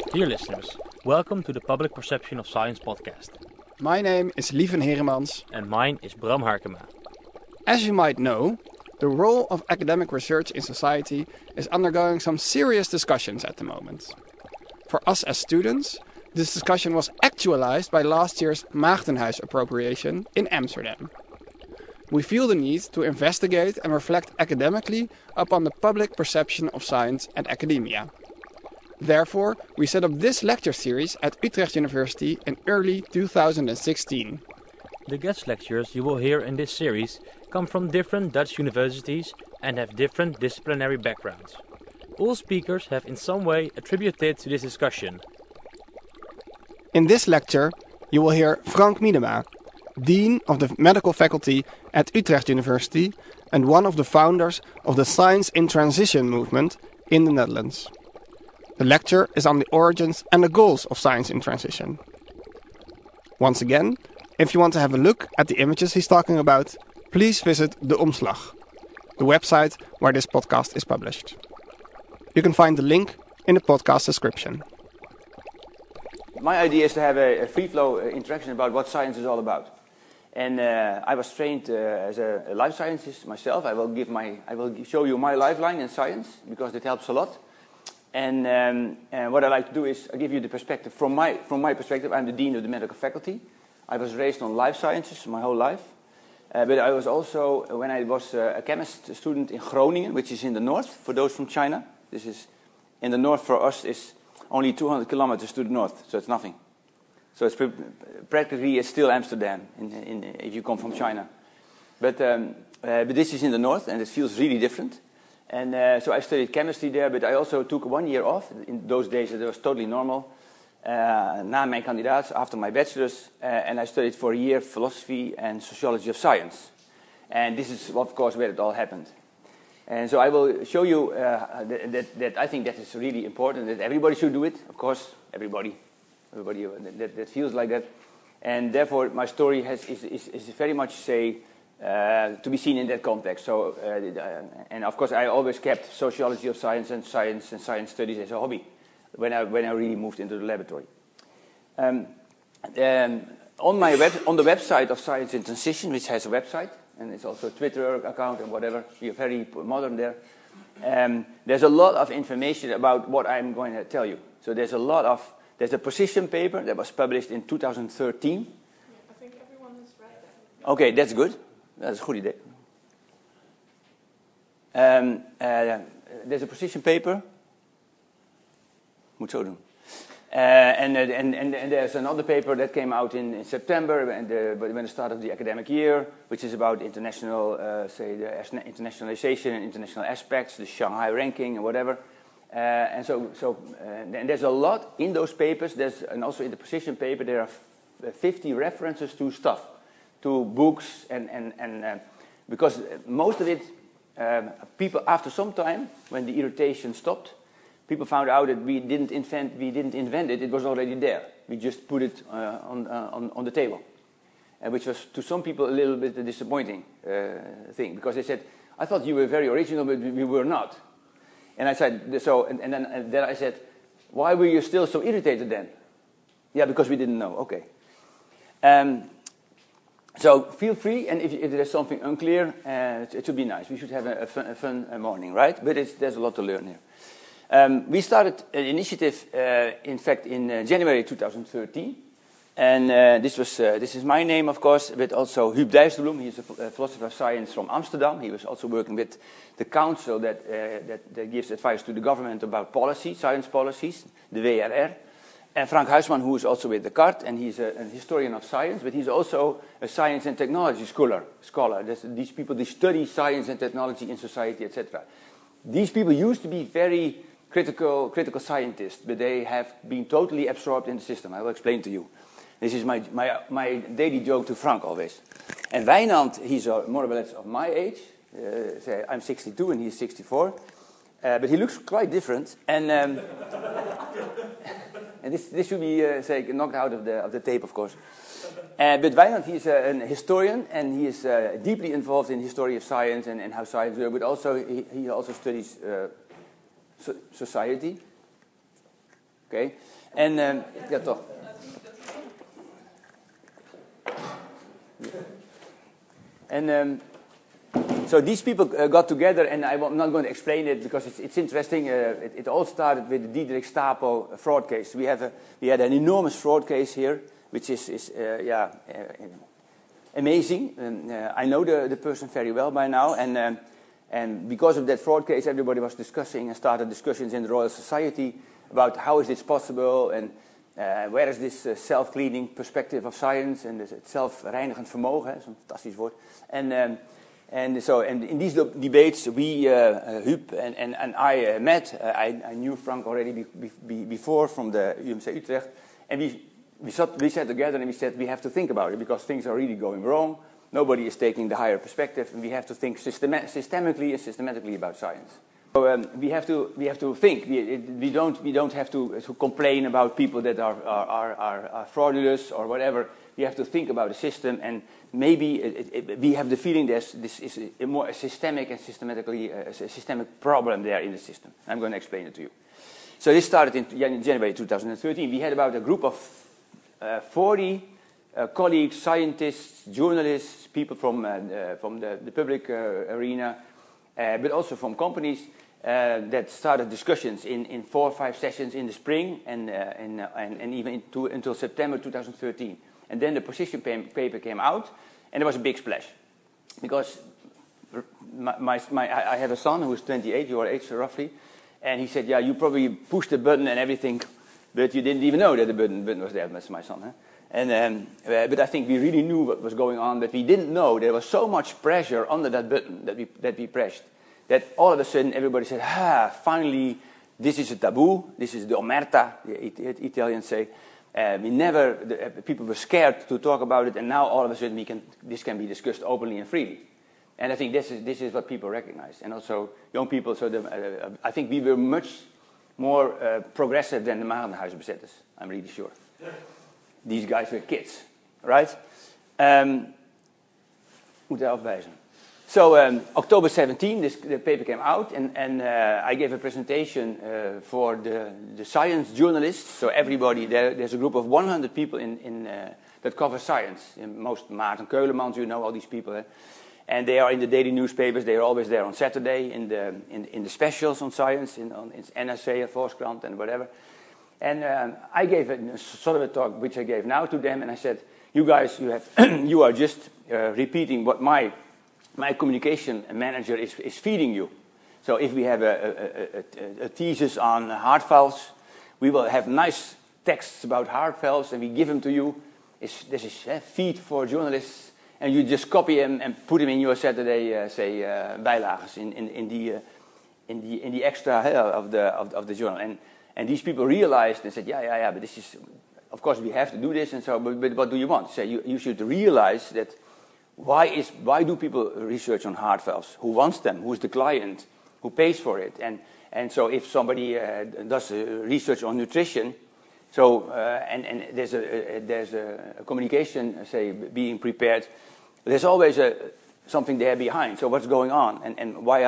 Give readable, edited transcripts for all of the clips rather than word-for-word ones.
Dear listeners, welcome to the Public Perception of Science podcast. My name is Lieven Heremans. And mine is Bram Harkema. As you might know, the role of academic research in society is undergoing some serious discussions at the moment. For us as students, this discussion was actualized by last year's Maagdenhuis appropriation in Amsterdam. We feel the need to investigate and reflect academically upon the public perception of science and academia. Therefore, we set up this lecture series at Utrecht University in early 2016. The guest lectures you will hear in this series come from different Dutch universities and have different disciplinary backgrounds. All speakers have in some way attributed to this discussion. In this lecture, you will hear Frank Miedema, Dean of the Medical Faculty at Utrecht University and one of the founders of the Science in Transition movement in the Netherlands. The lecture is on the origins and the goals of science in transition. Once again, if you want to have a look at the images he's talking about, please visit De Omslag, the website where this podcast is published. You can find the link in the podcast description. My idea is to have a free-flow interaction about what science is all about. And I was trained as a life scientist myself. I will show you my lifeline in science because it helps a lot. And what I like to do is I give you the perspective from my perspective. I'm the dean of the medical faculty. I was raised on life sciences my whole life, but I was also, when I was a chemist student in Groningen, which is in the north. For those from China, this is in the north. For us, is only 200 kilometers to the north, so it's nothing. So it's practically it's still Amsterdam if you come from China. But this is in the north, and it feels really different. And so I studied chemistry there, but I also took 1 year off. In those days, it was totally normal. Na mijn kandidaat, after my bachelor's, and I studied for a year philosophy and sociology of science. And this is, of course, where it all happened. And so I will show you that I think that is really important, that everybody should do it. Of course, everybody that feels like that. And therefore, my story is very much, to be seen in that context. So, and of course, I always kept sociology of science and science studies as a hobby when I really moved into the laboratory. On the website of Science in Transition, which has a website and it's also a Twitter account and whatever, we are very modern there. There's a lot of information about what I'm going to tell you. So there's a position paper that was published in 2013. Yeah, I think everyone has read that. Okay, that's good. That's a good idea. There's a position paper. Moet zo doen. And there's another paper that came out in September when the start of the academic year, which is about international, the internationalization and international aspects, the Shanghai ranking and whatever. And there's a lot in those papers. And also in the position paper there are 50 references to stuff, to books, and because most of it, people after some time, when the irritation stopped, people found out that we didn't invent it. It was already there. We just put it on the table, which was to some people a little bit a disappointing thing, because they said, "I thought you were very original, but we were not." And I said, and then I said, "Why were you still so irritated then?" Yeah, because we didn't know. Okay. So feel free, and if there's something unclear, it should be nice. We should have a fun morning, right? But there's a lot to learn here. We started an initiative, in fact, in January 2013. And this is my name, of course, but also Huub Dijsselbloem. He's a philosopher of science from Amsterdam. He was also working with the council that gives advice to the government about policy, science policies, the WRR. And Frank Huisman, who is also with the CART, and he's a historian of science, but he's also a science and technology scholar. These people, they study science and technology in society, etc. These people used to be very critical scientists, but they have been totally absorbed in the system. I will explain to you. This is my daily joke to Frank always. And Wijnand, he's more or less of my age. I'm 62 and he's 64. But he looks quite different. And and this should be knocked out of the tape, of course. But Wijnand, he's a historian, and he is deeply involved in the history of science and how science works. But also he also studies society. Okay? En, ja toch. And so these people got together, and I'm not going to explain it because it's interesting. It all started with the Diederik Stapel fraud case. We had an enormous fraud case here, which is amazing. I know the person very well by now, and because of that fraud case, everybody was discussing and started discussions in the Royal Society about how is this possible and where is this self-cleaning perspective of science and het zelfreinigend vermogen, zo'n fantastisch woord. And so in these debates, we, Huub and I met. I knew Frank already before from the UMC Utrecht, and we sat together and we said we have to think about it because things are really going wrong. Nobody is taking the higher perspective, and we have to think systemically and systematically about science. So we have to think. We don't have to complain about people that are fraudulous or whatever. We have to think about the system, and maybe we have the feeling this is a more systemic and systemic problem there in the system. I'm going to explain it to you. So this started in January 2013. We had about a group of 40 colleagues, scientists, journalists, people from the public arena, but also from companies that started discussions in 4 or 5 sessions in the spring and even until September 2013. And then the position paper came out, and there was a big splash. Because I have a son who is 28, your age roughly, and he said, yeah, you probably pushed the button and everything, but you didn't even know that the button was there. That's my son, huh? And but I think we really knew what was going on, but we didn't know there was so much pressure under that button that we pressed, that all of a sudden everybody said, finally, this is a taboo, this is the omerta, the Italians say. People were scared to talk about it, and now all of a sudden this can be discussed openly and freely. And I think this is what people recognize, and also young people. So I think we were much more progressive than the Maagdenhuisbezetters. I'm really sure. These guys were kids, right? Moet hij afwijzen. So October 17, the paper came out, and I gave a presentation for the science journalists. So everybody, there's a group of 100 people that cover science. Most Maarten Keulemans, you know all these people. And they are in the daily newspapers. They are always there on Saturday in the specials on science, in NRC, Volkskrant, and whatever. And I gave sort of a talk, which I gave now to them, and I said, you guys, you are just repeating what my communication manager is feeding you. So if we have a thesis on heart valves, we will have nice texts about heart valves, and we give them to you. This is feed for journalists, and you just copy them and put them in your Saturday, bijlages in the extra of the journal. And these people realized and said, yeah, but this is, of course, we have to do this, and so. But what do you want? So you should realize that. Why do people research on heart valves? Who wants them? Who's the client? Who pays for it? And so if somebody does research on nutrition, so and there's a communication, say, being prepared, there's always something there behind. So what's going on? And why?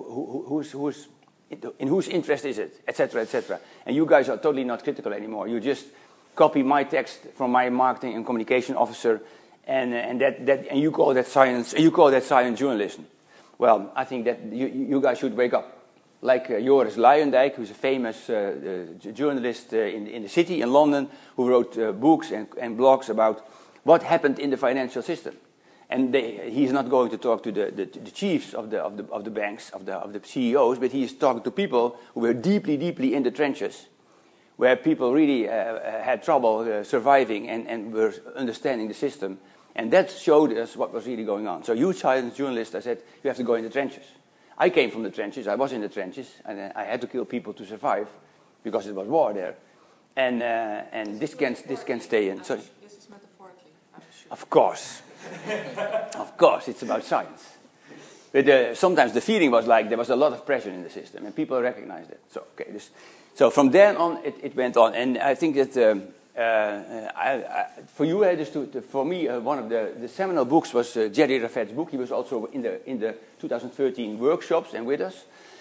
In whose interest is it? Etc. Etc. And you guys are totally not critical anymore. You just copy my text from my marketing and communication officer. And you call that science. You call that science journalism. Well, I think that you guys should wake up, like Joris Luijendijk, who's a famous journalist in the city in London, who wrote books and blogs about what happened in the financial system. And he's not going to talk to the chiefs of the banks, of the CEOs, but he is talking to people who were deeply in the trenches, where people really had trouble surviving and were understanding the system. And that showed us what was really going on. So you science journalists, I said, you have to go in the trenches. I came from the trenches, I was in the trenches, and I had to kill people to survive, because it was war there. And this can stay in. Sorry. This is metaphorically, I'm sure. Of course. Of course, it's about science. But sometimes the feeling was like there was a lot of pressure in the system, and people recognized it. So from then on, it went on. And I think that for you, for me, one of the seminal books was Jerry Ravet's book. He was also in the 2013 workshops and with us.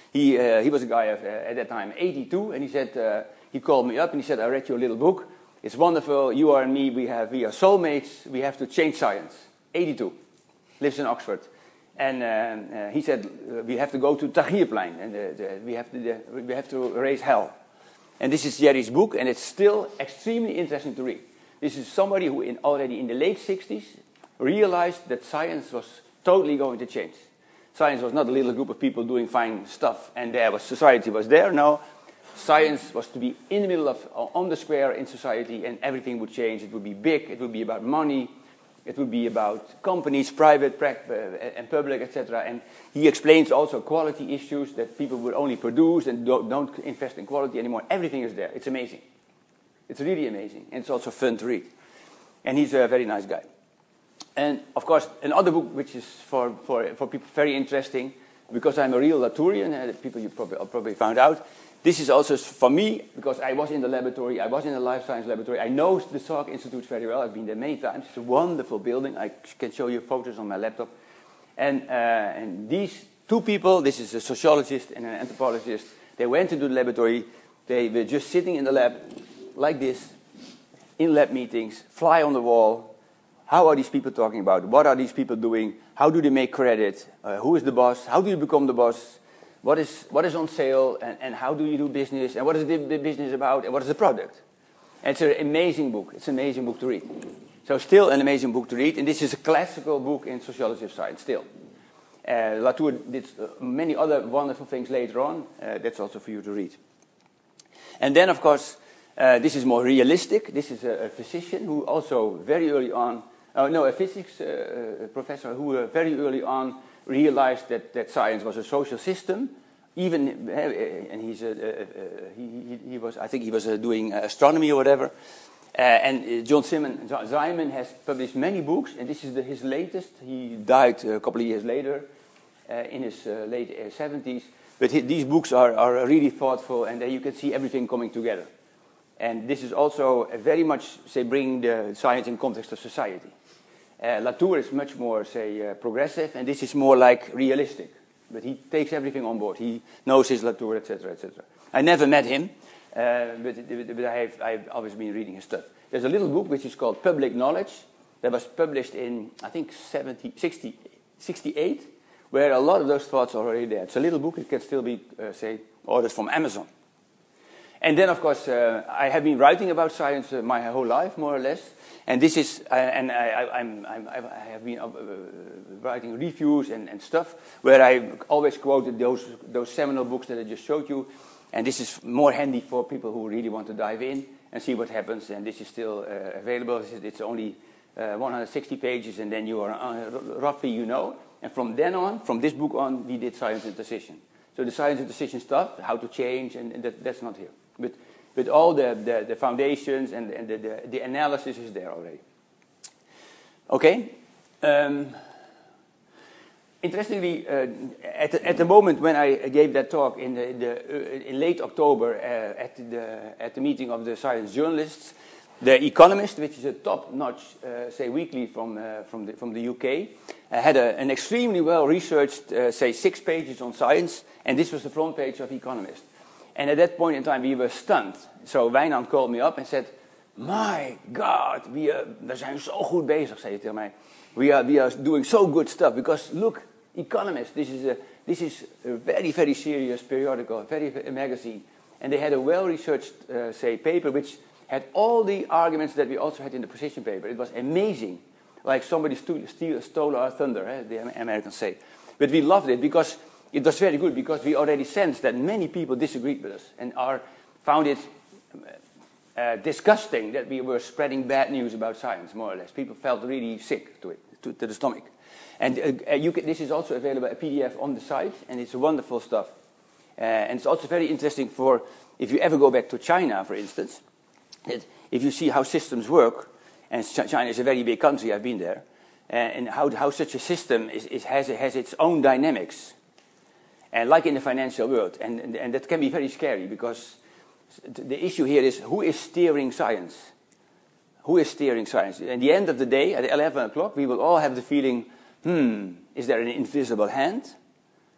He was a guy of, at that time 82, and he said, he called me up and he said, I read your little book. It's wonderful. You are and me, we are soulmates. We have to change science. 82, lives in Oxford. And he said, we have to go to Tahrirplein, and we have to raise hell. And this is Jerry's book, and it's still extremely interesting to read. This is somebody who already in the late 60s realized that science was totally going to change. Science was not a little group of people doing fine stuff, and society was there. No, science was to be in the middle of, on the square in society, and everything would change. It would be big, it would be about money, it would be about companies, private and public, etc. And he explains also quality issues, that people would only produce and don't invest in quality anymore. Everything is there. It's amazing. It's really amazing. And it's also fun to read. And he's a very nice guy. And, of course, another book which is for people very interesting, because I'm a real Latourian, people you probably found out. This is also for me, because I was in the laboratory, I was in the life science laboratory. I know the Salk Institute very well. I've been there many times. It's a wonderful building. I can show you photos on my laptop. And these two people, this is a sociologist and an anthropologist, they went into the laboratory. They were just sitting in the lab like this, in lab meetings, fly on the wall. How are these people talking about? What are these people doing? How do they make credit? Who is the boss? How do you become the boss? What is on sale, and how do you do business, and what is the business about, and what is the product? And it's an amazing book. It's an amazing book to read. So still an amazing book to read, and this is a classical book in sociology of science, still. Latour did many other wonderful things later on. That's also for you to read. And then, of course, this is more realistic. This is a physician who also very early on, a physics professor who very early on realized that science was a social system, even, and he was doing astronomy or whatever. And John Simon has published many books, and this is his latest. He died a couple of years later, in his late 70s. But these books are really thoughtful, and you can see everything coming together. And this is also very much, say, bringing the science in context of society. Latour is much more, say, progressive, and this is more like realistic. But he takes everything on board. He knows his Latour, etc., etc. I never met him, but I've always been reading his stuff. There's a little book which is called Public Knowledge that was published in, I think, 68, where a lot of those thoughts are already there. It's a little book. It can still be, say, ordered from Amazon. And then, of course, I have been writing about science my whole life, more or less. And this is, I have been writing reviews and stuff where I always quoted those seminal books that I just showed you. And this is more handy for people who really want to dive in and see what happens. And this is still available. It's only 160 pages, and then you are roughly, you know. And from then on, from this book on, we did science and decision. So the science and decision stuff, how to change, and that's not here. But all the foundations and the analysis is there already. Okay. Interestingly, at the moment when I gave that talk in late October at the meeting of the science journalists, The Economist, which is a top-notch, say, weekly from the UK, had an extremely well-researched, say, 6 pages on science, and this was the front page of Economist. And at that point in time, we were stunned. So Wijnand called me up and said, "My God, we zijn zo goed bezig," zei hij tegen mij. We are doing so good stuff, because look, Economist, this is a very, very serious periodical, very magazine. And they had a well-researched, say, paper, which had all the arguments that we also had in the precision paper. It was amazing. Like somebody stole our thunder, the Americans say. But we loved it because it was very good, because we already sensed that many people disagreed with us and found it disgusting that we were spreading bad news about science, more or less. People felt really sick to the stomach. And this is also available, a PDF on the site, and it's wonderful stuff. And it's also very interesting for, if you ever go back to China, for instance, that if you see how systems work, and China is a very big country, I've been there, and how such a system has its own dynamics. And like in the financial world, and that can be very scary, because the issue here is, who is steering science? Who is steering science? At the end of the day, at 11 o'clock, we will all have the feeling, is there an invisible hand?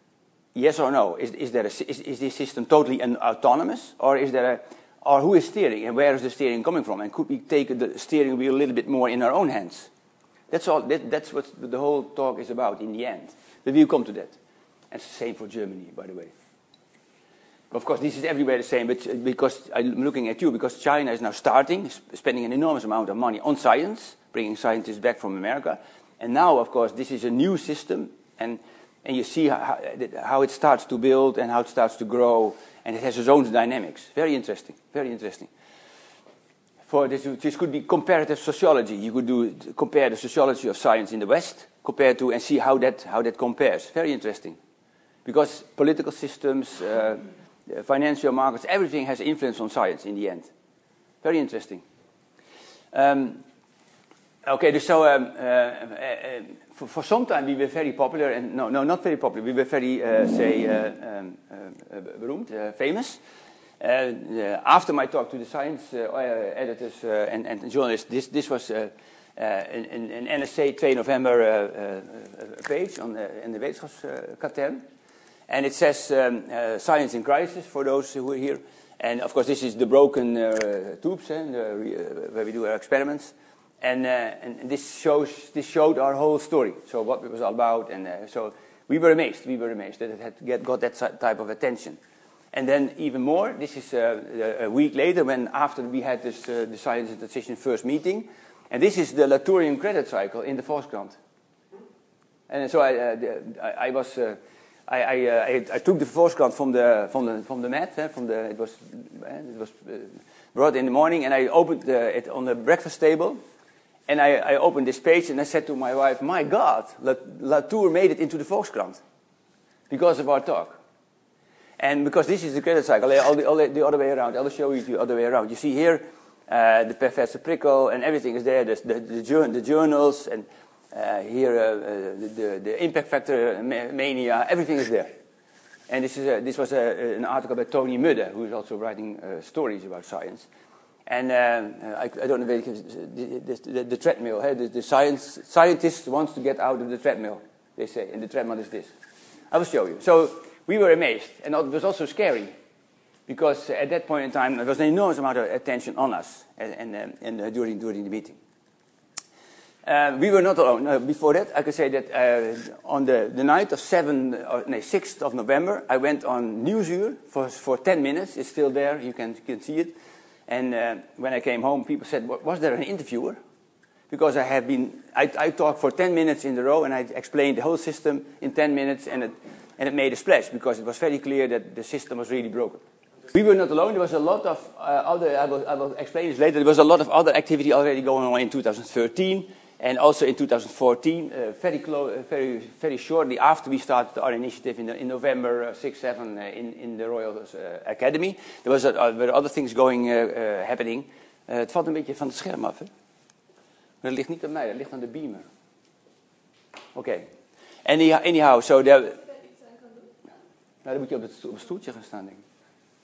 Yes or no? Is this system totally autonomous, or or who is steering, and where is the steering coming from? And could we take the steering wheel a little bit more in our own hands? That's all. That's what the whole talk is about in the end. But we'll come to that. And it's the same for Germany, by the way. Of course, this is everywhere the same, but because I'm looking at you, because China is now spending an enormous amount of money on science, bringing scientists back from America. And now, of course, this is a new system, and you see how it starts to build and how it starts to grow, and it has its own dynamics. Very interesting, very interesting. For this could be comparative sociology. You could compare the sociology of science in the West, and see how that compares. Very interesting. Because political systems, financial markets, everything has influence on science in the end. Very interesting. Okay, so for some time we were very popular, and no, not very popular. We were very, beroemd, famous. After my talk to the science editors and journalists, this was an NSC 2 November page in the Wetenschapskatern. And it says science in crisis for those who are here. And of course, this is the broken tubes where we do our experiments. And this showed our whole story. So what it was all about. And so we were amazed. That it had got that type of attention. And then even more, this is a week later after we had this the Science in Transition first meeting. And this is the Latourian credit cycle in the Volkskrant. And so I took the Volkskrant from the mat. It was brought in the morning, and I opened it on the breakfast table, and I opened this page, and I said to my wife, "My God, Latour made it into the Volkskrant because of our talk." And because this is the credit cycle, the other way around. I'll show you the other way around. You see here the Professor Prickel, and everything is there. The journals and. Here, the impact factor mania, everything is there. And this was an article by Tony Mudde, who is also writing stories about science. And I don't know the treadmill. The scientist wants to get out of the treadmill, they say, and the treadmill is this. I will show you. So we were amazed, and it was also scary, because at that point in time there was an enormous amount of attention on us, and during the meeting. We were not alone. Before that, I could say that on the night of 6th of November, I went on Nieuwsuur for 10 minutes. It's still there. You can see it. And when I came home, people said, "Was there an interviewer?" Because I talked for 10 minutes in a row, and I explained the whole system in 10 minutes, and it made a splash, because it was very clear that the system was really broken. We were not alone. There was a lot of other, I will explain this later, there was a lot of other activity already going on in 2013. And also in 2014, very shortly after we started our initiative in November 6-7 in the Royal Academy, there were other things happening. Het valt een beetje van het scherm af, hè? Maar dat ligt niet aan mij, dat ligt aan de beamer. Okay. Anyhow, so there. Nou, dan moet je op het stoeltje gaan staan, denk ik.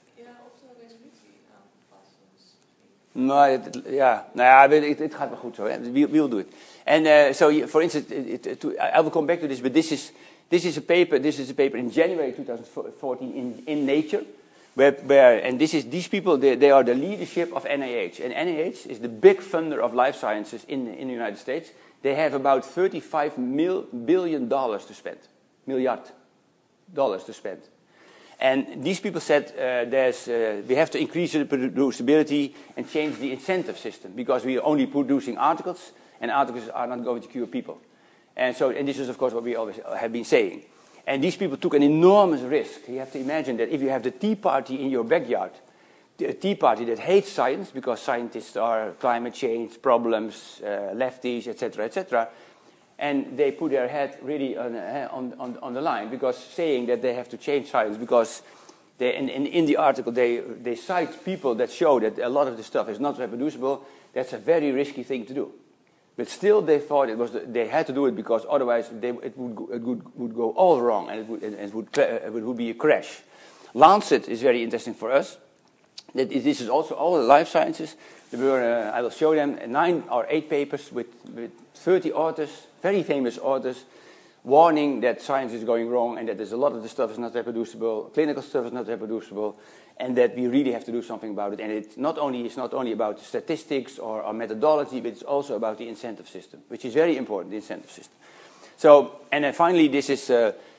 Het gaat wel goed zo. We'll do it. And so, for instance, I will come back to this, but this is a paper. This is a paper in January 2014 in Nature, and these people they are the leadership of NIH, and NIH is the big funder of life sciences in the United States. They have about $35 billion to spend, $1 billion to spend. And these people said we have to increase the producibility and change the incentive system, because we are only producing articles, and articles are not going to cure people. And this is, of course, what we always have been saying. And these people took an enormous risk. You have to imagine that if you have the Tea Party in your backyard, the Tea Party that hates science, because scientists are climate change problems, lefties, etc., and they put their head really on the line, because saying that they have to change science, because in the article they cite people that show that a lot of the stuff is not reproducible. That's a very risky thing to do. But still, they thought they had to do it, because otherwise it would go all wrong, and it would be a crash. Lancet is very interesting for us. This is also all the life sciences. There were, I will show them, 9 or 8 papers with 30 authors, very famous authors. warning that science is going wrong and that there's a lot of the stuff is not reproducible, clinical stuff is not reproducible, and that we really have to do something about it. And it's not only about statistics or methodology, but it's also about the incentive system, which is very important, the incentive system. So, and then finally, this is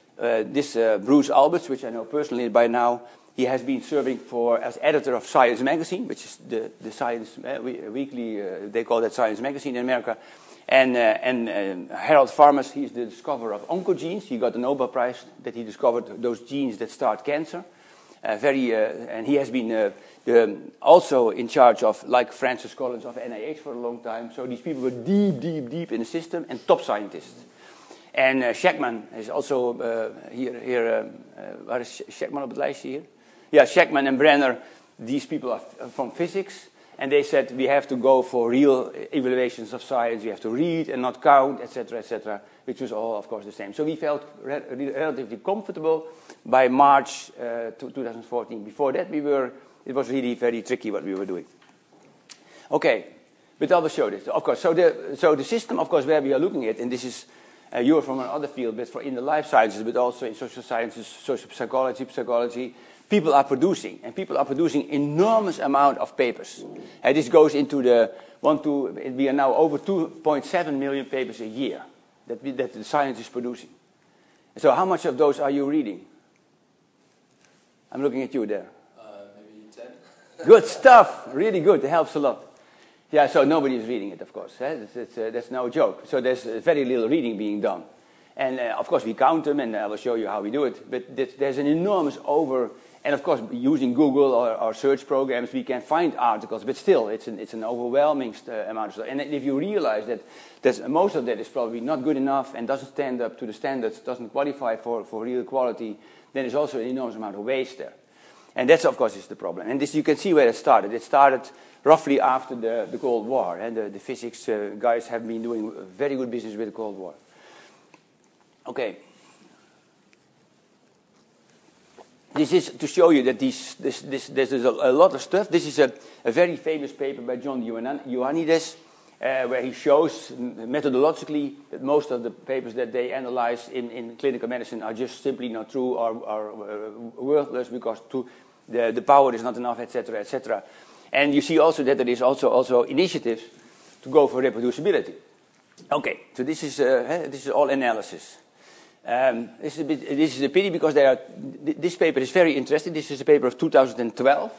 Bruce Alberts, which I know personally by now. He has been serving as editor of Science Magazine, which is the science weekly, they call that Science Magazine in America. And Harold Farmers, he's the discoverer of oncogenes. He got the Nobel Prize that he discovered those genes that start cancer. And he has been also in charge of, like Francis Collins of NIH for a long time. So these people were deep in the system and top scientists. And Sheckman is also here. Waar is Sheckman op het lijstje hier? Yeah, Sheckman and Brenner, these people are from physics. And they said we have to go for real evaluations of science. We have to read and not count, etc., which was all, of course, the same. So we felt relatively comfortable by March 2014. Before that, it was really very tricky what we were doing. Okay, but I will show this. Of course, so the system, of course, where we are looking at, and this is you're from another field, but in the life sciences, but also in social sciences, social psychology, people are producing, and people are producing enormous amount of papers. And this goes into we are now over 2.7 million papers a year that the science is producing. So how much of those are you reading? I'm looking at you there. Maybe 10. Good stuff, really good, it helps a lot. Yeah, so nobody is reading it, of course. That's no joke. So there's very little reading being done. And of course we count them, and I will show you how we do it. But there's an enormous and of course using Google or search programs we can find articles, but still it's an overwhelming amount of stuff. And if you realize that most of that is probably not good enough and doesn't stand up to the standards, doesn't qualify for real quality, then there's also an enormous amount of waste there. And that's, of course, is the problem. And this, you can see where it started. It started roughly after the Cold War. And the physics guys have been doing very good business with the Cold War. Okay. This is to show you that there's a lot of stuff. This is a very famous paper by John Ioannidis, where he shows methodologically that most of the papers that they analyze in clinical medicine are just simply not true or worthless because the power is not enough, etc., etc. And you see also that there is also initiatives to go for reproducibility. Okay, so this is all analysis. This is a pity because this paper is very interesting. This is a paper of 2012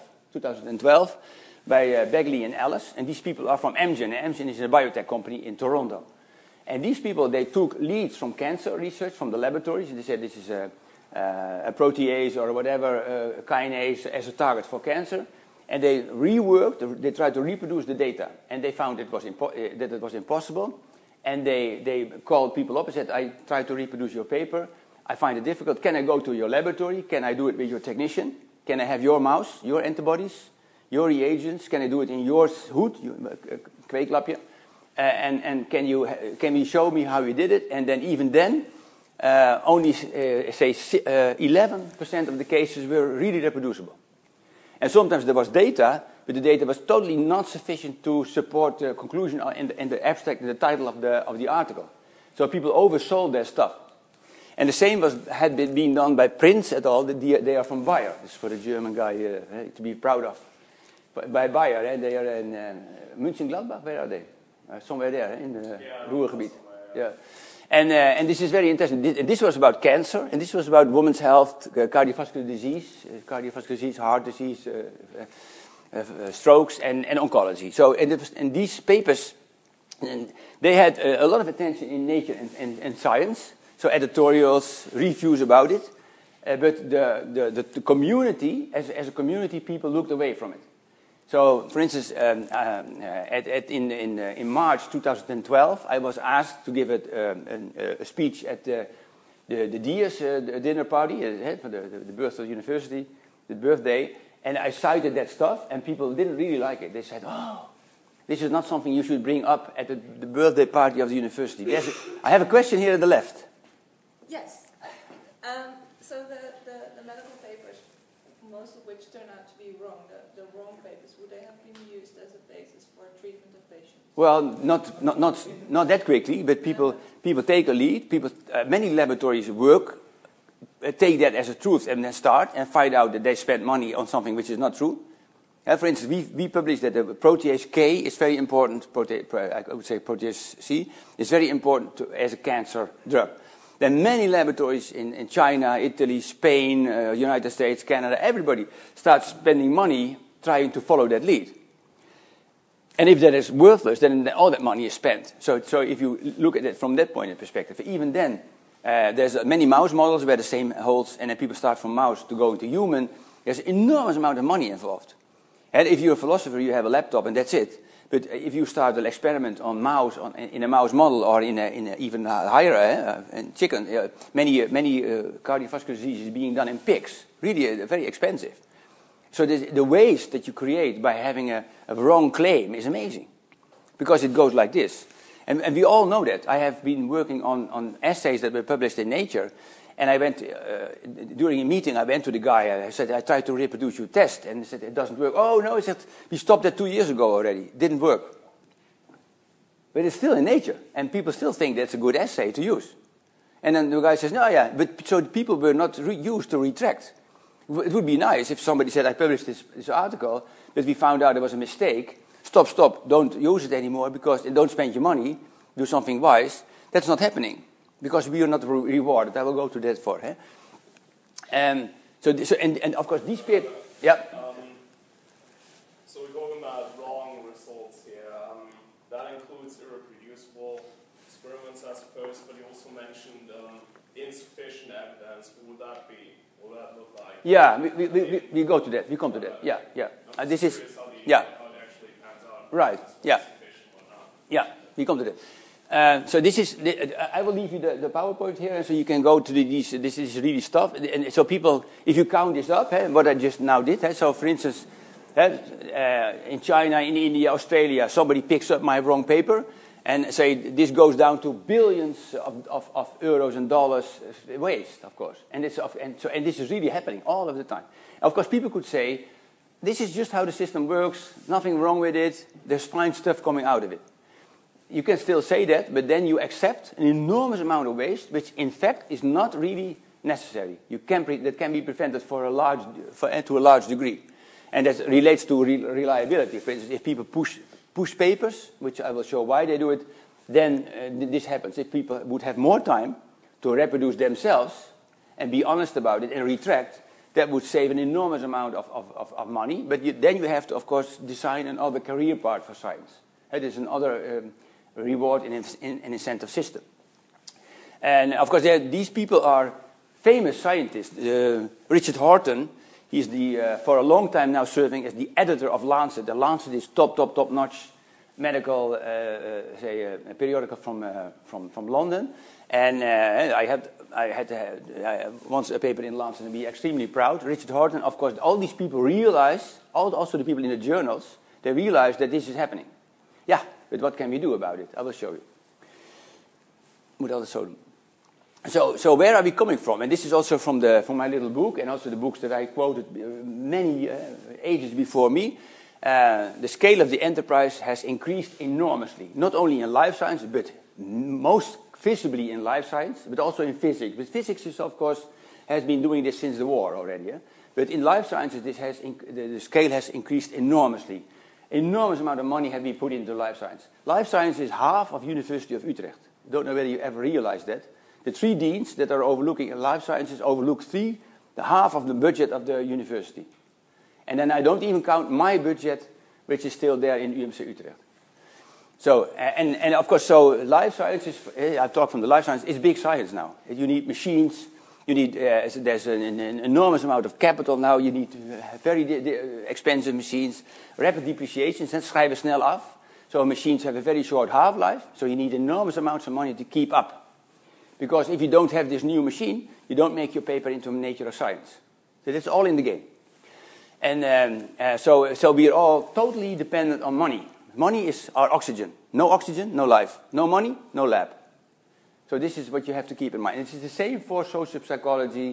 by Begley and Ellis, and these people are from Amgen. Amgen is a biotech company in Toronto. And these people, they took leads from cancer research from the laboratories. They said this is a protease or whatever kinase as a target for cancer. And they they tried to reproduce the data, and they found that it was impossible. And they called people up and said, I tried to reproduce your paper. I find it difficult. Can I go to your laboratory? Can I do it with your technician? Can I have your mouse, your antibodies, your reagents? Can I do it in your hoed, kweeklapje? And can you show me how you did it? And then even then, only say 11% of the cases were really reproducible. And sometimes there was data, but the data was totally not sufficient to support the conclusion in the abstract, the title of the article. So people oversold their stuff. And the same had been done by Prince et al. They are from Bayer. This is for the German guy to be proud of. By Bayer, they are in Mönchengladbach. Where are they? Somewhere there in the Ruhrgebiet. Yeah. And this is very interesting. This was about cancer, and this was about women's health, cardiovascular disease, heart disease, strokes, and oncology. So, and these papers, they had a lot of attention in Nature and Science. So editorials, reviews about it, but the community, as a community, people looked away from it. So, for instance, in March 2012, I was asked to give a speech at the Diaz dinner party for the birth of the university, the birthday, and I cited that stuff, and people didn't really like it. They said, "Oh, this is not something you should bring up at the birthday party of the university." I have a question here at the left. Yes. So the medical papers, most of which turn out to be wrong, the wrong papers, would they have been used as a basis for treatment of patients? Well, not that quickly, but people take a lead. Many laboratories take that as a truth and then start and find out that they spent money on something which is not true. For instance, we published that the protease K is very important. I would say protease C is very important as a cancer drug. Then many laboratories in China, Italy, Spain, United States, Canada, everybody starts spending money trying to follow that lead. And if that is worthless, then all that money is spent. So if you look at it from that point of perspective, even then, there's many mouse models where the same holds, and then people start from mouse to go into human. There's an enormous amount of money involved. And if you're a philosopher, you have a laptop and that's it. But if you start an experiment on mouse, in a mouse model, or in a even higher, in chicken, many cardiovascular diseases being done in pigs, really very expensive. So the waste that you create by having a wrong claim is amazing, because it goes like this. And we all know that. I have been working on essays that were published in Nature, and I went, during a meeting, I went to the guy, I said, I tried to reproduce your test, and he said, it doesn't work. Oh, no, he said, we stopped that 2 years ago already. It didn't work. But it's still in Nature, and people still think that's a good essay to use. And then the guy says, no, yeah, but so people were not used to retract. It would be nice if somebody said, I published this article, but we found out there was a mistake. Stop, don't use it anymore, because don't spend your money, do something wise. That's not happening, because we are not rewarded. I will go to that for. And of course, these people, yeah. So we're talking about wrong results here. That includes irreproducible experiments, I suppose, but you also mentioned insufficient evidence. What would that be? What would that look like? Yeah, we go to that. We come to that. Yeah. This is, yeah. Right, yeah. Yeah, we come to that. So this is, I will leave you the PowerPoint here, and so you can go to this is really stuff. And so people, if you count this up, what I just now did, so for instance, in China, in India, Australia, somebody picks up my wrong paper, and say this goes down to billions of euros and dollars waste, of course. And this is really happening all of the time. Of course, people could say, this is just how the system works, nothing wrong with it, there's fine stuff coming out of it. You can still say that, but then you accept an enormous amount of waste, which in fact is not really necessary. That can be prevented to a large degree. And that relates to reliability. For instance, if people push papers, which I will show why they do it, then this happens. If people would have more time to reproduce themselves and be honest about it and retract, that would save an enormous amount of money. But then you have to, of course, design another career path for science. It is another reward and incentive system. And, of course, these people are famous scientists. Richard Horton, he's for a long time now serving as the editor of Lancet. The Lancet is top-notch medical periodical from London. And I had once a paper in Lancet and be extremely proud. Richard Horton, of course, all these people realize, also the people in the journals, they realize that this is happening. Yeah, but what can we do about it? I will show you. So where are we coming from? And this is also from my little book, and also the books that I quoted many ages before me. The scale of the enterprise has increased enormously, not only in life science, but most visibly in life science, but also in physics. But physics is, of course, has been doing this since the war already. Yeah? But in life sciences, the scale has increased enormously. Enormous amount of money has been put into life science. Life science is half of University of Utrecht. I don't know whether you ever realized that. The 3 deans that are overlooking life sciences overlook half of the budget of the university. And then I don't even count my budget, which is still there in UMC Utrecht. So, and of course, so life sciences, I talk from the life science, it's big science now. You need machines, you need, there's an enormous amount of capital now, you need very expensive machines, rapid depreciations, and schrijven snel af. So machines have a very short half-life, so you need enormous amounts of money to keep up. Because if you don't have this new machine, you don't make your paper into Nature or Science. So that's all in the game. And so we are all totally dependent on money. Money is our oxygen. No oxygen, no life. No money, no lab. So this is what you have to keep in mind. It's the same for social psychology,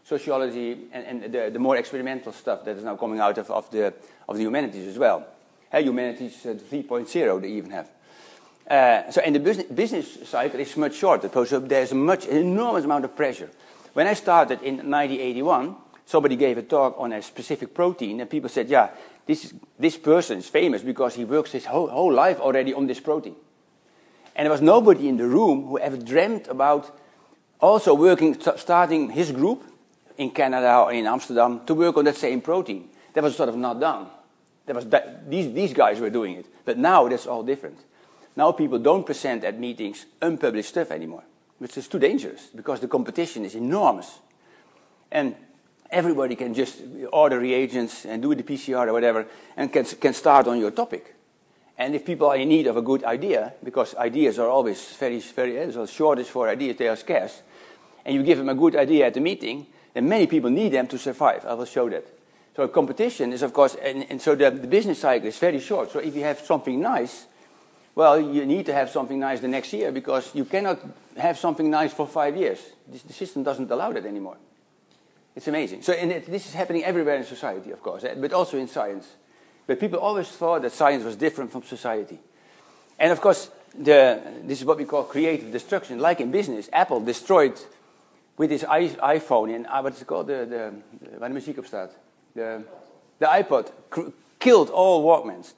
sociology, and the more experimental stuff that is now coming out of the humanities as well. Humanities 3.0 they even have. So in the business cycle is much shorter, so there's an enormous amount of pressure. When I started in 1981, somebody gave a talk on a specific protein, and people said, yeah, this person is famous because he works his whole life already on this protein. And there was nobody in the room who ever dreamt about also starting his group in Canada or in Amsterdam to work on that same protein. That was sort of not done. These guys were doing it. But now that's all different. Now people don't present at meetings unpublished stuff anymore, which is too dangerous because the competition is enormous. And everybody can just order reagents and do the PCR or whatever and can start on your topic. And if people are in need of a good idea, because ideas are always there's a shortage for ideas, they are scarce, and you give them a good idea at the meeting, then many people need them to survive. I will show that. So competition is, of course, and so the business cycle is very short. So if you have something nice, well, you need to have something nice the next year because you cannot have something nice for 5 years. The system doesn't allow that anymore. It's amazing. So this is happening everywhere in society, of course, but also in science. But people always thought that science was different from society. And of course, this is what we call creative destruction. Like in business, Apple destroyed with his iPhone and what is it called? Waar de muziek op staat. The iPod killed all Walkmans.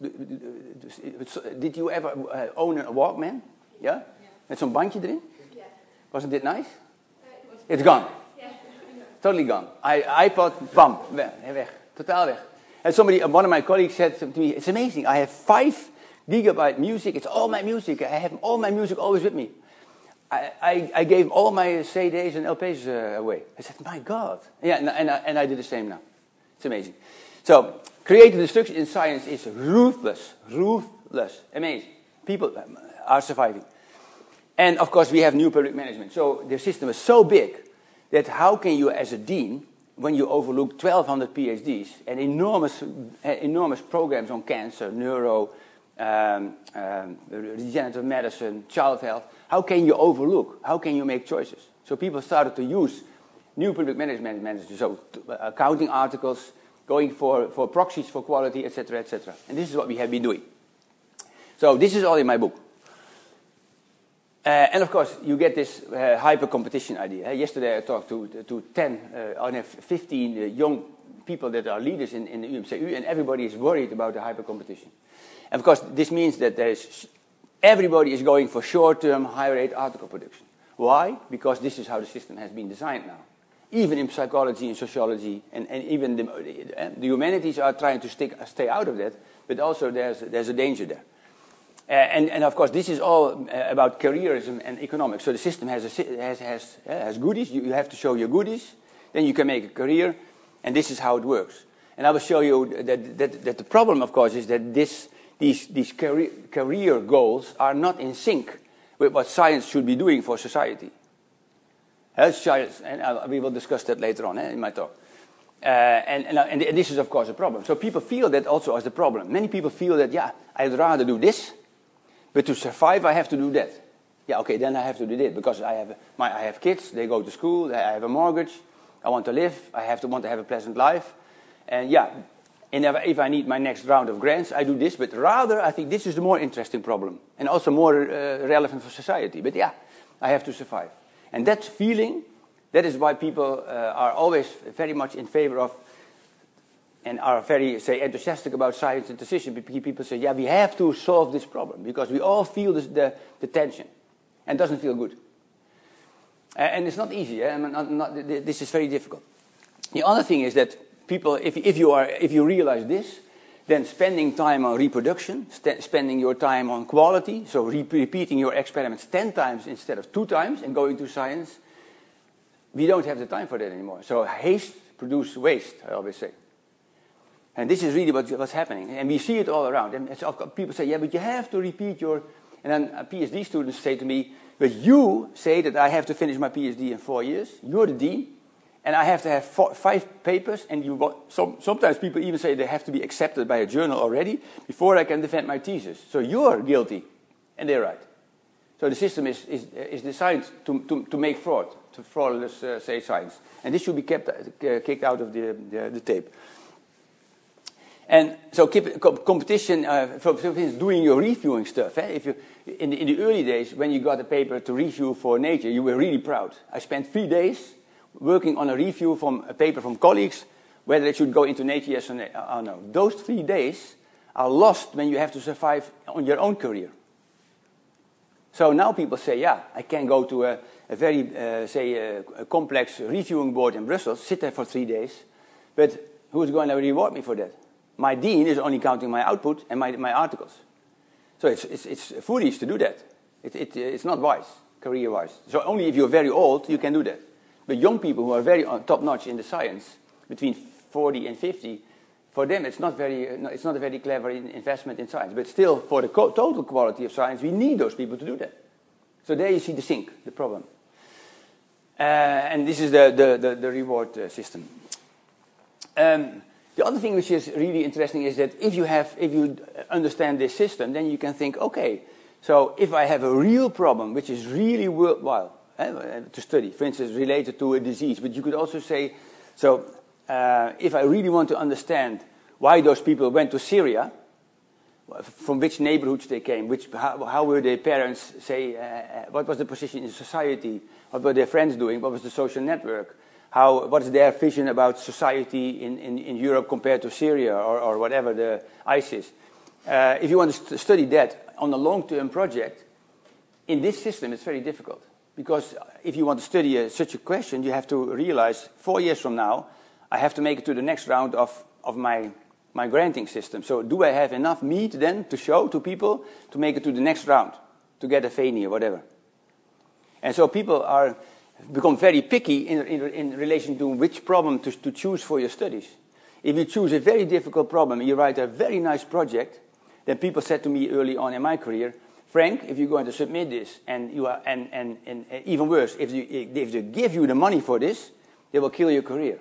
Did you ever own a Walkman? Yeah? Met zo'n bandje erin? Yeah. Wasn't it nice? It's gone. Yeah. Totally gone. iPod, bam, weg. Totaal weg. And one of my colleagues said to me, it's amazing, I have 5 gigabyte music, it's all my music, I have all my music always with me. I gave all my CDs and LPs away. I said, my God. Yeah, and I did the same now. It's amazing. So, creative destruction in science is ruthless. Amazing. People are surviving. And of course we have new public management. So the system is so big that how can you as a dean, when you overlook 1,200 PhDs and enormous programs on cancer, neuro, regenerative medicine, child health, how can you overlook? How can you make choices? So people started to use new public management managers, so accounting articles, going for proxies for quality, etc., etc. And this is what we have been doing. So this is all in my book. And of course, you get this hyper-competition idea. Yesterday I talked to 15 young people that are leaders in the UMCU, and everybody is worried about the hyper-competition. And of course, this means that everybody is going for short-term, high-rate article production. Why? Because this is how the system has been designed now. Even in psychology and sociology, and even the humanities are trying to stay out of that, but also there's a danger there. And of course, this is all about careerism and economics. So the system has goodies. You have to show your goodies, then you can make a career, and this is how it works. And I will show you that the problem, of course, is that these career goals are not in sync with what science should be doing for society. And we will discuss that later on in my talk. And this is, of course, a problem. So people feel that also as a problem. Many people feel that, yeah, I'd rather do this, but to survive, I have to do that. Yeah, okay, then I have to do that because I have kids, they go to school, I have a mortgage, I want to live, I want to have a pleasant life. And yeah, and if I need my next round of grants, I do this. But rather, I think this is the more interesting problem and also more relevant for society. But yeah, I have to survive. And that feeling, that is why people are always very much in favor of and are very, say, enthusiastic about science and decision. People say, yeah, we have to solve this problem because we all feel the tension and it doesn't feel good. And it's not easy. This is very difficult. The other thing is that people, if you realize this, then spending time on reproduction, spending your time on quality, so repeating your experiments 10 times instead of 2 times and going to science, we don't have the time for that anymore. So haste produces waste, I always say. And this is really what's happening. And we see it all around. And people say, yeah, but you have to repeat your... And then PhD students say to me, but you say that I have to finish my PhD in 4 years. You're the dean. And I have to have 5 papers. And sometimes people even say they have to be accepted by a journal already before I can defend my thesis. So you're guilty. And they're right. So the system is designed to make fraud. fraudulous say science. And this should be kicked out of the tape. And so competition, for instance, doing your reviewing stuff. If you, in the early days, when you got a paper to review for Nature, you were really proud. I spent 3 days working on a review from a paper from colleagues, whether it should go into Nature, yes or no. Those 3 days are lost when you have to survive on your own career. So now people say, yeah, I can go to a very, a complex reviewing board in Brussels, sit there for 3 days, but who's going to reward me for that? My dean is only counting my output and my articles. So it's foolish to do that. It's not wise, career-wise. So only if you're very old, you can do that. But young people who are very top-notch in the science, between 40 and 50, for them it's not a very clever investment in science. But still, for the total quality of science, we need those people to do that. So there you see the sink, the problem. And this is the reward system. The other thing which is really interesting is that if you understand this system, then you can think, okay, so if I have a real problem which is really worthwhile to study, for instance, related to a disease, but you could also say, so if I really want to understand why those people went to Syria, from which neighborhoods they came, how were their parents, what was the position in society, what were their friends doing, what was the social network, what is their vision about society in Europe compared to Syria or whatever, the ISIS. If you want to study that on a long-term project, in this system it's very difficult. Because if you want to study such a question, you have to realize 4 years from now, I have to make it to the next round of my granting system. So do I have enough meat then to show to people to make it to the next round, to get a FANY or whatever? And so people become very picky in relation to which problem to choose for your studies. If you choose a very difficult problem, you write a very nice project, then people said to me early on in my career, Frank, if you're going to submit this, and even worse, if they give you the money for this, they will kill your career.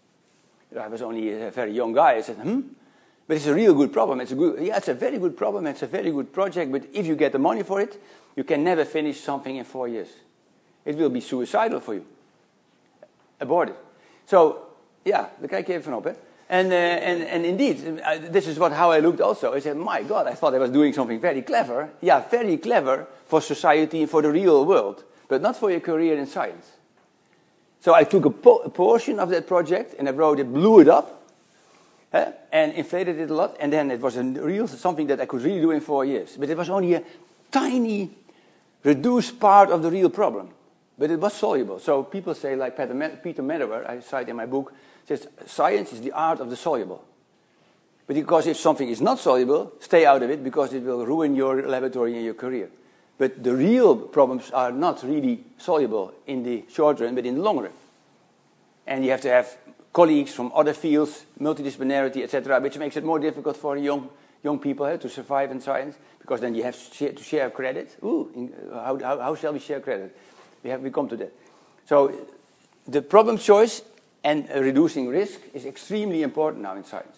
I was only a very young guy. I said, but it's a real good problem. It's a very good problem. It's a very good project. But if you get the money for it, you can never finish something in 4 years. It will be suicidal for you. Abort it. So, yeah, dan kijk je even van op, hè. And indeed, this is how I looked also. I said, my God, I thought I was doing something very clever. Yeah, very clever for society and for the real world, but not for your career in science. So I took a portion of that project and I wrote it, blew it up, and inflated it a lot, and then it was something that I could really do in 4 years. But it was only a tiny, reduced part of the real problem. But it was soluble. So people say, like Peter Medawar, I cite in my book, says science is the art of the soluble. But because if something is not soluble, stay out of it because it will ruin your laboratory and your career. But the real problems are not really soluble in the short run, but in the long run. And you have to have colleagues from other fields, multidisciplinarity, etc., which makes it more difficult for young people to survive in science, because then you have to share credit. How shall we share credit? We come to that. So the problem choice and reducing risk is extremely important now in science.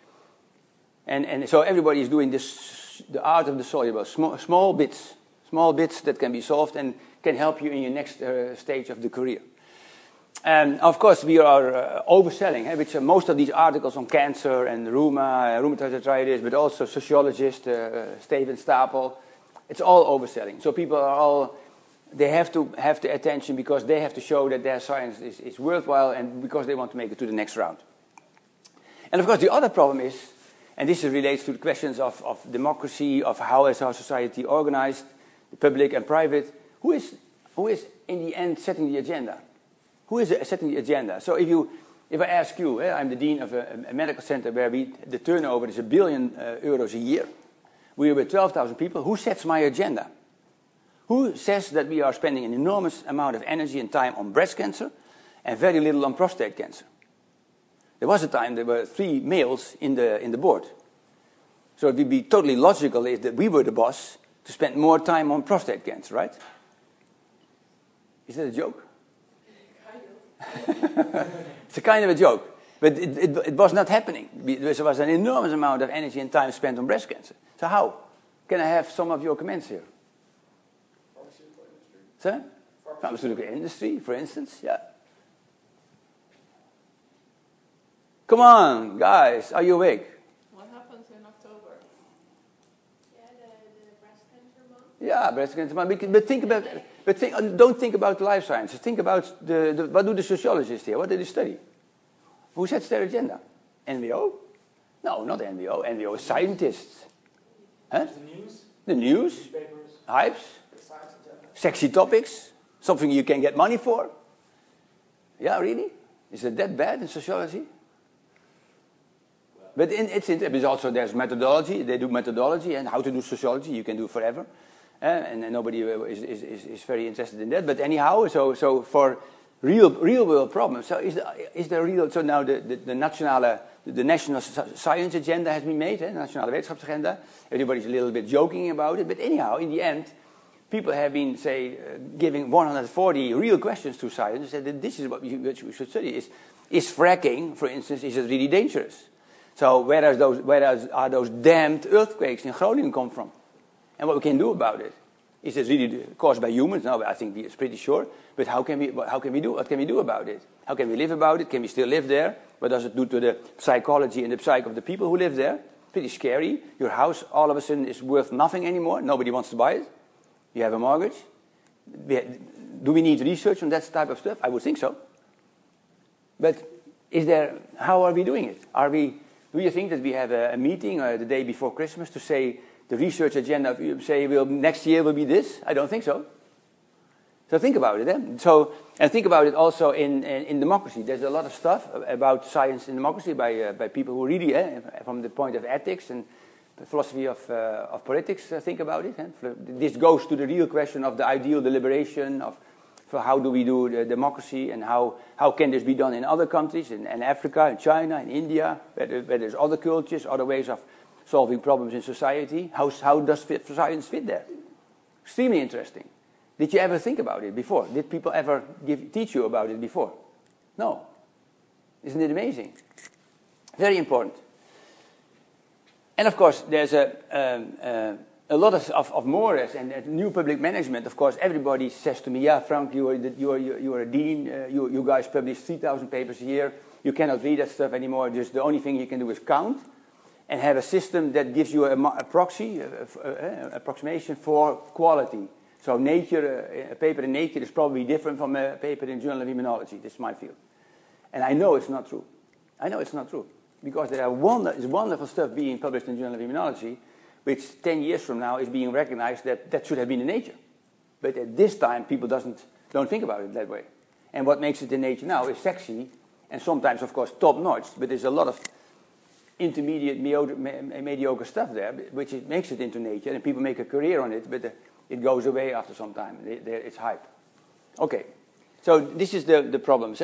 And so everybody is doing this, the art of the soluble, small bits that can be solved and can help you in your next stage of the career. And of course we are overselling, which most of these articles on cancer and rheumatoid arthritis, but also sociologist Steven Stapel, it's all overselling. So people are they have to have the attention because they have to show that their science is worthwhile and because they want to make it to the next round. And of course the other problem is, and this relates to the questions of democracy, of how is our society organized, the public and private, who is in the end setting the agenda? Who is setting the agenda? So if I ask you, I'm the dean of a medical center where the turnover is €1 billion a year. We are with 12,000 people. Who sets my agenda? Who says that we are spending an enormous amount of energy and time on breast cancer and very little on prostate cancer? There was a time there were 3 males in the board. So it would be totally logical if that we were the boss to spend more time on prostate cancer, right? Is that a joke? It's a kind of a joke. But it was not happening. There was an enormous amount of energy and time spent on breast cancer. So how? Can I have some of your comments here? Pharmaceutical industry. Sir? Pharmaceutical industry, for instance, yeah. Come on, guys, are you awake? What happens in October? Yeah, the breast cancer month. Yeah, breast cancer. But think about, don't think about the life sciences. Think about what do the sociologists here? What do they study? Who sets their agenda? NWO? No, not NWO. NWO is scientists. Huh? The news. Hypes. Sexy topics. Something you can get money for. Yeah, really? Is it that bad in sociology? But it's also, there's methodology. They do methodology and how to do sociology. You can do forever. And nobody is very interested in that. But anyhow, so for real world problems. So is there real? So now the national science agenda has been made. Nationale wetenschapsagenda. Everybody's a little bit joking about it. But anyhow, in the end, people have been giving 140 real questions to science. Said that this is what we should study. Is fracking, for instance, is it really dangerous? So where are those damned earthquakes in Groningen come from? And what we can do about it? Is it really caused by humans? No, I think it's pretty sure. But what can we do about it? How can we live about it? Can we still live there? What does it do to the psychology and the psyche of the people who live there? Pretty scary. Your house all of a sudden is worth nothing anymore. Nobody wants to buy it. You have a mortgage. Do we need research on that type of stuff? I would think so. But how are we doing it? Do you think that we have a meeting the day before Christmas to say the research agenda, next year will be this? I don't think so. So think about it. And think about it also in democracy. There's a lot of stuff about science in democracy by people who really, from the point of ethics and the philosophy of politics, think about it. This goes to the real question of the ideal deliberation for how do we do the democracy and how can this be done in other countries, in Africa, in China, in India, where there's other cultures, other ways of solving problems in society. How does science fit there? Extremely interesting. Did you ever think about it before? Did people ever teach you about it before? No. Isn't it amazing? Very important. And of course, there's a lot of mores and new public management. Of course, everybody says to me, "Yeah, Frank, you are a dean. You guys publish 3,000 papers a year. You cannot read that stuff anymore. Just the only thing you can do is count, and have a system that gives you a approximation for quality. So Nature, a paper in Nature is probably different from a paper in Journal of Immunology. This is my field, and I know it's not true. I know it's not true because there is wonderful stuff being published in Journal of Immunology, which 10 years from now is being recognized that should have been in Nature. But at this time, people don't think about it that way. And what makes it in Nature now is sexy, and sometimes, of course, top-notch, but there's a lot of intermediate, mediocre stuff there, which makes it into Nature, and people make a career on it, but it goes away after some time. It's hype. Okay, so this is the problems.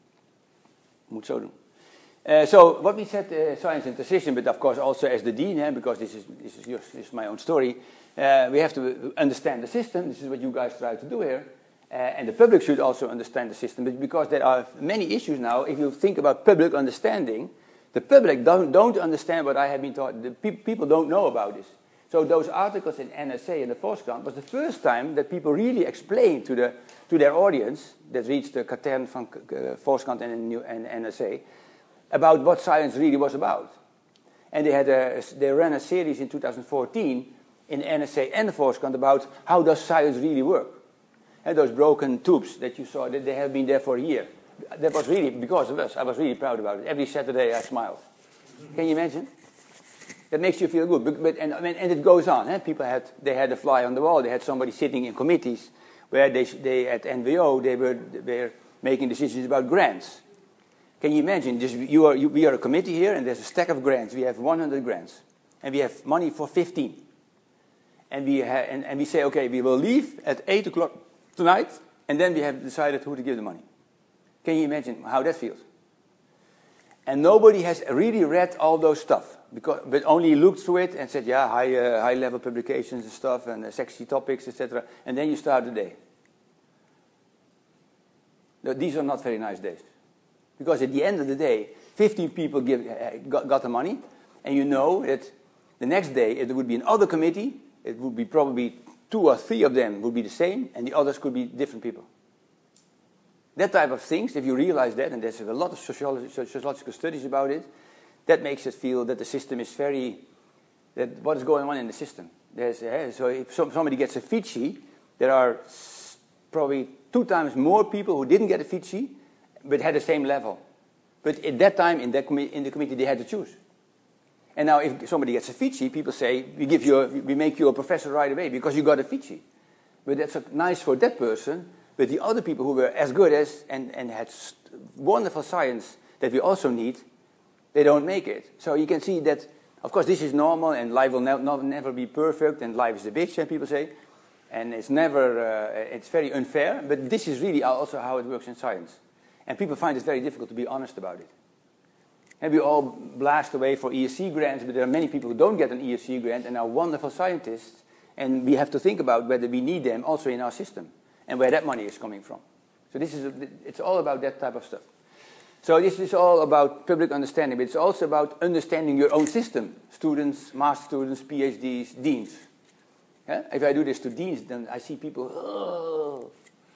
Moet zo doen. So what we said, science and transition, but of course also as the dean, because this is my own story, we have to understand the system. This is what you guys try to do here. And the public should also understand the system, but because there are many issues now. If you think about public understanding, the public don't understand what I have been taught. The people don't know about this. So those articles in NSA and the Volkskrant was the first time that people really explained to their audience that reads the Katern van Volkskrant and NSA about what science really was about. And they ran a series in 2014 in NSA and the Volkskrant about how does science really work. And those broken tubes that you saw, that they have been there for a year. That was really because of us. I was really proud about it. Every Saturday I smiled. Can you imagine? That makes you feel good. And it goes on. They had a fly on the wall. They had somebody sitting in committees where they at NWO they were making decisions about grants. Can you imagine? We are a committee here, and there's a stack of grants. We have 100 grants, and we have money for 15. And we say, okay, we will leave at 8 o'clock tonight, and then we have decided who to give the money. Can you imagine how that feels? And nobody has really read all those stuff, but only looked through it and said, yeah, high-level publications and stuff, and sexy topics, etc. And then you start the day. No, these are not very nice days. Because at the end of the day, 15 people got the money, and you know that the next day it would be another committee. It would be probably 2 or 3 of them would be the same, and the others could be different people. That type of things, if you realize that, and there's a lot of sociological studies about it, that makes us feel that the system is that what is going on in the system. So if somebody gets a Fici, there are probably 2 times more people who didn't get a Fici, but had the same level. But at that time, in the committee, they had to choose. And now if somebody gets a Fici, people say, we make you a professor right away because you got a Fici. But that's nice for that person, but the other people who were as good as and had wonderful science that we also need, they don't make it. So you can see that, of course, this is normal, and life will never be perfect, and life is a bitch, and people say, and it's very unfair, but this is really also how it works in science. And people find it very difficult to be honest about it. And we all blast away for ESC grants, but there are many people who don't get an ESC grant and are wonderful scientists, and we have to think about whether we need them also in our system, and where that money is coming from. So it's all about that type of stuff. So this is all about public understanding, but it's also about understanding your own system. Students, master students, PhDs, deans. Yeah? If I do this to deans, then I see people, oh.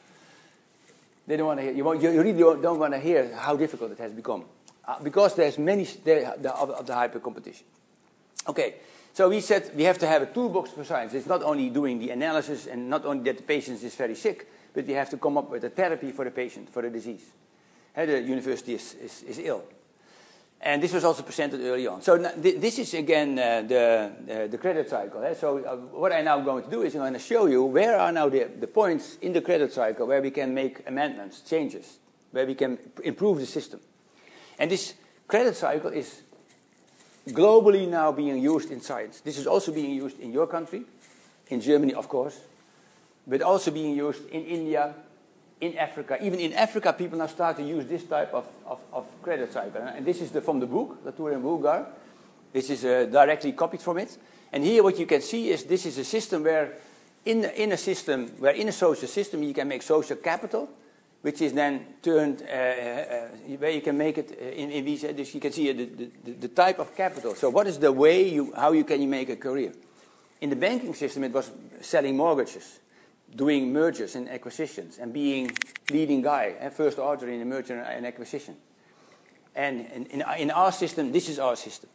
They don't want to hear. You really don't want to hear how difficult it has become. Because there's of the hyper competition. Okay, so we said we have to have a toolbox for science. It's not only doing the analysis and not only that the patient is very sick, but we have to come up with a therapy for the patient, for the disease. The university is ill. And this was also presented early on. So this is again the credit cycle. So what I'm now going to do is I'm going to show you where are now the points in the credit cycle where we can make amendments, changes, where we can improve the system. And this credit cycle is globally now being used in science. This is also being used in your country, in Germany, of course, but also being used in India, in Africa. Even in Africa, people now start to use this type of credit cycle. And this is from the book, Latour and Bulgar. This is directly copied from it. And here what you can see is this is a system where in a social system, you can make social capital, which is then turned, where you can make it in Visa. This you can see the type of capital. So what is the way, how you can make a career? In the banking system, it was selling mortgages, doing mergers and acquisitions, and being leading guy, first order in a merger and acquisition. And in our system, this is our system.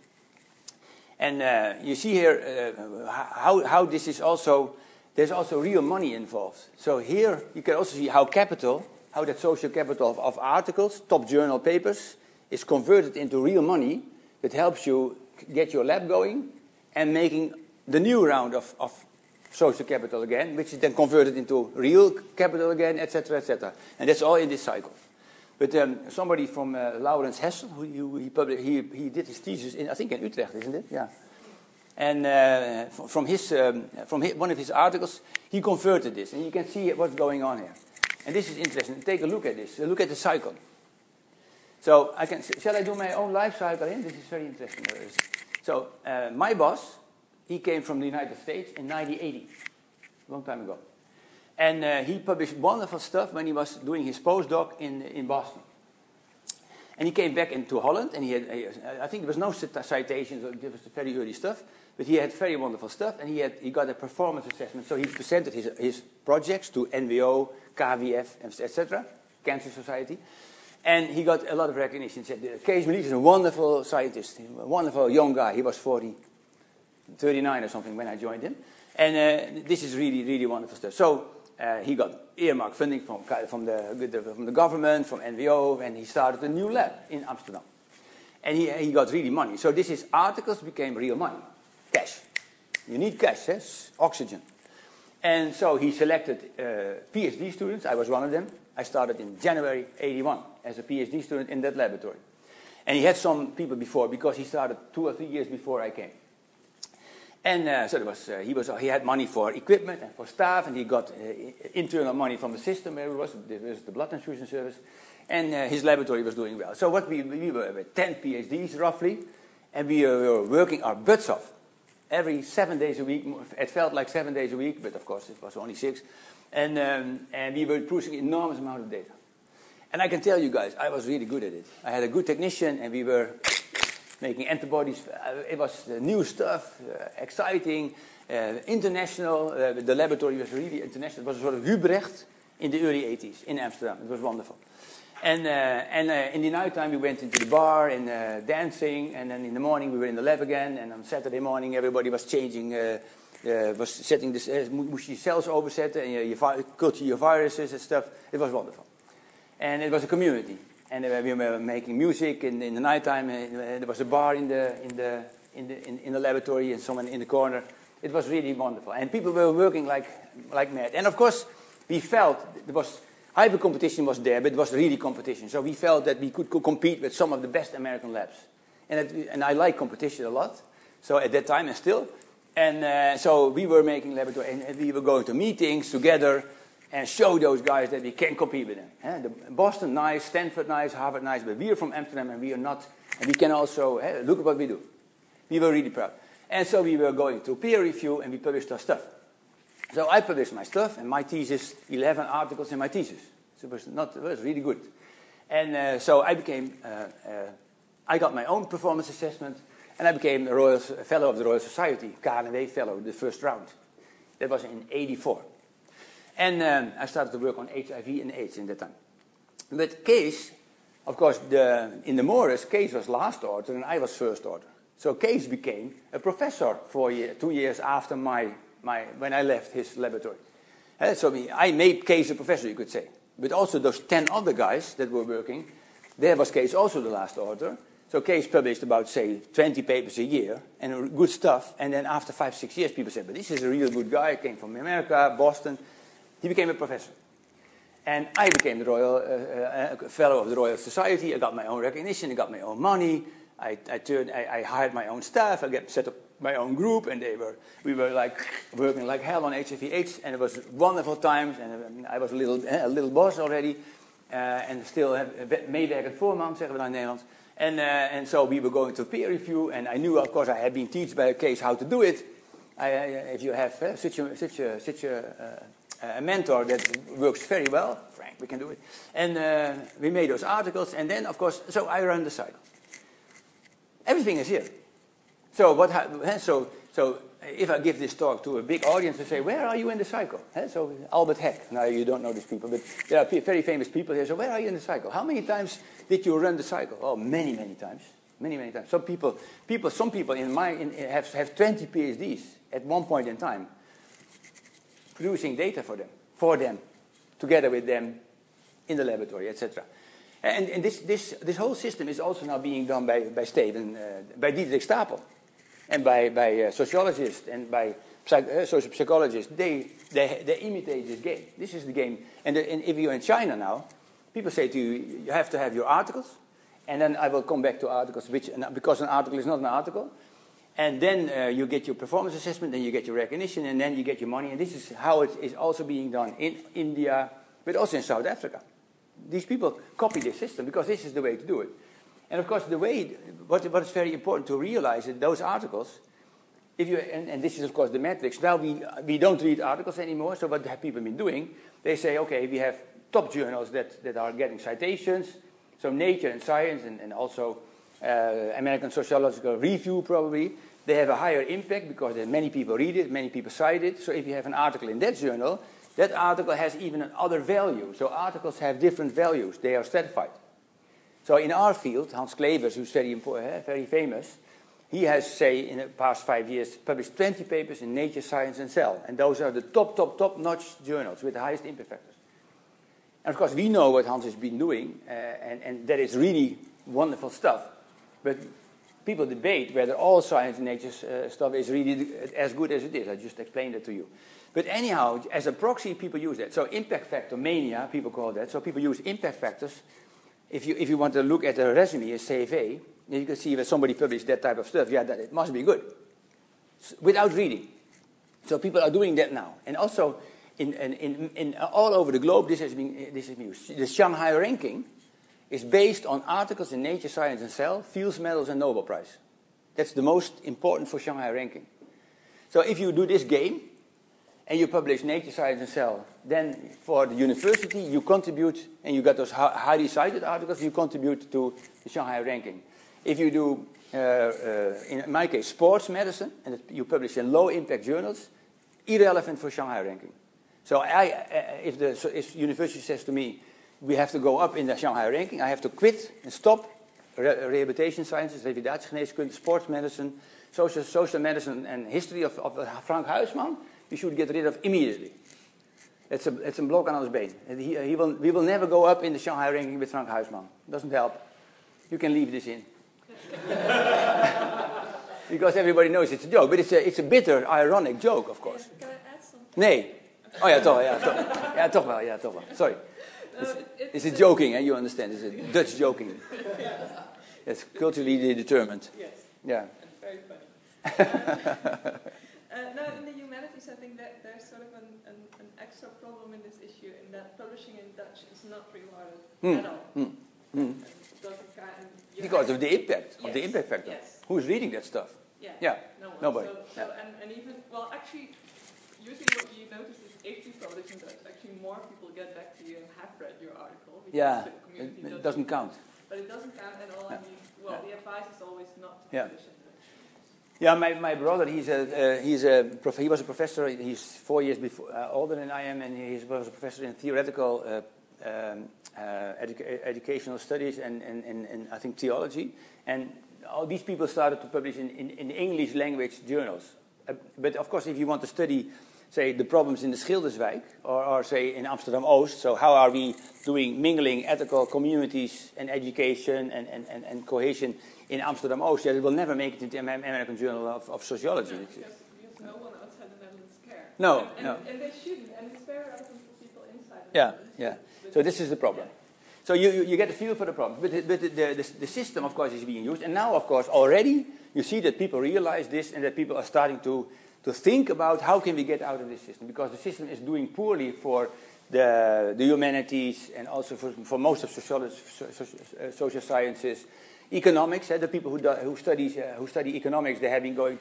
And you see here how this is also, there's also real money involved. So here you can also see how that social capital of articles, top journal papers, is converted into real money that helps you get your lab going and making the new round of social capital again, which is then converted into real capital again, etc., etc. And that's all in this cycle. But somebody from Laurens Hessel, he did his thesis I think in Utrecht, isn't it? Yeah. And from one of his articles, he converted this, and you can see what's going on here. And this is interesting. Take a look at this. Look at the cycle. So shall I do my own life cycle in? This is very interesting. So my boss, he came from the United States in 1980, a long time ago. And he published wonderful stuff when he was doing his postdoc in Boston. And he came back into Holland, and I think there was no citations, it was very early stuff, but he had very wonderful stuff, and he got a performance assessment. So he presented his projects to NWO, KWF, etc., Cancer Society. And he got a lot of recognition. He said, Kees Melis is a wonderful scientist, a wonderful young guy. He was 39 or something when I joined him. And this is really, really wonderful stuff. So he got earmark funding from the government, from NWO, and he started a new lab in Amsterdam. And he got really money. So this is articles became real money, cash. You need cash, yes? Oxygen. And so he selected PhD students. I was one of them. I started in January 81 as a PhD student in that laboratory. And he had some people before, because he started 2 or 3 years before I came. And so he had money for equipment and for staff, and he got internal money from the system where it was the blood transfusion service, and his laboratory was doing well. So we were with 10 PhDs roughly, and we were working our butts off. Every 7 days a week, it felt like 7 days a week, but of course it was only 6. And we were producing an enormous amount of data. And I can tell you guys, I was really good at it. I had a good technician, and we were making antibodies. It was new stuff, exciting, international. The laboratory was really international. It was a sort of Hubrecht, in the early 80s in Amsterdam. It was wonderful. And in the nighttime we went into the bar and dancing, and then in the morning we were in the lab again, and on Saturday morning everybody was changing, was setting this, moest je cells overzetten en je culture your viruses and stuff. It was wonderful. And it was a community. And we were making music in the nighttime. There was a bar in the laboratory and someone in the corner. It was really wonderful. And people were working like mad. And of course, we felt there was hyper competition was there, but it was really competition. So we felt that we could compete with some of the best American labs. And I like competition a lot. So at that time and still. And so we were making laboratory, and we were going to meetings together and show those guys that we can compete with them. Boston nice, Stanford nice, Harvard nice, but we are from Amsterdam and we are not. And we can also, look at what we do. We were really proud. And so we were going to peer review and we published our stuff. So I published my stuff and my thesis, 11 articles in my thesis. So it was really good. And so I became, I got my own performance assessment and I became a fellow of the Royal Society, KNW fellow, the first round. That was in '84. And I started to work on HIV and AIDS in that time. But Kees, of course, in the Morris, Kees was last order and I was first order. So Kees became a professor 2 years after when I left his laboratory. So I made Kees a professor, you could say. But also those 10 other guys that were working, there was Kees also the last author. So Kees published about, say, 20 papers a year, and good stuff. And then after 5-6 years, people said, but this is a real good guy, came from America, Boston. He became a professor. And I became the Royal Fellow of the Royal Society. I got my own recognition, I got my own money. I hired my own staff, I set up my own group, and we were like working like hell on HIV/AIDS, and it was wonderful times, and I was a little boss already, and still meewerkend voorman, zeggen we dan in Nederlands. And so we were going to peer review, and I knew, of course, I had been taught by Kees how to do it. If you have such a mentor that works very well, Frank, we can do it. And we made those articles, and then, of course, so I run the cycle. Everything is here. So so if I give this talk to a big audience and say, where are you in the cycle? So Albert Heck, now you don't know these people, but there are very famous people here. So where are you in the cycle? How many times did you run the cycle? Oh, many, many times. Many, many times. Some people have 20 PhDs at one point in time, producing data for them, together with them in the laboratory, etc. And this whole system is also now being done by Steven, by Diederik Stapel, and by sociologists and by social psychologists. They imitate this game. This is the game. And if you're in China now, people say to you, you have to have your articles, and then I will come back to articles, because an article is not an article. And then you get your performance assessment, then you get your recognition, and then you get your money. And this is how it is also being done in India, but also in South Africa. These people copy this system because this is the way to do it. And of course, what is very important to realize is those articles, and this is of course the metrics. Now we don't read articles anymore. So what have people been doing? They say, okay, we have top journals that are getting citations. So Nature and Science, and also American Sociological Review probably. They have a higher impact because many people read it, many people cite it. So if you have an article in that journal, that article has even another value. So articles have different values. They are stratified. So in our field, Hans Klevers, who's very famous, he has, say, in the past 5 years, published 20 papers in Nature, Science, and Cell. And those are the top-notch journals with the highest impact factors. And of course, we know what Hans has been doing, and that is really wonderful stuff. But people debate whether all science and nature stuff is really as good as it is. I just explained it to you. But anyhow, as a proxy, people use that. So impact factor mania, people call that. So people use impact factors. If you want to look at a resume, a CV, you can see that somebody published that type of stuff. Yeah, that it must be good, without reading. So people are doing that now, and also in all over the globe, this has been used. The Shanghai ranking is based on articles in Nature, Science, and Cell, Fields Medals, and Nobel Prize. That's the most important for Shanghai ranking. So if you do this game, and you publish Nature, Science, and Cell, then for the university, you contribute, and you got those highly cited articles, you contribute to the Shanghai ranking. If you do, in my case, sports medicine, and you publish in low-impact journals, irrelevant for Shanghai ranking. So if university says to me, we have to go up in the Shanghai ranking, I have to quit and stop rehabilitation sciences, revalidatiegeneeskunde, sports medicine, social medicine, and history of Frank Huisman, we should get rid of immediately. It's a block on his been. We will never go up in the Shanghai ranking with Frank Huisman. Doesn't help. You can leave this in. Because everybody knows it's a joke, but it's a bitter, ironic joke, of course. Can I add something? Nee. Oh ja, toch. Ja, toch wel. Sorry. It's a joking, you understand. It's a Dutch joking. It's culturally determined. Yes. Yeah. It's very funny. No, in the humanities, I think that there's sort of an extra problem in this issue, in that publishing in Dutch is not rewarded at all. Because of the impact, yes, the impact factor. Yes. Who's reading that stuff? Yeah. No one. Nobody. So And even, actually, usually what you notice is if you publish in Dutch, actually more people get back to you and have read your article. Yeah, The community it doesn't count. But it doesn't count at all. Yeah. I mean, the advice is always not to Yeah. publish in Dutch. Yeah, my brother, he was a professor. He's 4 years older than I am, and he was a professor in theoretical educational studies and I think theology. And all these people started to publish in English language journals. But of course, if you want to study, say, the problems in the Schilderswijk, or say in Amsterdam-Oost, so how are we doing mingling ethical communities and education and cohesion in Amsterdam-Oost, it will never make it into the American Journal of Sociology. Because no one outside the Netherlands cares. No. And they shouldn't, and it's very relevant for people inside the Yeah. Netherlands. So this is the problem. So you get a feel for the problem. But the system, of course, is being used. And now, of course, already you see that people realize this and that people are starting to think about how can we get out of this system. Because the system is doing poorly for the humanities and also for most of social sciences. Economics, the people who study economics, they have been going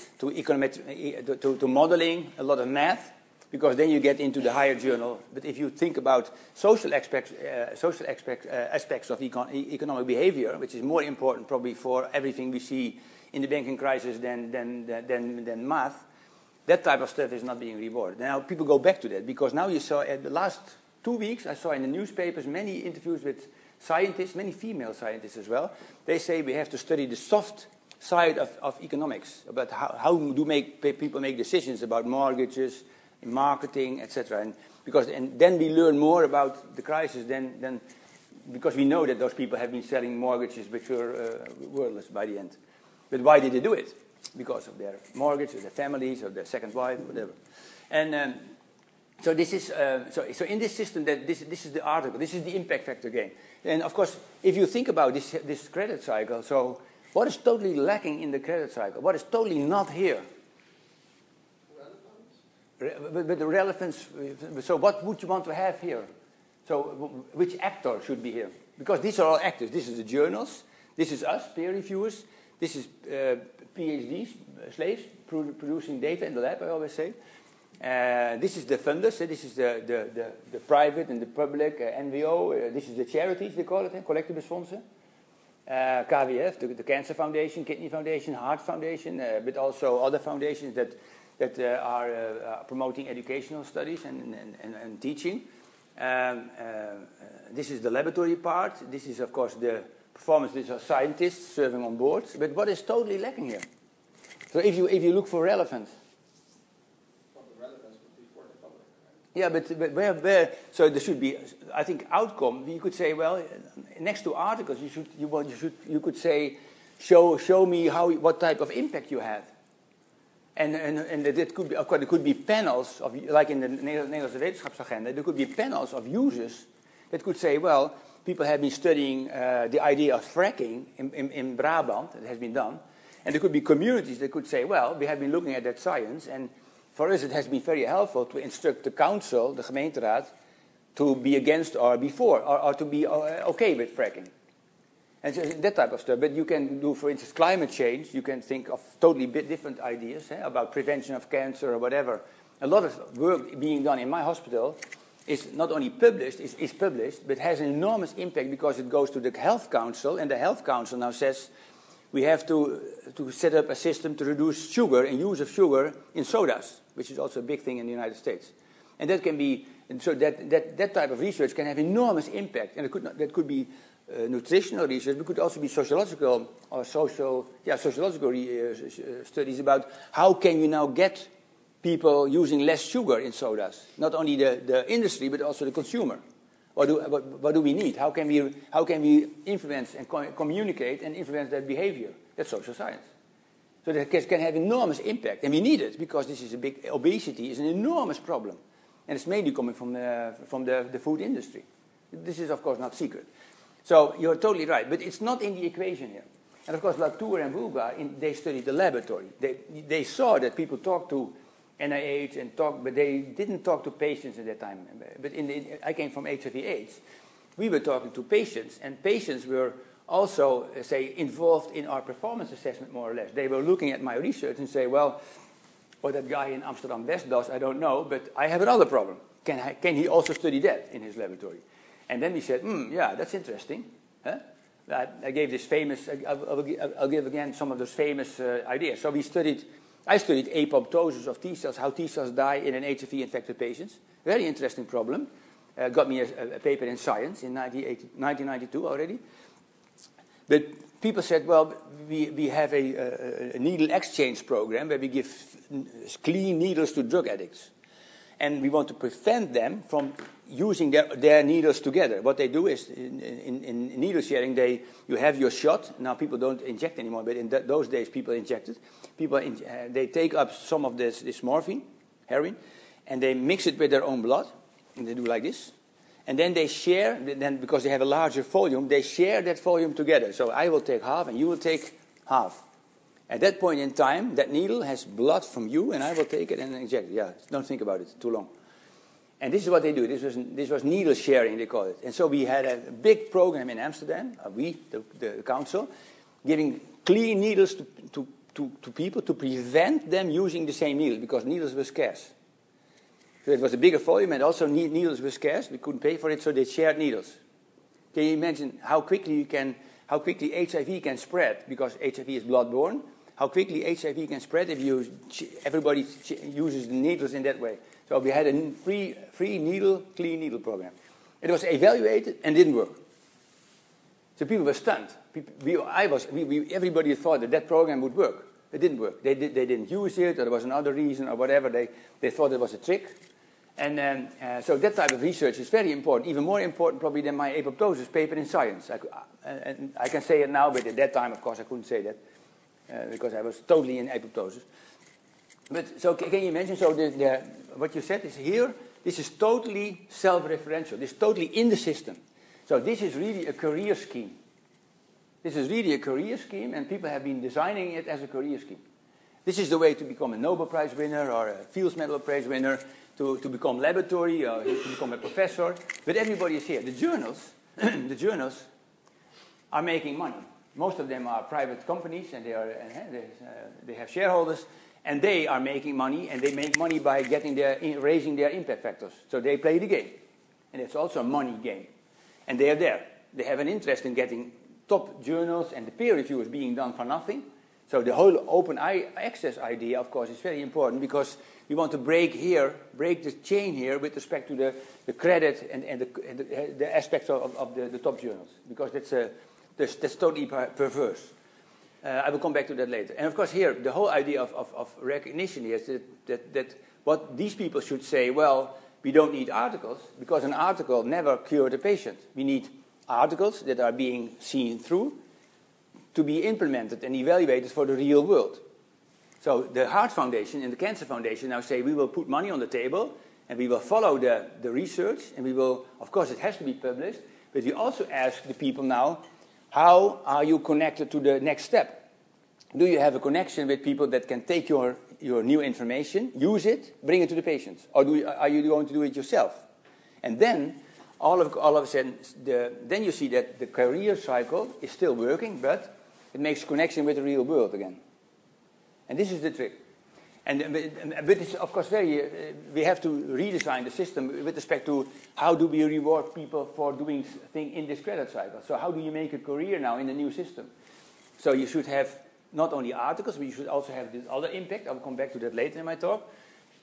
to modeling, a lot of math, because then you get into the higher journal. But if you think about social aspects of economic behavior, which is more important probably for everything we see in the banking crisis than math, that type of stuff is not being rewarded. Now people go back to that, because now you saw at the last 2 weeks, I saw in the newspapers many interviews with scientists, many female scientists as well. They say we have to study the soft side of economics, about how do people make decisions about mortgages, marketing, etc. And then we learn more about the crisis than because we know that those people have been selling mortgages which were worthless by the end. But why did they do it? Because of their mortgage, or their families, or their second wife, whatever. And so this is so in this system that this is the article. This is the impact factor game. And of course, if you think about this credit cycle, so what is totally lacking in the credit cycle? What is totally not here? But the relevance. So what would you want to have here? So which actor should be here? Because these are all actors. This is the journals. This is us, peer reviewers. This is PhDs, slaves, producing data in the lab, I always say. This is the funders. This is the private and the public, NVO. This is the charities, they call it, collectebusfondsen. KWF, the Cancer Foundation, Kidney Foundation, Heart Foundation, but also other foundations that are promoting educational studies and teaching. This is the laboratory part. This is, of course, the performance. These are scientists serving on boards. But what is totally lacking here? So if you look for relevance. Well, the relevance would be for the public, right? Yeah, but where? So there should be, I think, outcome. You could say, well, next to articles, you could say, show me what type of impact you had. And it could be, of course, there could be panels of, like in the Nederlandse Wetenschapsagenda, there could be panels of users that could say, well, people have been studying the idea of fracking in Brabant, it has been done, and there could be communities that could say, well, we have been looking at that science, and for us it has been very helpful to instruct the council, the gemeenteraad, to be against or before, or to be okay with fracking. And so that type of stuff. But you can do, for instance, climate change. You can think of totally different ideas about prevention of cancer or whatever. A lot of work being done in my hospital is not only published, is published, but has an enormous impact because it goes to the Health Council, and the Health Council now says we have to set up a system to reduce sugar and use of sugar in sodas, which is also a big thing in the United States. And that can be, and so that type of research can have enormous impact. And that could be nutritional research, but it could also be sociological or sociological studies about how can you now get people using less sugar in sodas. Not only the industry, but also the consumer. What do we need? How can we influence and communicate and influence that behavior? That's social science. So that can have enormous impact, and we need it because this is obesity is an enormous problem, and it's mainly coming from the food industry. This is of course not secret. So you're totally right, but it's not in the equation here. And of course, Latour and Vulga, they studied the laboratory. They saw that people talked to NIH but they didn't talk to patients at that time. But I came from HIV/AIDS. We were talking to patients, and patients were also, say, involved in our performance assessment more or less. They were looking at my research and say, well, what that guy in Amsterdam West does, I don't know, but I have another problem. Can he also study that in his laboratory? And then we said, yeah, that's interesting. Huh? I gave this famous, I'll give again some of those famous ideas. So I studied apoptosis of T cells, how T cells die in an HIV-infected patients. Very interesting problem. Got me a paper in Science in 1992 already. But people said, well, we have a needle exchange program where we give clean needles to drug addicts. And we want to prevent them from using their needles together. What they do is, in needle sharing, you have your shot. Now people don't inject anymore, but in those days people injected. They take up some of this morphine, heroin, and they mix it with their own blood. And they do like this. And then they share, because they have a larger volume, they share that volume together. So I will take half and you will take half. At that point in time, that needle has blood from you and I will take it and inject it. Yeah, don't think about it, too long. And this is what they do. This was needle sharing, they call it. And so we had a big program in Amsterdam, the council, giving clean needles to people to prevent them using the same needle, because needles were scarce. So it was a bigger volume, and also needles were scarce. We couldn't pay for it, so they shared needles. Can you imagine how quickly HIV can spread, because HIV is blood-borne? How quickly HIV can spread if everybody uses the needles in that way. So we had a free needle, clean needle program. It was evaluated and didn't work. So people were stunned. Everybody thought that program would work. It didn't work. They didn't use it, or there was another reason, or whatever. They thought it was a trick. And so that type of research is very important, even more important probably than my apoptosis paper in Science. I can say it now, but at that time, of course, I couldn't say that because I was totally in apoptosis. But so can you imagine? So what you said is here. This is totally self-referential. This is totally in the system. So this is really a career scheme. This is really a career scheme, and people have been designing it as a career scheme. This is the way to become a Nobel Prize winner or a Fields Medal Prize winner, to become laboratory or to become a professor. But everybody is here. The journals are making money. Most of them are private companies, and they have shareholders, and they are making money, and they make money by raising their impact factors. So they play the game, and it's also a money game. And they are there. They have an interest in getting top journals, and the peer review is being done for nothing. So the whole open access idea, of course, is very important, because we want to break the chain here with respect to the credit and the aspects of the top journals, because that's totally perverse. I will come back to that later. And of course here, the whole idea of recognition is that what these people should say, well, we don't need articles, because an article never cured a patient. We need articles that are being seen through to be implemented and evaluated for the real world. So the Heart Foundation and the Cancer Foundation now say we will put money on the table and we will follow the research, and we will, of course it has to be published, but we also ask the people now, how are you connected to the next step? Do you have a connection with people that can take your new information, use it, bring it to the patients? Or are you going to do it yourself? And then, all of a sudden, then you see that the career cycle is still working, but it makes connection with the real world again. And this is the trick. But it's, of course, we have to redesign the system with respect to how do we reward people for doing things in this credit cycle. So how do you make a career now in the new system? So you should have not only articles, but you should also have this other impact. I'll come back to that later in my talk.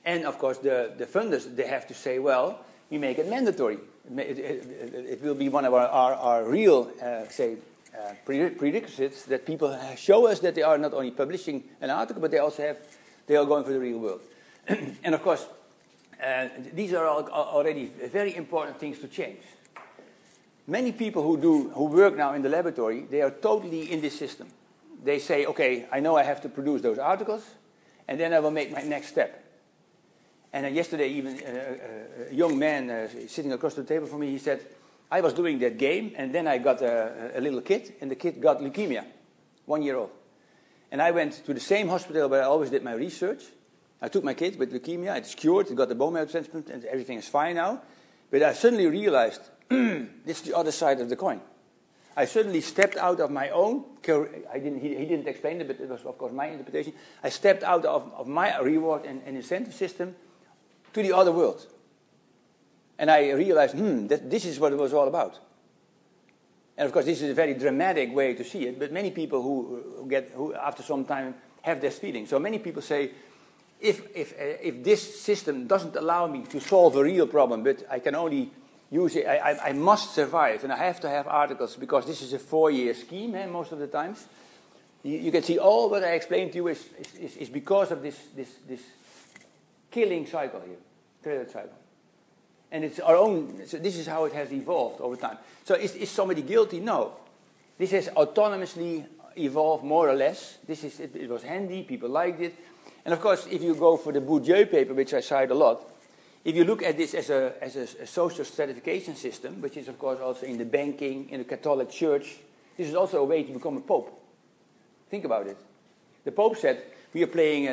And of course, the funders, they have to say, well, we make it mandatory. It will be one of our real, prerequisites that people show us that they are not only publishing an article, but they are going for the real world. And of course, these are already very important things to change. Many people who work now in the laboratory, they are totally in this system. They say, okay, I know I have to produce those articles, and then I will make my next step. And yesterday, even a young man sitting across the table from me, he said, I was doing that game, and then I got a little kid, and the kid got leukemia, 1 year old. And I went to the same hospital where I always did my research. I took my kid with leukemia, it's cured, it got the bone marrow transplant, and everything is fine now. But I suddenly realized, this is the other side of the coin. I suddenly stepped out of my own career. He didn't explain it, but it was, of course, my interpretation. I stepped out of my reward and incentive system to the other world. And I realized, that this is what it was all about. And of course, this is a very dramatic way to see it, but many people who after some time have this feeling. So many people say, if this system doesn't allow me to solve a real problem, but I can only use it, I must survive, and I have to have articles, because this is a 4-year scheme, most of the times. You can see all what I explained to you is because of this killing cycle here, trailer cycle. And it's our own, so this is how it has evolved over time. So is somebody guilty? No. This has autonomously evolved more or less. It was handy, people liked it. And of course, if you go for the Bourdieu paper, which I cite a lot, if you look at this as a social stratification system, which is of course also in the banking, in the Catholic Church, this is also a way to become a pope. Think about it. The Pope said, we are playing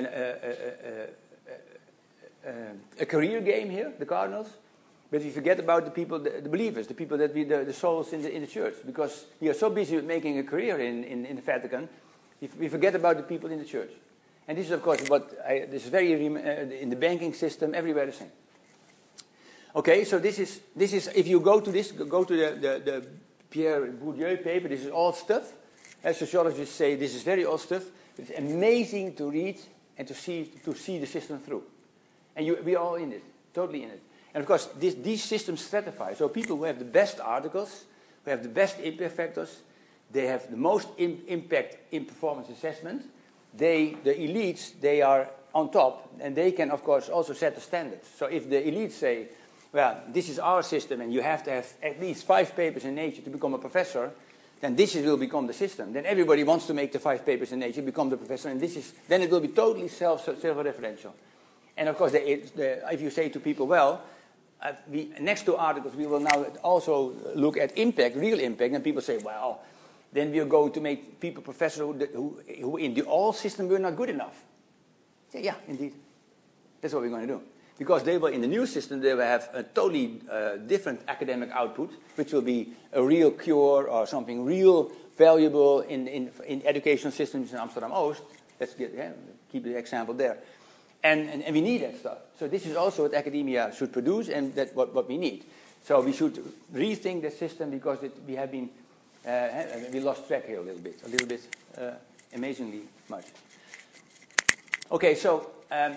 a career game here, the cardinals, but we forget about the people, the believers, the people that the souls in the church, because we are so busy with making a career in the Vatican, we forget about the people in the church. And this is, of course, this is very in the banking system, everywhere the same. Okay, so this is if you go to the Pierre Bourdieu paper, this is old stuff. As sociologists say, this is very old stuff. It's amazing to read and to see the system through. And we are all in it, totally in it. And of course, these systems stratify. So people who have the best articles, who have the best impact factors, they have the most impact in performance assessment. The elites, they are on top, and they can, of course, also set the standards. So if the elites say, well, this is our system, and you have to have at least 5 papers in Nature to become a professor, then this will become the system. Then everybody wants to make the 5 papers in Nature, become the professor, and then it will be totally self-referential. And of course, if you say to people, well, next to articles, we will now also look at impact, real impact, and people say, well, then we are going to make people professors who in the old system were not good enough. Say, yeah, indeed. That's what we're going to do. Because they will, in the new system, they will have a totally different academic output, which will be a real cure or something real valuable in educational systems in Amsterdam-Oost. Let's keep the example there. And we need that stuff. So this is also what academia should produce, and that's what we need. So we should rethink the system, because we have been, we lost track here a little bit, amazingly much. Okay, so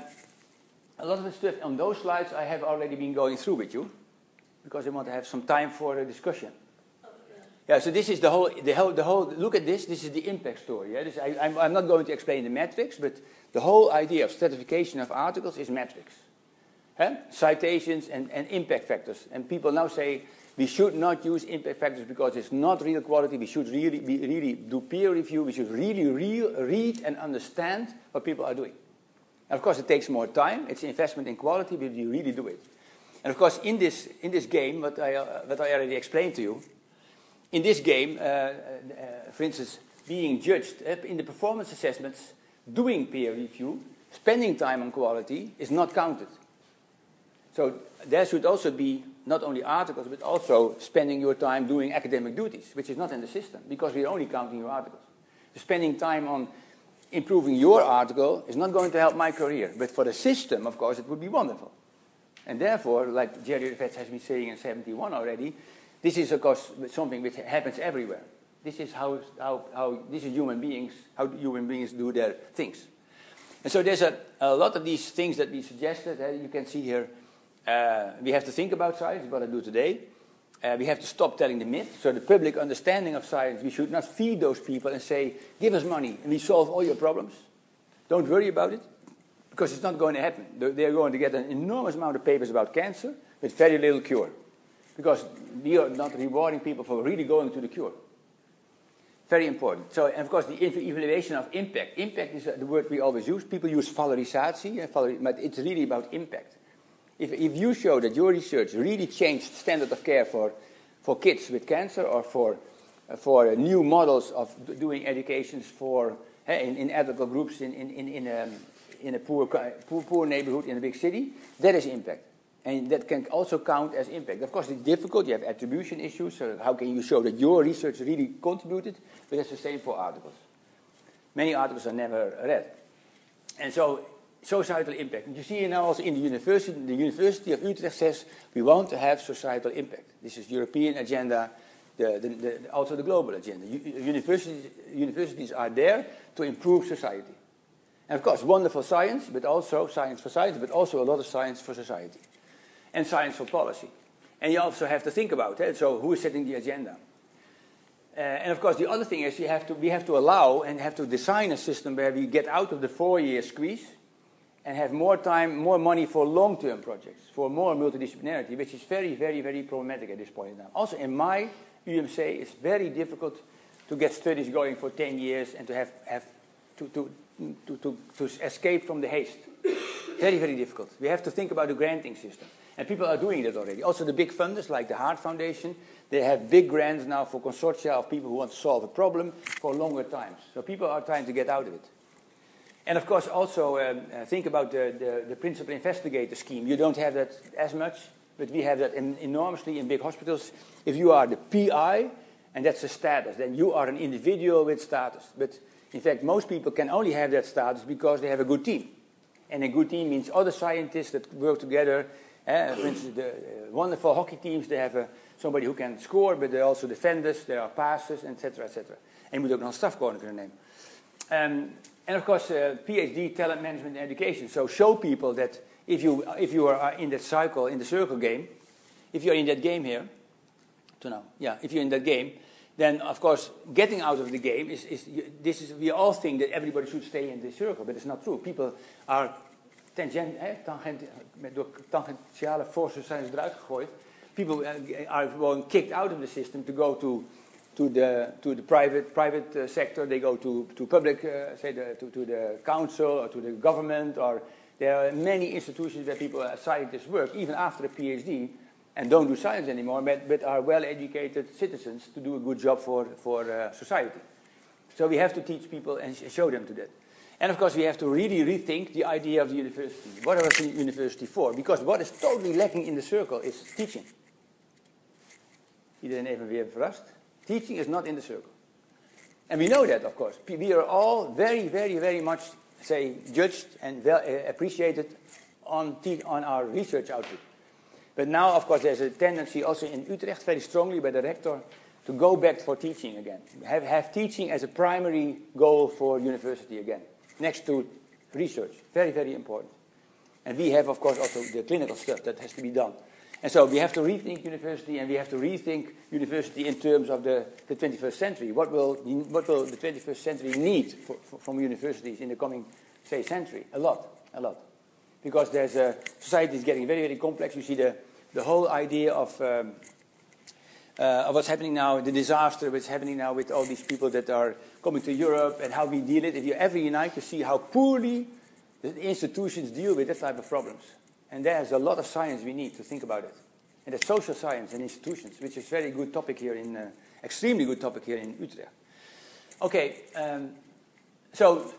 a lot of the stuff on those slides I have already been going through with you, because I want to have some time for a discussion. Yeah, so this is the whole. Look at this. This is the impact story. Yeah? I'm not going to explain the metrics, but the whole idea of stratification of articles is metrics, citations and impact factors. And people now say we should not use impact factors because it's not real quality. We should really do peer review. We should really read and understand what people are doing. And of course, it takes more time. It's investment in quality, but you really do it. And of course, in this game, what I already explained to you. In this game, for instance, being judged in the performance assessments, doing peer review, spending time on quality is not counted. So there should also be not only articles, but also spending your time doing academic duties, which is not in the system, because we're only counting your articles. So spending time on improving your article is not going to help my career. But for the system, of course, it would be wonderful. And therefore, like Jerry Rivets has been saying in 71 already, this is, of course, something which happens everywhere. This is how human beings do their things. And so there's a lot of these things that we suggested. You can see here, we have to think about science, what I do today. We have to stop telling the myth. So the public understanding of science, we should not feed those people and say, give us money and we solve all your problems. Don't worry about it, because it's not going to happen. They're going to get an enormous amount of papers about cancer with very little cure. Because we are not rewarding people for really going to the cure. Very important. So, and of course, the evaluation of impact. Impact is the word we always use. People use valorisatie, but it's really about impact. If you show that your research really changed standard of care for kids with cancer, or for new models of doing educations for in ethical groups in a poor neighborhood in a big city, that is impact. And that can also count as impact. Of course, it's difficult. You have attribution issues. So how can you show that your research really contributed? But that's the same for articles. Many articles are never read. And so, societal impact. And you see now also in the University of Utrecht says we want to have societal impact. This is European agenda, also the global agenda. Universities are there to improve society. And of course, wonderful science, but also science for science, but also a lot of science for society. And science for policy. And you also have to think about it. So who is setting the agenda? And of course, the other thing is we have to allow and have to design a system where we get out of the 4-year squeeze and have more time, more money for long-term projects, for more multidisciplinarity, which is very, very, very problematic at this point in time. Also, in my UMC, it's very difficult to get studies going for 10 years and to have to escape from the haste. Very, very difficult. We have to think about the granting system. And people are doing that already. Also the big funders, like the Heart Foundation, they have big grants now for consortia of people who want to solve a problem for longer times. So people are trying to get out of it. And of course also think about the principal investigator scheme. You don't have that as much, but we have that enormously in big hospitals. If you are the PI, and that's a status, then you are an individual with status. But in fact, most people can only have that status because they have a good team. And a good team means other scientists that work together. For instance, the wonderful hockey teams, they have somebody who can score, but they're also defenders, there are passers, etc., etc. En je moet ook nog een stafcode kunnen nemen. And of course, PhD, talent management and education. So show people that if you are in that cycle, in the circle game, if you're in that game here, if you're in that game, then of course getting out of the game we all think that everybody should stay in the circle, but it's not true. People are door tangentiale forces zijn ze eruit gegooid. People are gewoon kicked out of the system to go to the private sector. They go to public, to the council or to the government, or there are many institutions where people, scientists work even after a PhD and don't do science anymore, but are well-educated citizens to do a good job for society. So we have to teach people and show them to that. And of course we have to really rethink the idea of the university. What was the university for? Because what is totally lacking in the circle is teaching. Iedereen even weer verrast. Teaching is not in the circle. And we know that, of course. We are all very, very, very much, judged and appreciated on our research output. But now, of course, there's a tendency also in Utrecht, very strongly by the rector, to go back for teaching again. Have teaching as a primary goal for university again, next to research. Very, very important. And we have, of course, also the clinical stuff that has to be done. And so we have to rethink university, and we have to rethink university in terms of the 21st century. What will the 21st century need from universities in the coming, century? A lot. Because society is getting very, very complex. You see the whole idea of what's happening now, the disaster that's happening now with all these people that are coming to Europe and how we deal it. If you ever unite, you see how poorly the institutions deal with that type of problems. And there's a lot of science we need to think about it. And the social science and institutions, which is a very good topic here extremely good topic here in Utrecht. Okay, so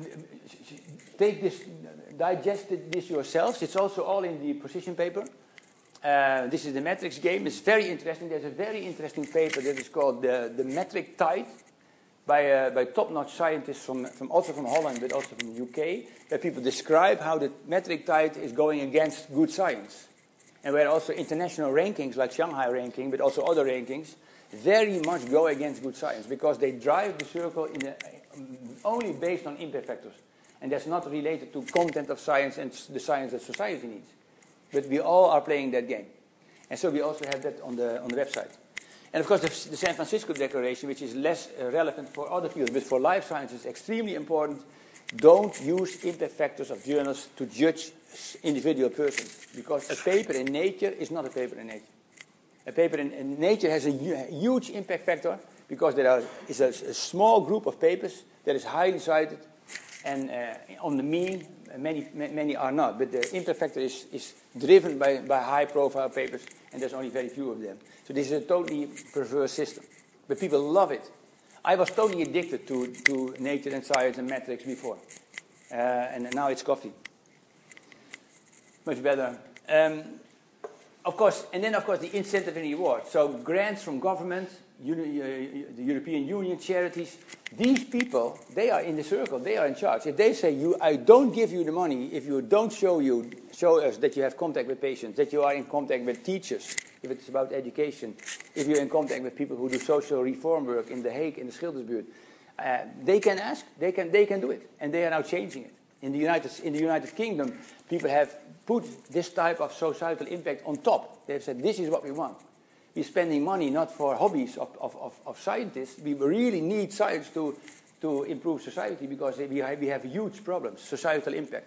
take this, digest this yourselves. It's also all in the position paper. This is the metrics game. It's very interesting. There's a very interesting paper that is called the Metric Tide by top-notch scientists also from Holland, but also from the UK, where people describe how the metric tide is going against good science. And where also international rankings, like Shanghai ranking, but also other rankings, very much go against good science, because they drive the circle only based on impact factors. And that's not related to content of science and the science that society needs. But we all are playing that game. And so we also have that on the website. And of course, the San Francisco Declaration, which is less relevant for other fields, but for life science is extremely important. Don't use impact factors of journals to judge individual persons, because a paper in Nature is not a paper in Nature. A paper in Nature has a huge impact factor because there is a small group of papers that is highly cited, and on the mean, many are not. But the impact factor is driven by high-profile papers, and there's only very few of them. So this is a totally perverse system. But people love it. I was totally addicted to Nature and Science and metrics before. And now it's coffee. Much better. Of course, the incentive and reward. So grants from government, the European Union, charities. These people, they are in the circle. They are in charge. If they say, I don't give you the money if you don't show us that you have contact with patients, that you are in contact with teachers, if it's about education, if you're in contact with people who do social reform work in The Hague, in the Schildersbuurt, they can ask, they can do it, and they are now changing it. In the United Kingdom, people have put this type of societal impact on top. They've said, this is what we want. We're spending money not for hobbies of scientists. We really need science to improve society because we have huge problems, societal impact.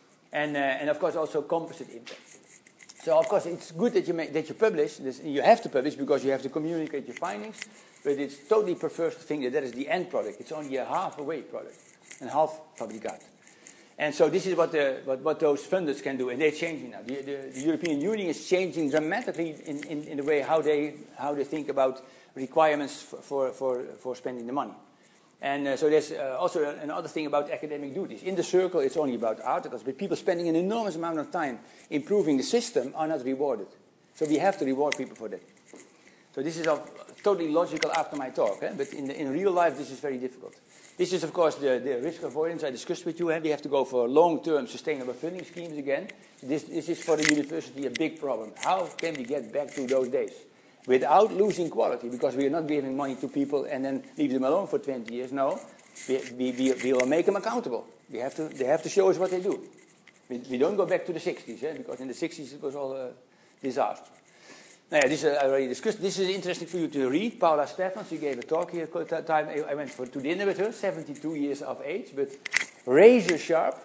And of course also composite impact. So of course it's good that you publish. You have to publish because you have to communicate your findings. But it's totally perverse to think that is the end product. It's only a half-away product, and half fabricaat. And so this is what those funders can do, and they're changing now. The European Union is changing dramatically in the way how they think about requirements for spending the money. And so there's also another thing about academic duties. In the circle, it's only about articles, but people spending an enormous amount of time improving the system are not rewarded. So we have to reward people for that. So this is totally logical after my talk, but in real life, this is very difficult. This is, of course, the risk avoidance I discussed with you. We have to go for long-term sustainable funding schemes again. This is for the university a big problem. How can we get back to those days without losing quality? Because we are not giving money to people and then leave them alone for 20 years. No, we will make them accountable. They have to show us what they do. We don't go back to the 60s, because in the 60s it was all a disaster. Now, this I already discussed. This is interesting for you to read. Paula Steffans, she gave a talk here. Time I went to dinner with her, 72 years of age, but razor sharp,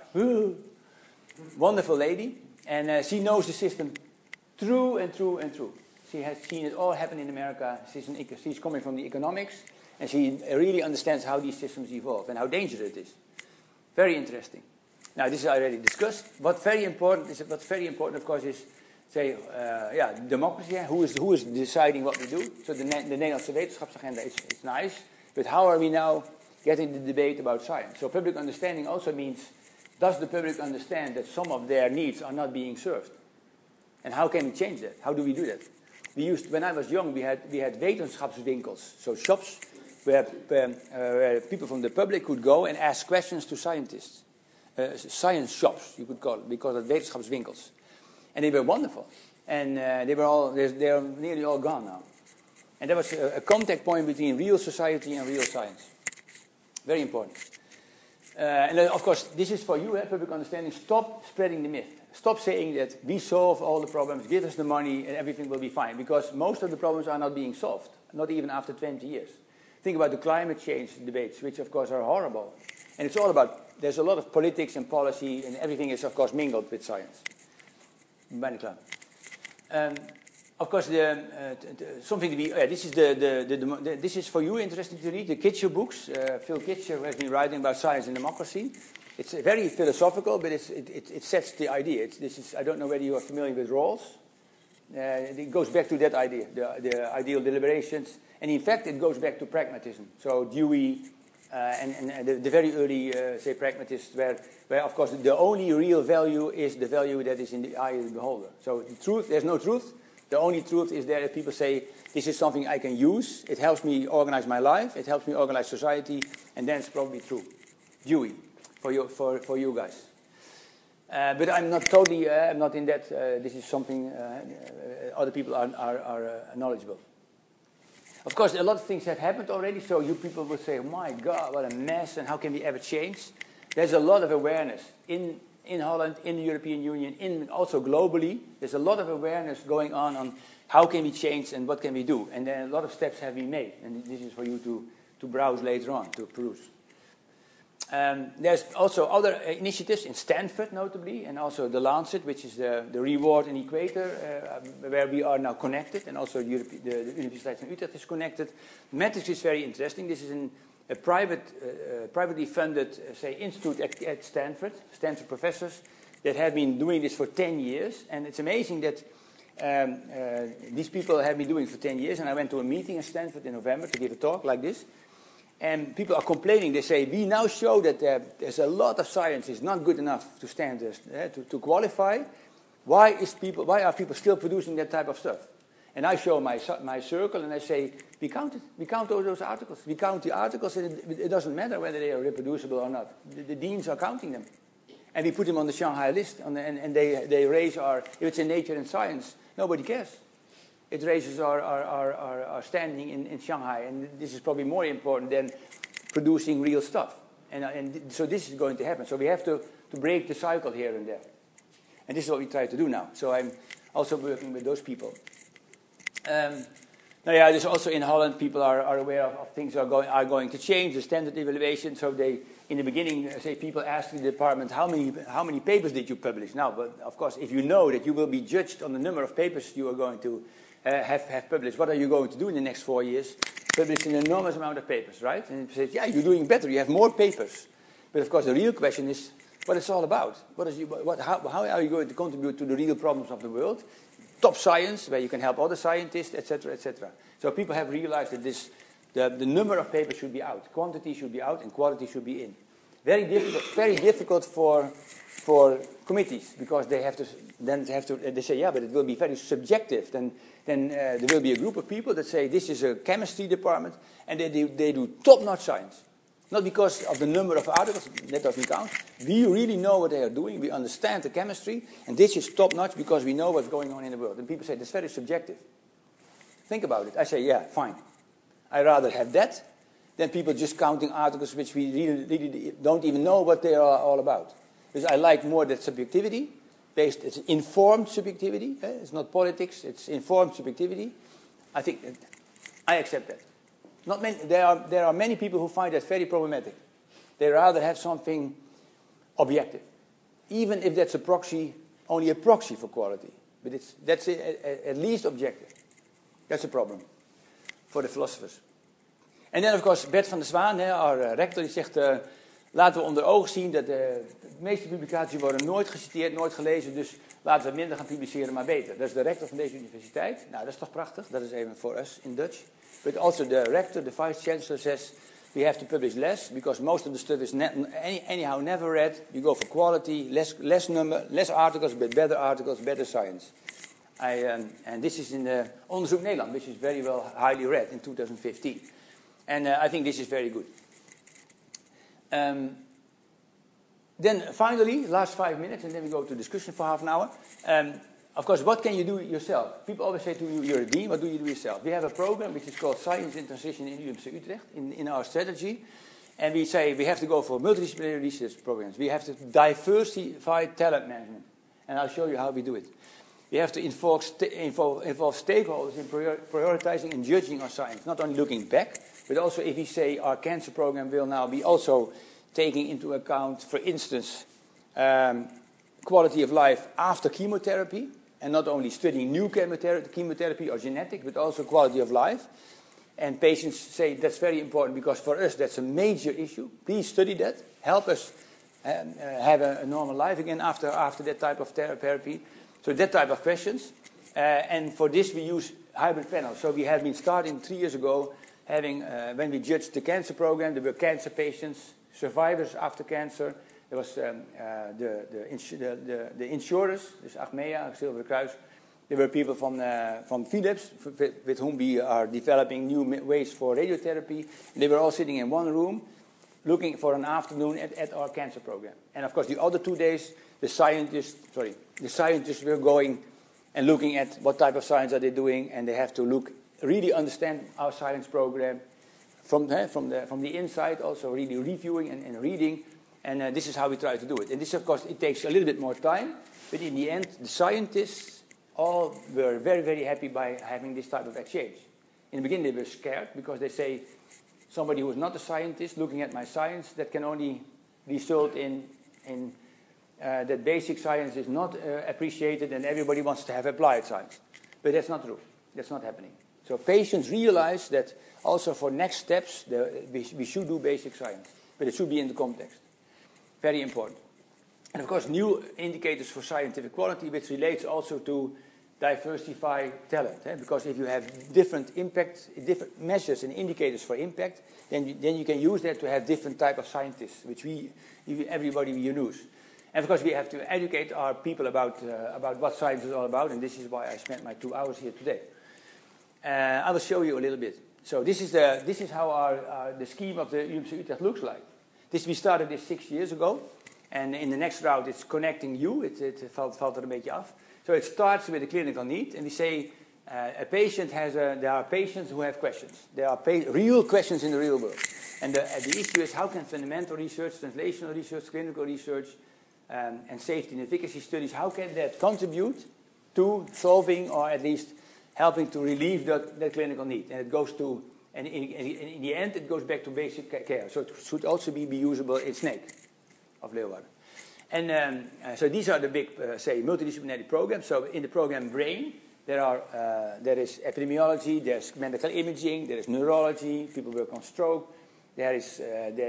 wonderful lady, and she knows the system through and through and through. She has seen it all happen in America. She's coming from the economics, and she really understands how these systems evolve and how dangerous it is. Very interesting. Now, this is already discussed. What's very important, of course, is democracy. Who is deciding what we do? So the Nederlandse wetenschapsagenda is nice, but how are we now getting the debate about science? So public understanding also means, does the public understand that some of their needs are not being served? And how can we change that? How do we do that? When I was young, we had wetenschapswinkels, so shops where people from the public could go and ask questions to scientists. Science shops, you could call it, because of wetenschapswinkels. And they were wonderful. And they're nearly all gone now. And there was a contact point between real society and real science. Very important. And then, of course, this is for you, public understanding. Stop spreading the myth. Stop saying that we solve all the problems, give us the money, and everything will be fine. Because most of the problems are not being solved, not even after 20 years. Think about the climate change debates, which, of course, are horrible. And it's all about, there's a lot of politics and policy, and everything is, of course, mingled with science. Of course, something to be. This is for you interesting to read. The Kitcher books. Phil Kitcher has been writing about science and democracy. It's very philosophical, but it sets the idea. I don't know whether you are familiar with Rawls. It goes back to that idea, the ideal deliberations, and in fact, it goes back to pragmatism. So Dewey. And the very early, pragmatists, where of course the only real value is the value that is in the eye of the beholder. So the truth, there's no truth. The only truth is there that people say, this is something I can use. It helps me organize my life. It helps me organize society, and then it's probably true. Dewey, for you guys. But I'm not totally. I'm not in that. This is something other people are knowledgeable. Of course, a lot of things have happened already, so you people will say, oh my God, what a mess, and how can we ever change? there's a lot of awareness in Holland, in the European Union, also globally. There's a lot of awareness going on how can we change and what can we do. And then a lot of steps have been made. And this is for you to browse later on, to peruse. There's also other initiatives in Stanford, notably, and also the Lancet, which is the reward and equator, where we are now connected, and also the Universiteit van Utrecht is connected. Matrix is very interesting. This is a privately funded, institute at Stanford professors that have been doing this for 10 years. And it's amazing that these people have been doing it for 10 years. And I went to a meeting in Stanford in November to give a talk like this. And people are complaining. They say, we now show that there's a lot of science is not good enough to stand to qualify. Why are people still producing that type of stuff? And I show my circle and I say, we count it. We count all those articles. We count the articles, and it doesn't matter whether they are reproducible or not. The deans are counting them. And we put them on the Shanghai list, and they raise if it's in Nature and Science, nobody cares. It raises our standing in Shanghai, and this is probably more important than producing real stuff. And so this is going to happen. So we have to break the cycle here and there. And this is what we try to do now. So I'm also working with those people. There's also in Holland, people are aware of things are going to change, the standard evaluation. So they, in the beginning, people ask the department, how many papers did you publish? Now, but of course, if you know that you will be judged on the number of papers you are going to have published, what are you going to do in the next 4 years? Publish an enormous amount of papers, right? And it says, yeah, you're doing better, you have more papers. But of course, the real question is what it's all about. How are you going to contribute to the real problems of the world? Top science, where you can help other scientists, etc., etc. So people have realized that the number of papers should be out, quantity should be out, and quality should be in. Very difficult for committees, because they say, yeah, but it will be very subjective. Then there will be a group of people that say this is a chemistry department, and they do top-notch science. Not because of the number of articles, that doesn't count. We really know what they are doing. We understand the chemistry. And this is top-notch because we know what's going on in the world. And people say, that's very subjective. Think about it. I say, yeah, fine. I'd rather have that than people just counting articles which we really don't even know what they are all about. Because I like more that subjectivity. It's informed subjectivity. It's not politics. It's informed subjectivity. I accept that. Not many, there are many people who find that very problematic. They rather have something objective, even if that's only a proxy for quality. But that's at least objective. That's a problem for the philosophers. En dan, of course, Bert van der Zwaan, our rector, die zegt, laten we onder ogen zien dat de meeste publicaties worden nooit geciteerd, nooit gelezen, dus laten we minder gaan publiceren, maar beter. Dat is de rector van deze universiteit. Nou, dat is toch prachtig? Dat is even for us in Dutch. But also the rector, the vice-chancellor says, we have to publish less, because most of the stuff is anyhow never read. You go for quality, less articles, but better articles, better science. And this is in the Onderzoek Nederland, which is very well highly read in 2015. And I think this is very good. Then finally, last 5 minutes, and then we go to discussion for half an hour. Of course, what can you do yourself? People always say to you, you're a dean, what do you do yourself? We have a program which is called Science in Transition in Universiteit Utrecht, in our strategy. And we say we have to go for multidisciplinary research programs. We have to diversify talent management. And I'll show you how we do it. We have to involve stakeholders in prioritizing and judging our science. Not only looking back, but also if we say our cancer program will now be also taking into account, for instance, quality of life after chemotherapy. And not only studying new chemotherapy or genetic, but also quality of life. And patients say that's very important because for us that's a major issue. Please study that. Help us have a normal life again after that type of therapy. So that type of questions. And for this we use hybrid panels. So we have been starting 3 years ago having, when we judged the cancer program, there were cancer patients, survivors after cancer. There was the insurers, dus Achmea, Zilveren Kruis. There were people from Philips, with whom we are developing new ways for radiotherapy. And they were all sitting in one room, looking for an afternoon at our cancer program. And of course, the other 2 days, the scientists were going and looking at what type of science are they doing, and they have to really understand our science program from the inside, also really reviewing and reading. And this is how we try to do it. And this, of course, it takes a little bit more time, but in the end, the scientists all were very, very happy by having this type of exchange. In the beginning, they were scared because they say, somebody who is not a scientist looking at my science, that can only result in that basic science is not appreciated and everybody wants to have applied science. But that's not true. That's not happening. So patients realize that also for next steps, we should do basic science. But it should be in the context. Very important. And of course, new indicators for scientific quality, which relates also to diversify talent. Because if you have different impact, different measures and indicators for impact, then you can use that to have different type of scientists, which everybody we use. And of course, we have to educate our people about what science is all about, and this is why I spent my 2 hours here today. I will show you a little bit. So this is how the scheme of the UMC Utrecht looks like. We started this 6 years ago, and in the next round it's connecting you. It valt er een beetje af. So it starts with a clinical need, and we say there are patients who have questions. There are real questions in the real world. And the issue is, how can fundamental research, translational research, clinical research, and safety and efficacy studies, how can that contribute to solving or at least helping to relieve that clinical need? And it goes to, and in the end, it goes back to basic care. So it should also be usable in SNAKE of Leeuwarden. And so these are the big, say, multidisciplinary programs. So in the program BRAIN, there is epidemiology, there's medical imaging, there is neurology, people work on stroke, there's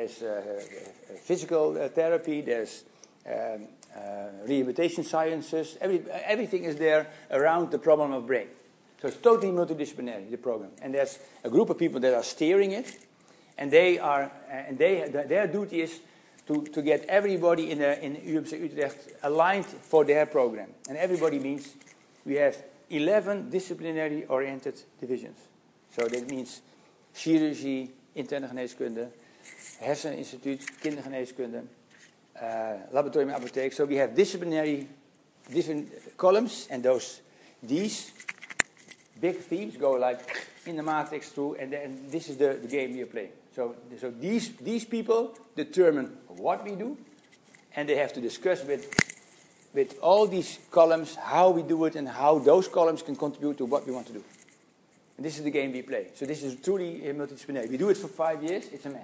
physical therapy, there's rehabilitation sciences. Everything is there around the problem of brain. So it's totally multidisciplinary, the program. And there's a group of people that are steering it, and their duty is to get everybody in UMC Utrecht aligned for their program. And everybody means we have 11 disciplinary-oriented divisions. So that means chirurgie, interne geneeskunde, herseninstituut, kindergeneeskunde, laboratorium apotheek. So we have different columns, and these big themes go like in the matrix through, and then this is the game we are playing. So these people determine what we do, and they have to discuss with all these columns how we do it and how those columns can contribute to what we want to do. And this is the game we play. So this is truly multidisciplinary. We do it for 5 years. It's a mess.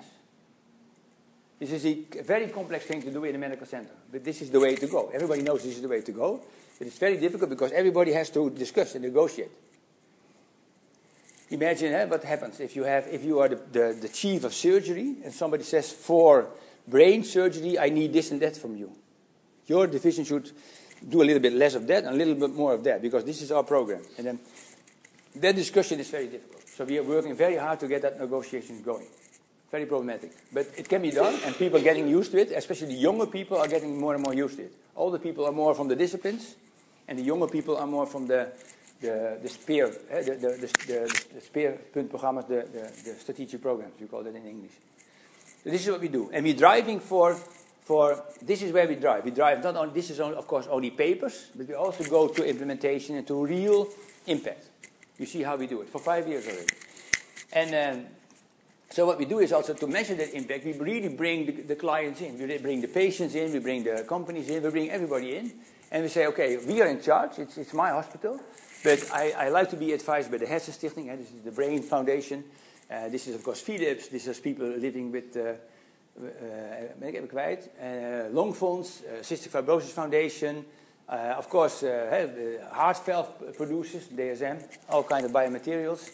This is a very complex thing to do in a medical center, but this is the way to go. Everybody knows this is the way to go, but it's very difficult because everybody has to discuss and negotiate. Imagine what happens if you are the chief of surgery and somebody says, for brain surgery I need this and that from you. Your division should do a little bit less of that and a little bit more of that, because this is our program. And then that discussion is very difficult. So we are working very hard to get that negotiation going. Very problematic. But it can be done, and people are getting used to it, especially the younger people are getting more and more used to it. Older people are more from the disciplines, and the younger people are more from the SPEAR, the SPEAR-puntprogramma's, the strategic programs, we call that in English. So this is what we do. And we're driving for this is where we drive. We drive not only, this is of course only papers, but we also go to implementation and to real impact. You see how we do it for 5 years already. And so what we do is also to measure that impact, we really bring the clients in. We bring the patients in, we bring the companies in, we bring everybody in. And we say, okay, we are in charge, it's my hospital, but I like to be advised by the Hersenstichting, this is the Brain Foundation. This is, of course, Philips, this is people living with, ben ik even kwijt, Longfonds, Cystic Fibrosis Foundation, of course, heart valve producers, DSM, all kinds of biomaterials.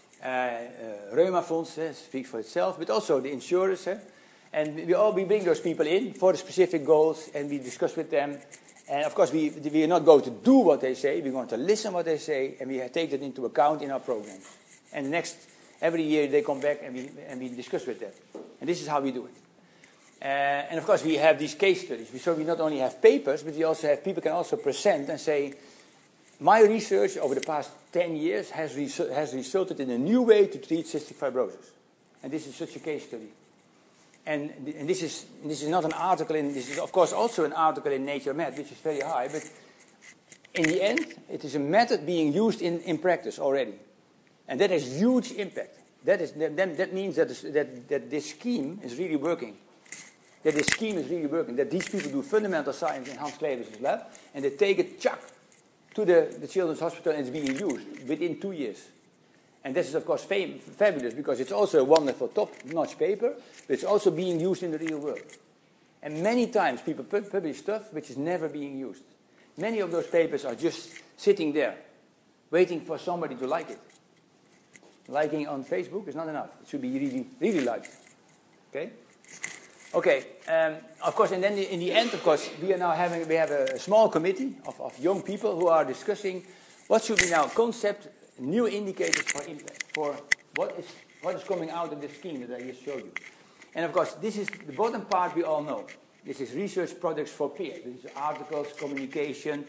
Reuma Fonds speaks for itself, but also the insurers. And we bring those people in for the specific goals, and we discuss with them. And of course, we are not going to do what they say. We're going to listen what they say, and we take that into account in our programs. And every year they come back and we discuss with them. And this is how we do it. And of course, we have these case studies. So we not only have papers, but we also have people can also present and say, my research over the past 10 years has resulted in a new way to treat cystic fibrosis. And this is such a case study. And this is not an article this is of course also an article in Nature Med, which is very high, but in the end, it is a method being used in practice already. And that has huge impact. That means that this scheme is really working. that this scheme is really working, that these people do fundamental science in Hans Clevers' lab, and they take it, to the Children's Hospital, and it's being used within 2 years. And this is, of course, fabulous, because it's also a wonderful top-notch paper, but it's also being used in the real world. And many times people publish stuff which is never being used. Many of those papers are just sitting there, waiting for somebody to like it. Liking on Facebook is not enough. It should be really, really liked. Okay? Okay, of course, and then in the end, of course, we have a small committee of young people who are discussing what should be now concept, new indicators for impact, for what is coming out of this scheme that I just showed you. And of course, this is the bottom part we all know. This is research projects for peers. This is articles, communication,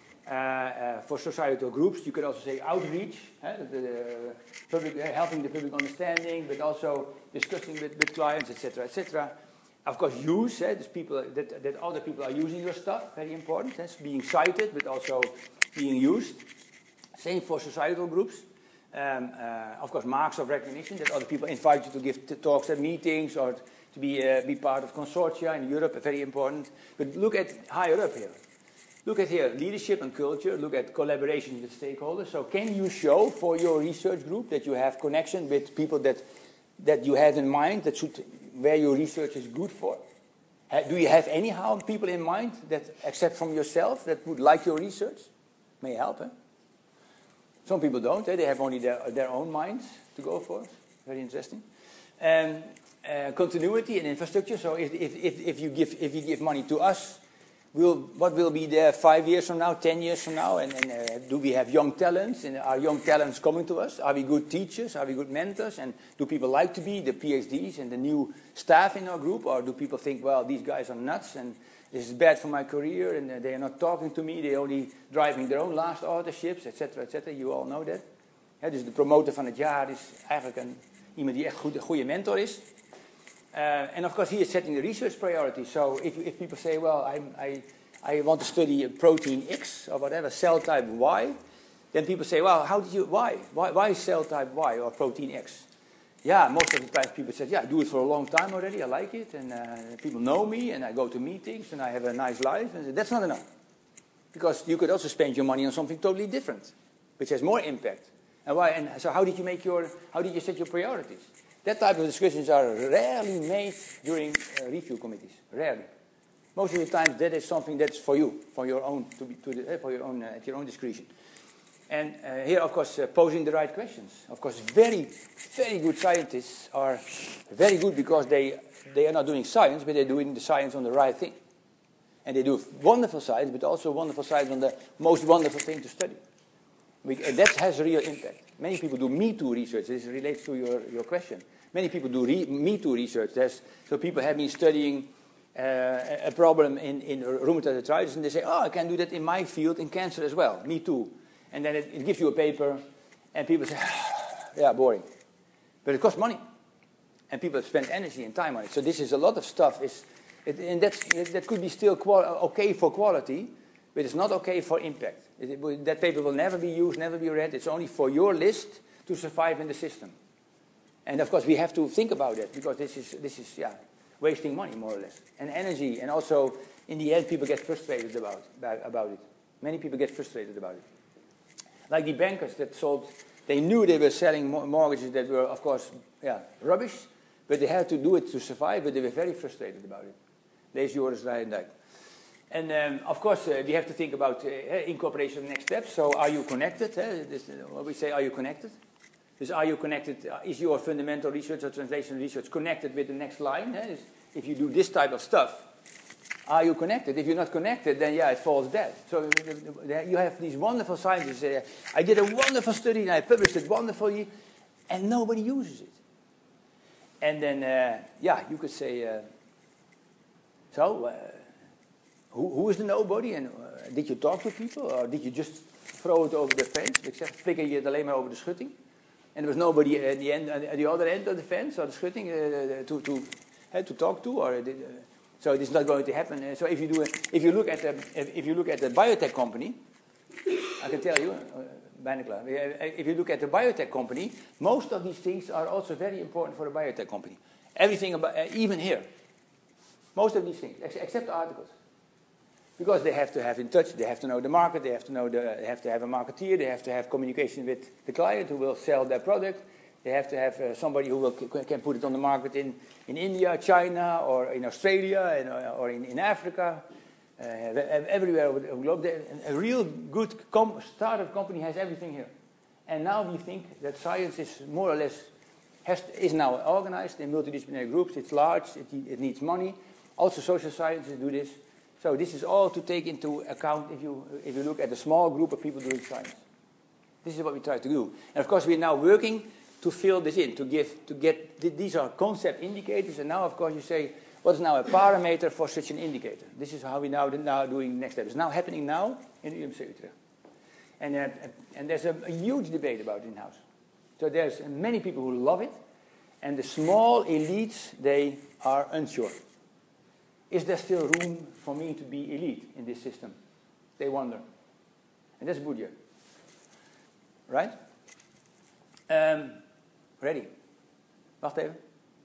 for societal groups. You could also say outreach, helping the public understanding, but also discussing with clients, etc., etc. Of course, use, there's people that other people are using your stuff, very important. It's being cited, but also being used. Same for societal groups. Of course, marks of recognition, that other people invite you to give talks at meetings or to be part of consortia in Europe, very important. But look at higher up here. Look at here, leadership and culture. Look at collaboration with stakeholders. So can you show for your research group that you have connection with people that you have in mind, where your research is good for? Do you have anyhow people in mind that, except from yourself, that would like your research? May help, eh? Some people don't. They have only their own minds to go for. Very interesting. Continuity and infrastructure. So if you give money to us, what will be there 5 years from now, 10 years from now? And do we have young talents? And are young talents coming to us? Are we good teachers? Are we good mentors? And do people like to be the PhDs and the new staff in our group? Or do people think, well, these guys are nuts and this is bad for my career and they are not talking to me. They're only driving their own last authorships, etc., etc. You all know that. Dus de promotor van het jaar is eigenlijk iemand die echt een goede mentor is. And of course, he is setting the research priorities. So if people say, well, I want to study protein X or whatever, cell type Y, then people say, well, why cell type Y or protein X? Yeah, most of the time people say, yeah, I do it for a long time already, I like it, and people know me, and I go to meetings, and I have a nice life. And that's not enough. Because you could also spend your money on something totally different, which has more impact. And why? And so how did you set your priorities? That type of discussions are rarely made during review committees. Rarely. Most of the time, that is something that's for you, for your own, at your own discretion. And here, of course, posing the right questions. Of course, very, very good scientists are very good because they are not doing science, but they're doing the science on the right thing. And they do wonderful science, but also wonderful science on the most wonderful thing to study. And that has real impact. Many people do Me Too research. This relates to your question. Many people do Me Too research. So people have been studying a problem in rheumatoid arthritis, and they say, oh, I can do that in my field in cancer as well. Me Too. And then it gives you a paper, and people say, yeah, boring. But it costs money. And people spend energy and time on it. So this is a lot of stuff. And that could be still okay for quality, but it's not okay for impact. That paper will never be used, never be read. It's only for your list to survive in the system. And of course, we have to think about it, because this is wasting money, more or less. And energy. And also, in the end, people get frustrated about it. Many people get frustrated about it. Like the bankers that sold, they knew they were selling mortgages that were, of course, rubbish, but they had to do it to survive, but they were very frustrated about it. Lees Joris Leijendijk. And of course, we have to think about incorporation of next steps. So are you connected? What we say, are you connected? Dus are you connected? Is your fundamental research or translational research connected with the next line? If you do this type of stuff, are you connected? If you're not connected, then it falls dead. So you have these wonderful scientists say, I did a wonderful study and I published it wonderfully, and nobody uses it. And then, you could say, who is the nobody? And did you talk to people? Or did you just throw it over the fence? Ik zeg, flikker je het alleen maar over de schutting? And there was nobody at the other end of the fence or the schutting to talk to? So it is not going to happen. So if you look at the biotech company, I can tell you, bijna klaar. If you look at the biotech company, most of these things are also very important for the biotech company. Everything about, even here. Most of these things, except articles. Because they have to have in touch, they have to know the market, they have to have a marketeer, they have to have communication with the client who will sell their product. They have to have somebody who can put it on the market in India, China, or in Australia, or in Africa, everywhere over the globe. A real good startup company has everything here. And now we think that science is more or less, is now organized in multidisciplinary groups. It's large, it needs money. Also social sciences do this. So this is all to take into account if you look at a small group of people doing science. This is what we try to do. And of course we're now working to fill this in, to get, these are concept indicators, and now of course you say, what is now a parameter for such an indicator? This is how we now doing the next step. It's now happening now in the UMC Utrecht. And there's a huge debate about it in-house. So there's many people who love it, and the small elites, they are unsure. Is there still room for me to be elite in this system? They wonder. And that's Bourdieu. Right? Ready? Wacht even.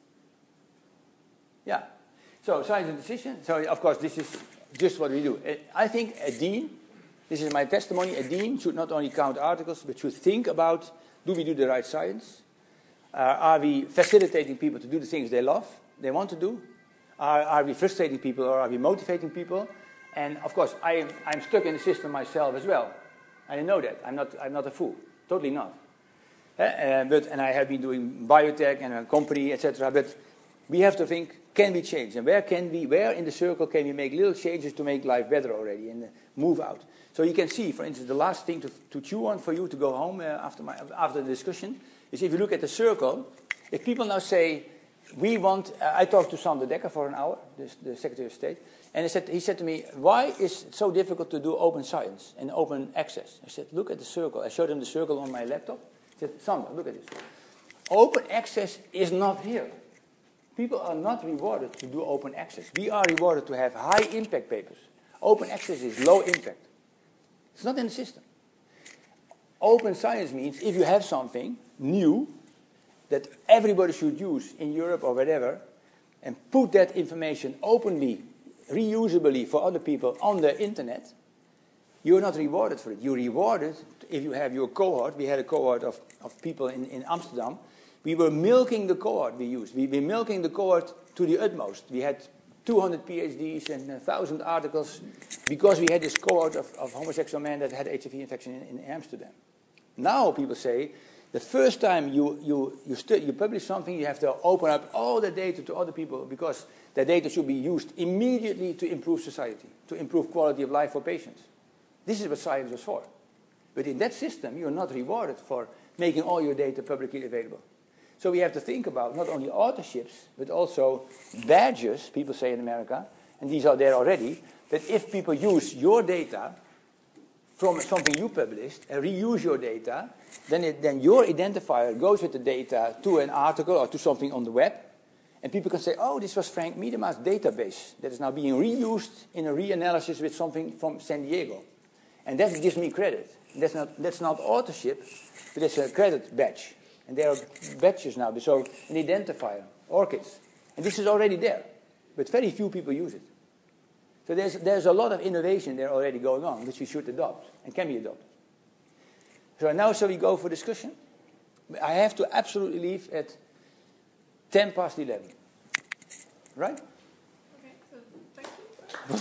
Yeah. So science and decision. So of course this is just what we do. I think a dean, this is my testimony, a dean should not only count articles, but should think about, do we do the right science? Are we facilitating people to do the things they love, they want to do? Are we frustrating people, or are we motivating people? And of course, I'm stuck in the system myself as well. I know that. I'm not a fool. Totally not. And I have been doing biotech and a company, etc. But we have to think, can we change? And where in the circle can we make little changes to make life better already and move out? So you can see, for instance, the last thing to chew on for you to go home after the discussion is if you look at the circle, if people now say, we want, I talked to Sander Dekker for an hour, the Secretary of State, and he said to me, why is it so difficult to do open science and open access? I said, look at the circle. I showed him the circle on my laptop. I said, Sander, look at this. Open access is not here. People are not rewarded to do open access. We are rewarded to have high impact papers. Open access is low impact. It's not in the system. Open science means if you have something new that everybody should use in Europe or wherever, and put that information openly, reusably for other people on the internet, you're not rewarded for it. You're rewarded if you have your cohort. We had a cohort of people in Amsterdam. We were milking the cohort we used. We were milking the cohort to the utmost. We had 200 PhDs and 1,000 articles because we had this cohort of homosexual men that had HIV infection in Amsterdam. Now people say, the first time you publish something, you have to open up all the data to other people because the data should be used immediately to improve society, to improve quality of life for patients. This is what science was for. But in that system, you're not rewarded for making all your data publicly available. So we have to think about not only authorships, but also badges, people say in America, and these are there already, that if people use your data from something you published and reuse your data, then your identifier goes with the data to an article or to something on the web, and people can say, oh, this was Frank Miedema's database that is now being reused in a reanalysis with something from San Diego. And that gives me credit. That's not authorship, but it's a credit badge. And there are badges now, so an identifier, ORCIDs. And this is already there, but very few people use it. So there's a lot of innovation there already going on, which we should adopt and can be adopted. So now shall we go for discussion? I have to absolutely leave at 10 past 11. Right? Okay, so thank you.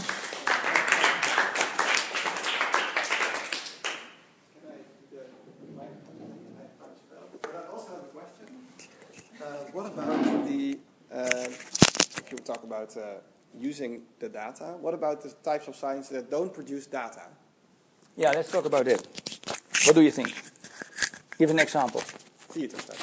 I also have a question. What about if you talk about using the data, what about the types of science that don't produce data? Yeah, let's talk about it. What do you think? Give an example. Theater studies.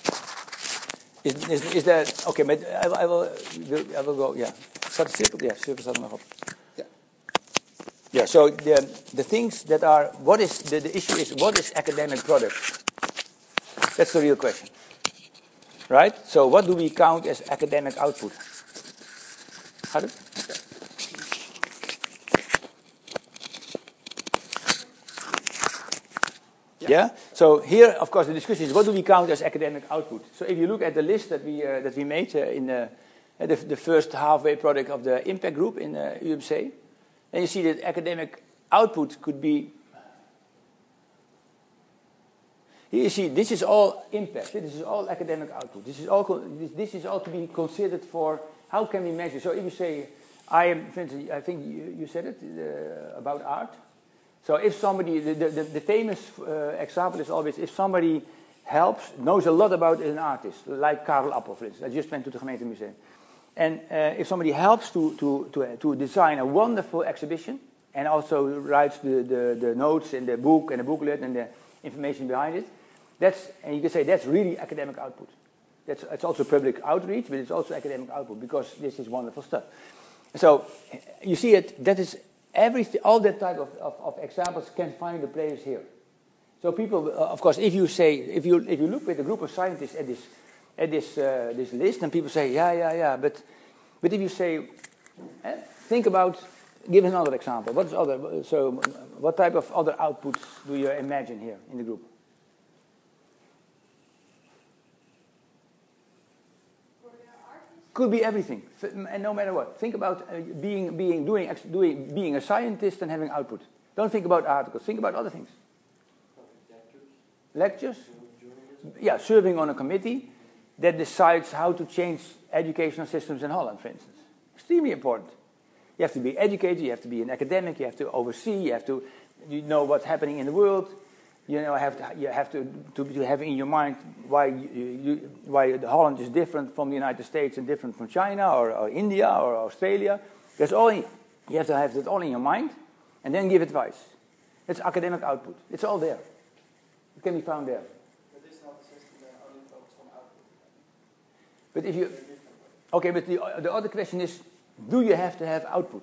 Is that okay? But I will go. Yeah, staat het cirkel? Ja, cirkel staat er nog op. Yeah. Yeah. So the things that are what is the issue is what is academic product? That's the real question, right? So what do we count as academic output? Harder? Yeah. So here, of course, the discussion is what do we count as academic output? So if you look at the list that we made the first halfway product of the impact group in UMC. And you see that academic output could be. Here you see, this is all impact. This is all academic output. This is all to be considered for how can we measure. So if you say, for instance, I think you said it about art. So if somebody, the famous example is always if somebody knows a lot about an artist, like Karel Appel, for instance. I just went to the Gemeentemuseum. And if somebody helps to design a wonderful exhibition and also writes the notes in the book and the booklet and the information behind it, and you can say that's really academic output. It's also public outreach, but it's also academic output because this is wonderful stuff. So you see it. That is everything. All that type of examples can find a place here. So people, of course, if you look with a group of scientists at this list, and people say, yeah, but if you say, think about, give another example. What type of other outputs do you imagine here in the group? Could be everything, and no matter what. Think about being a scientist and having output. Don't think about articles. Think about other things. Lectures? Yeah, serving on a committee that decides how to change educational systems in Holland, for instance. Extremely important. You have to be educated, you have to be an academic, you have to oversee, you have to know what's happening in the world. You have to have in your mind why Holland is different from the United States and different from China or India or Australia. You have to have that all in your mind, and then give advice. It's academic output. It's all there. It can be found there. But this is not a system that only focuses on output. But if you, okay, but the other question is, do you have to have output?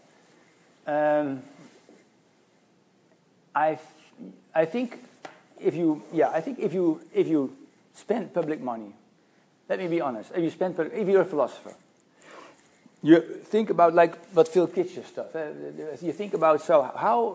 I think if you spend public money, let me be honest. If you're a philosopher, you think about like what Phil Kitcher stuff. You think about how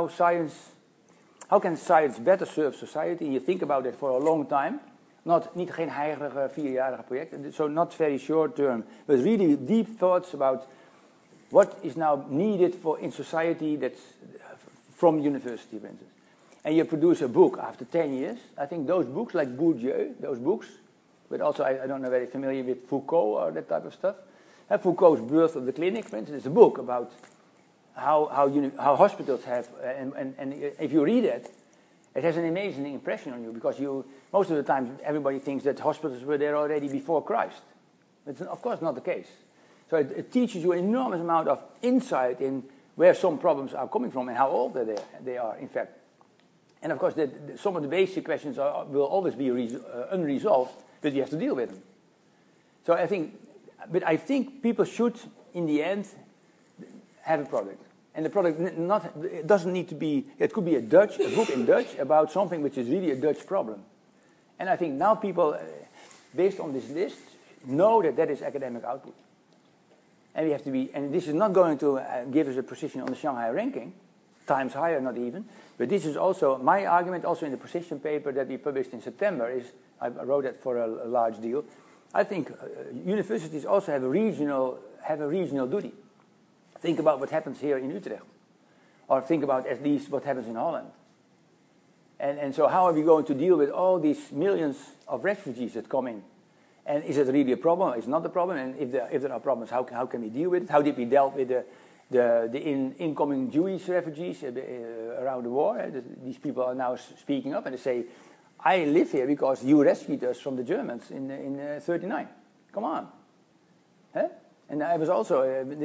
can science better serve society? You think about it for a long time. Niet geen heilige 4-jarige project. So not very short term, but really deep thoughts about what is now needed in society that's from university, for instance. And you produce a book after 10 years. I think those books, like Bourdieu, those books, but also I don't know very familiar with Foucault or that type of stuff. Foucault's Birth of the Clinic, for instance, is a book about how hospitals have, and if you read it, it has an amazing impression on you because most of the time everybody thinks that hospitals were there already before Christ. It's of course not the case. So it teaches you an enormous amount of insight in where some problems are coming from and how old they are, in fact. And of course, some of the basic questions will always be unresolved, but you have to deal with them. So I think people should, in the end, have a product. And the product it doesn't need to be, it could be a book in Dutch about something which is really a Dutch problem. And I think now people, based on this list, know that is academic output. And we have to be, and this is not going to give us a position on the Shanghai ranking, times higher, not even. But this is also, my argument also in the position paper that we published in September is, I wrote that for a large deal. I think universities also have a regional duty. Think about what happens here in Utrecht. Or think about at least what happens in Holland. And so how are we going to deal with all these millions of refugees that come in? And is it really a problem? Is it not a problem? And if there are problems, how can we deal with it? How did we deal with the incoming Jewish refugees around the war? These people are now speaking up and they say, I live here because you rescued us from the Germans in 1939. Come on. Huh? And I was also,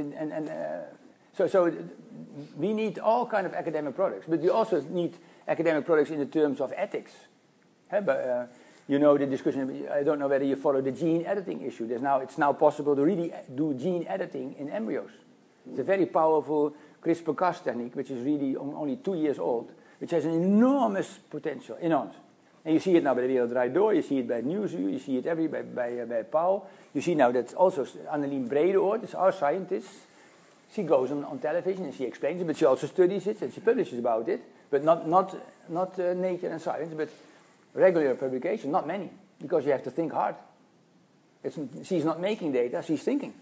so we need all kind of academic products, but we also need academic products in the terms of ethics. You know the discussion, I don't know whether you follow the gene editing issue. It's now possible to really do gene editing in embryos. It's a very powerful CRISPR-Cas technique, which is really only 2 years old, which has an enormous potential, enormous. And you see it now by the Wereld Draait Door, you see it by Newsview, you see it everywhere by Pauw. You see now that also Annelien Bredeoort, is our scientist. She goes on television and she explains it, but she also studies it and she publishes about it. But not Nature and Science, but regular publication, not many, because you have to think hard. She's not making data, she's thinking.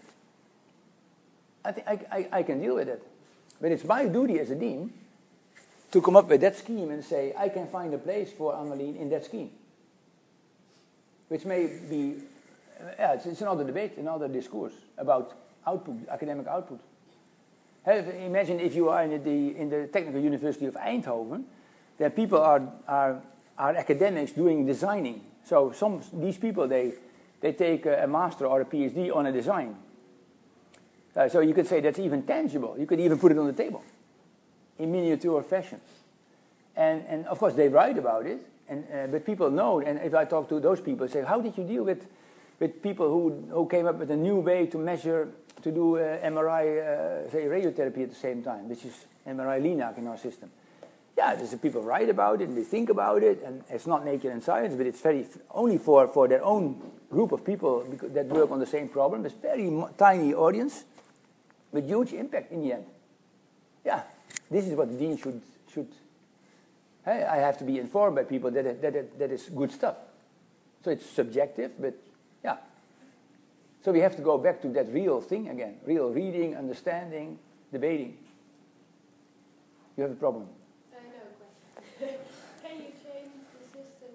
I can deal with it. But it's my duty as a dean to come up with that scheme and say, I can find a place for Annelien in that scheme. Which may be, it's another debate, another discourse about output, academic output. Imagine if you are in the Technical University of Eindhoven, that people are academics doing designing. So these people, they take a master or a PhD on a design. So you could say that's even tangible. You could even put it on the table in miniature fashion. And of course, they write about it, but people know. And if I talk to those people, say, how did you deal with people who came up with a new way to measure, to do MRI, say radiotherapy at the same time, which is MRI LINAC in our system? Yeah, there's people write about it, and they think about it, and it's not Nature and Science, but it's only for their own group of people that work on the same problem. It's very tiny audience, with huge impact in the end. Yeah, this is what the dean should. Hey, I have to be informed by people that is good stuff. So it's subjective, but yeah. So we have to go back to that real thing again. Real reading, understanding, debating. You have a problem. I know a question. Can you change the system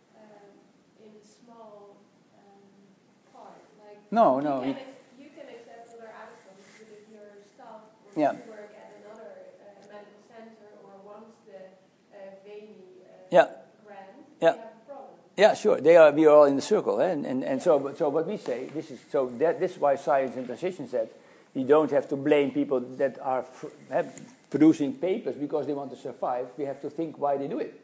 in small parts? Like No. You can accept other outcomes, but if your staff wants Yeah. to work at another medical center or wants the VENI Yeah. grant, Yeah. they have a problem. Yeah, sure. We are all in the circle, and so what we say, this is why Science in Transition said we don't have to blame people that are producing papers because they want to survive. We have to think why they do it,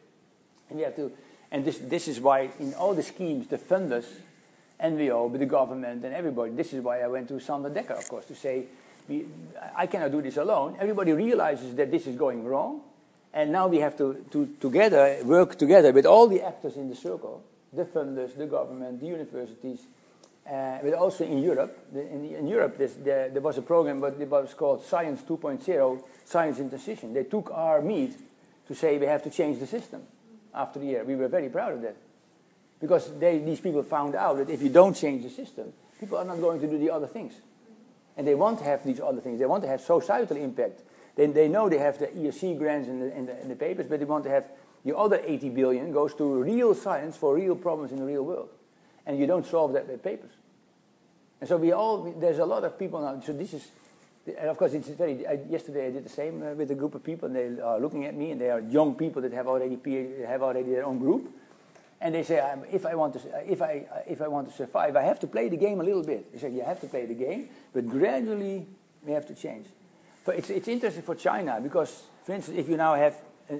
and this is why in all the schemes, the funders, NVO, but the government and everybody. This is why I went to Sander Dekker, of course, to say I cannot do this alone. Everybody realizes that this is going wrong. And now we have to work together with all the actors in the circle, the funders, the government, the universities, but also in Europe. In Europe, there was a program, but it was called Science 2.0, Science in Transition. They took our meat to say we have to change the system after the year. We were very proud of that. Because these people found out that if you don't change the system, people are not going to do the other things. And they want to have these other things. They want to have societal impact. They know they have the ESC grants in the papers, but they want to have the other 80 billion goes to real science for real problems in the real world. And you don't solve that with papers. And so there's a lot of people now. So this is, and of course, yesterday I did the same with a group of people, and they are looking at me, and they are young people that have already their own group. And they say, if I want to survive, I have to play the game a little bit. They say, you have to play the game, but gradually we have to change. But it's interesting for China because, for instance, if you now have,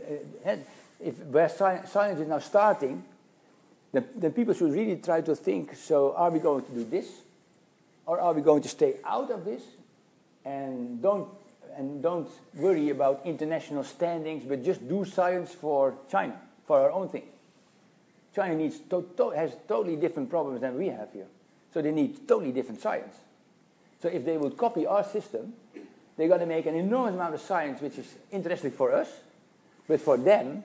where science is now starting, then people should really try to think, so are we going to do this? Or are we going to stay out of this and don't worry about international standings, but just do science for China, for our own thing? China has totally different problems than we have here. So they need totally different science. So if they would copy our system, they're going to make an enormous amount of science, which is interesting for us, but for them,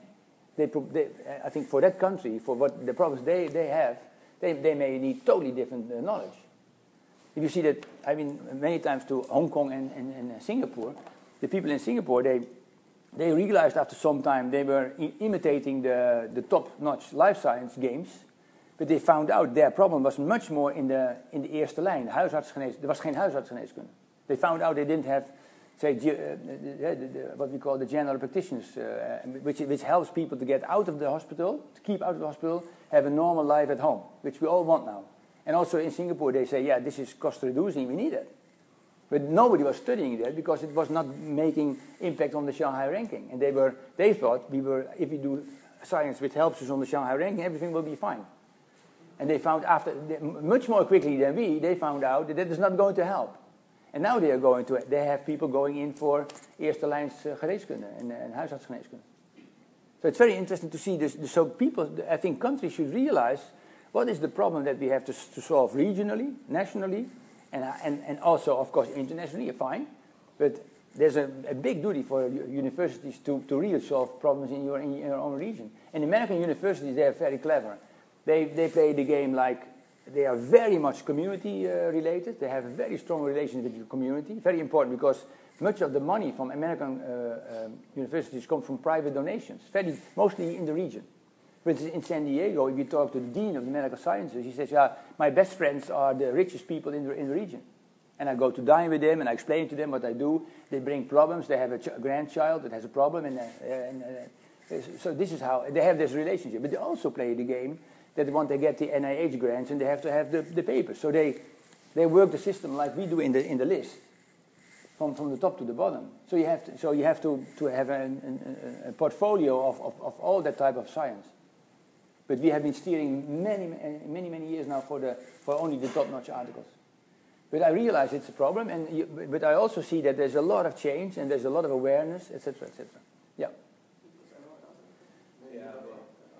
I think for that country, for what the problems they have, they may need totally different knowledge. If you see that, I've been many times to Hong Kong and Singapore, the people in Singapore, they realized after some time they were imitating the top-notch life science games, but they found out their problem was much more in the eerste lijn, huisartsgeneeskunde. Er was geen huisartsgeneeskunde. They found out they didn't have, say, what we call the general practitioners, which helps people to get out of the hospital, to keep out of the hospital, have a normal life at home, which we all want now. And also in Singapore, they say, yeah, this is cost reducing, we need it. But nobody was studying that because it was not making impact on the Shanghai ranking. And they thought if we do science which helps us on the Shanghai ranking, everything will be fine. And they found much more quickly than they found out that is not going to help. And now they have people going in for eerste lijns geneeskunde and huisartsgeneeskunde. So it's very interesting to see this. So people, I think countries should realize what is the problem that we have to solve regionally, nationally, and also, of course, internationally, fine. But there's a big duty for universities to really solve problems in your own region. And American universities, they are very clever. They play the game like they are very much community related. They have a very strong relation with the community. Very important because much of the money from American universities come from private donations, mostly in the region. For instance, in San Diego, if you talk to the dean of the medical sciences, he says, yeah, my best friends are the richest people in the region. And I go to dine with them, and I explain to them what I do. They bring problems. They have a grandchild that has a problem, so this is how they have this relationship. But they also play the game that once they get the NIH grants, and they have to have the papers. So they work the system like we do in the list, from the top to the bottom. So you have to have a portfolio of all that type of science. But we have been steering many years now for only the top-notch articles. But I realize it's a problem, but I also see that there's a lot of change and there's a lot of awareness, etc., etc. Yeah. Yeah, but